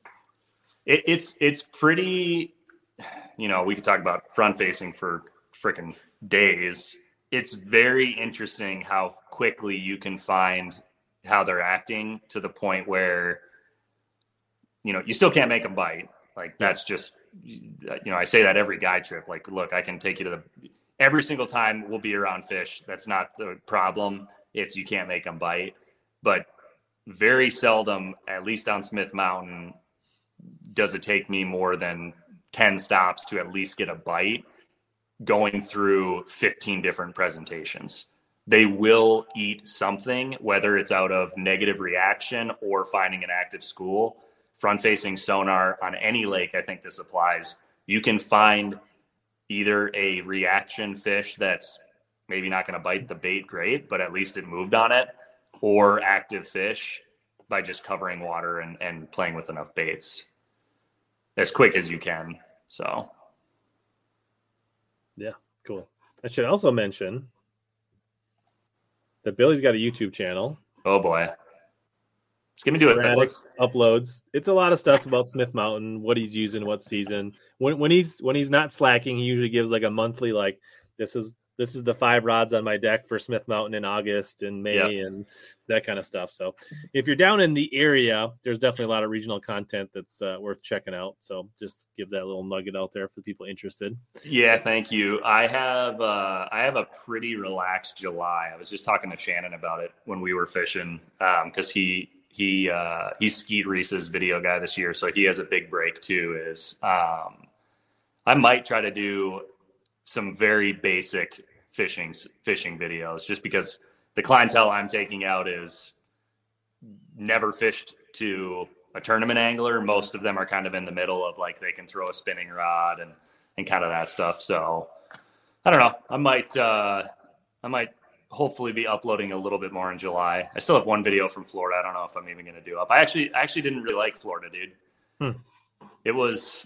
It's pretty, we could talk about front facing for freaking days. It's very interesting how quickly you can find how they're acting to the point where, you still can't make them bite. Like that's just, I say that every guide trip, like, look, I can take you to every single time we'll be around fish. That's not the problem. it's you can't make them bite. But very seldom, at least on Smith Mountain, does it take me more than 10 stops to at least get a bite going through 15 different presentations. They will eat something, whether it's out of negative reaction or finding an active school. Front-facing sonar on any lake, I think this applies. You can find either a reaction fish that's maybe not going to bite the bait great, but at least it moved on it, or active fish by just covering water and playing with enough baits as quick as you can. So, yeah, cool. I should also mention that Billy's got a YouTube channel. Oh boy. It's going to do it. Uploads. It's a lot of stuff about Smith Mountain, what he's using, what season. When he's not slacking, he usually gives like a monthly, like this is the 5 rods on my deck for Smith Mountain in August and May and that kind of stuff. So if you're down in the area, there's definitely a lot of regional content that's worth checking out. So just give that little nugget out there for people interested. Yeah, thank you. I have a pretty relaxed July. I was just talking to Shannon about it when we were fishing because he's Skeet Reese's video guy this year, so he has a big break too. I might try to do some very basic fishing videos, just because the clientele I'm taking out is never fished to a tournament angler. Most of them are kind of in the middle of like they can throw a spinning rod and kind of that stuff. So I don't know. I might hopefully be uploading a little bit more in July. I still have one video from Florida. I don't know if I'm even going to do up. I actually didn't really like Florida, dude. It was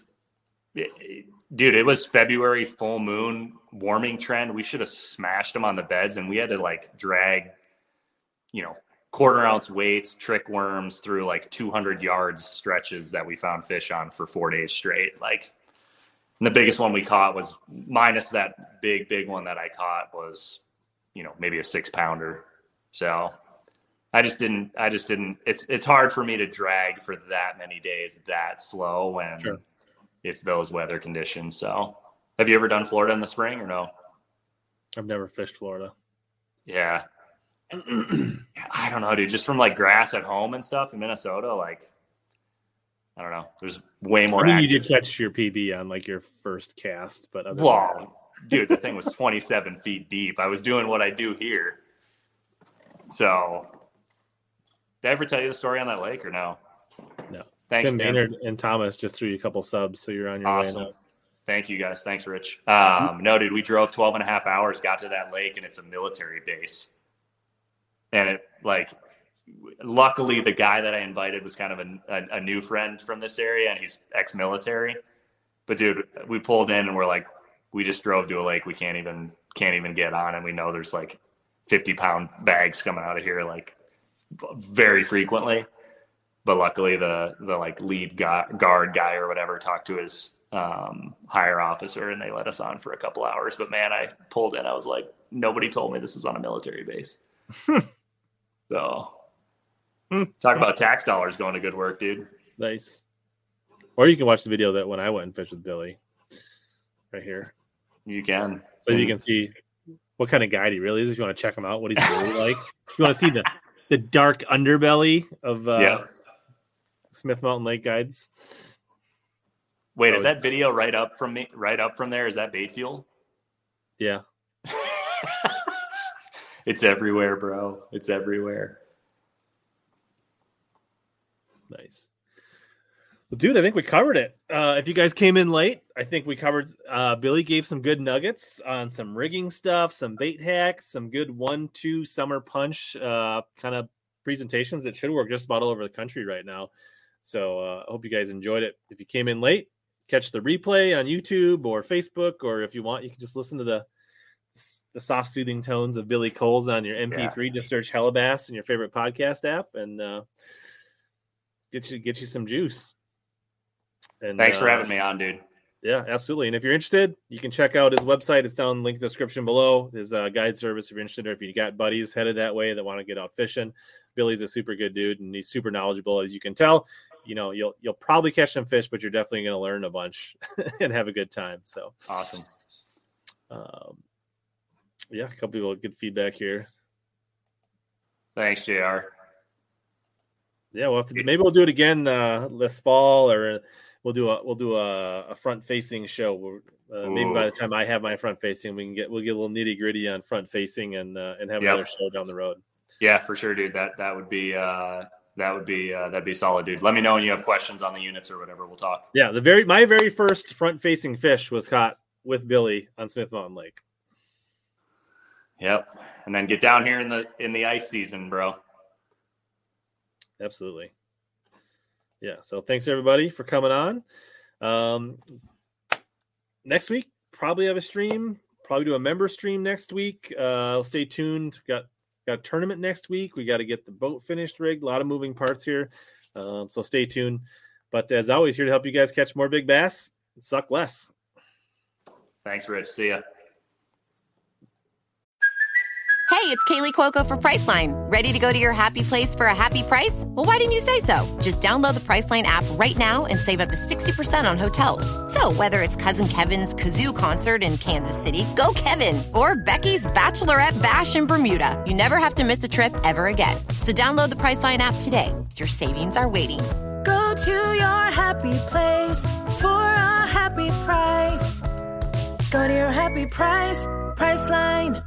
February, full moon, warming trend. We should have smashed them on the beds, and we had to like drag, 1/4 ounce weights, trick worms through like 200 yards stretches that we found fish on for 4 days straight. Like, and the biggest one we caught was, minus that big one that I caught, was, maybe a 6-pounder. So I just didn't, it's hard for me to drag for that many days that slow when it's those weather conditions. So have you ever done Florida in the spring or no? I've never fished Florida. Yeah. I don't know, dude, just from like grass at home and stuff in Minnesota, like, I don't know. There's way more. You did catch your PB on like your first cast, but dude, the thing was 27 feet deep. I was doing what I do here. So, did I ever tell you the story on that lake or no? No. Thanks, Tim Maynard and Thomas just threw you a couple subs, so you're on your way now. Thank you, guys. Thanks, Rich. No, dude, we drove 12 and a half hours, got to that lake, and it's a military base. And it, like, luckily, the guy that I invited was kind of a new friend from this area, and he's ex-military. But, dude, we pulled in, and we're like, we just drove to a lake we can't even get on, and we know there's, like, 50-pound bags coming out of here, like, very frequently. But luckily, the like lead guard guy or whatever talked to his higher officer, and they let us on for a couple hours. But man, I pulled in. I was like, nobody told me this is on a military base. So, talk about tax dollars going to good work, dude. Nice. Or you can watch the video that when I went and fished with Billy, right here. You can. So you can see what kind of guide he really is. If you want to check him out, what he's really like. If you want to see the dark underbelly of Smith Mountain Lake Guides. Wait, is that video right up from there? Is that bait fuel? Yeah. It's everywhere, bro. It's everywhere. Nice. Well, dude, I think we covered it. If you guys came in late, I think we covered. Billy gave some good nuggets on some rigging stuff, some bait hacks, some good 1-2 summer punch kind of presentations that should work just about all over the country right now. So I hope you guys enjoyed it. If you came in late, catch the replay on YouTube or Facebook, or if you want, you can just listen to the soft, soothing tones of Billy Coles on your MP3. Just search Hellabass in your favorite podcast app and get you some juice. And thanks for having me on, dude. Yeah, absolutely. And if you're interested, you can check out his website. It's down in the link description below. His guide service, if you're interested, or if you got buddies headed that way that want to get out fishing. Billy's a super good dude, and he's super knowledgeable, as you can tell. You'll probably catch some fish, but you're definitely going to learn a bunch and have a good time. So awesome. A couple people with good feedback here. Thanks, JR. Yeah, maybe we'll do it again this fall, or we'll do a front facing show. Maybe by the time I have my front facing, we'll get a little nitty gritty on front facing and have another show down the road. Yeah, for sure, dude. That would be that'd be solid, dude. Let me know when you have questions on the units or whatever. We'll talk. Yeah, my very first front facing fish was caught with Billy on Smith Mountain Lake. Yep, and then get down here in the ice season, bro. Absolutely. Yeah. So thanks everybody for coming on. Next week, probably have a stream, probably do a member stream next week. Stay tuned. Got a tournament next week. We got to get the boat finished rigged. A lot of moving parts here. So stay tuned. But as always, here to help you guys catch more big bass and suck less. Thanks, Rich. See ya. Hey, it's Kaylee Cuoco for Priceline. Ready to go to your happy place for a happy price? Well, why didn't you say so? Just download the Priceline app right now and save up to 60% on hotels. So whether it's Cousin Kevin's Kazoo Concert in Kansas City, go Kevin, or Becky's Bachelorette Bash in Bermuda, you never have to miss a trip ever again. So download the Priceline app today. Your savings are waiting. Go to your happy place for a happy price. Go to your happy price, Priceline.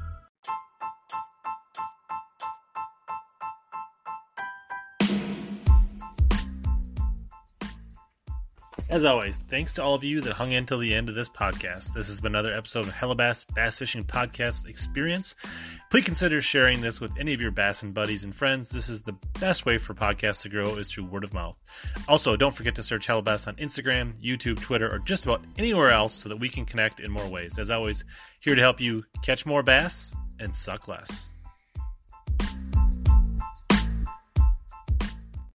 As always, thanks to all of you that hung in till the end of this podcast. This has been another episode of Hellabass Bass Fishing Podcast Experience. Please consider sharing this with any of your bassin buddies and friends. This is the best way for podcasts to grow is through word of mouth. Also, don't forget to search Hellabass on Instagram, YouTube, Twitter, or just about anywhere else so that we can connect in more ways. As always, here to help you catch more bass and suck less.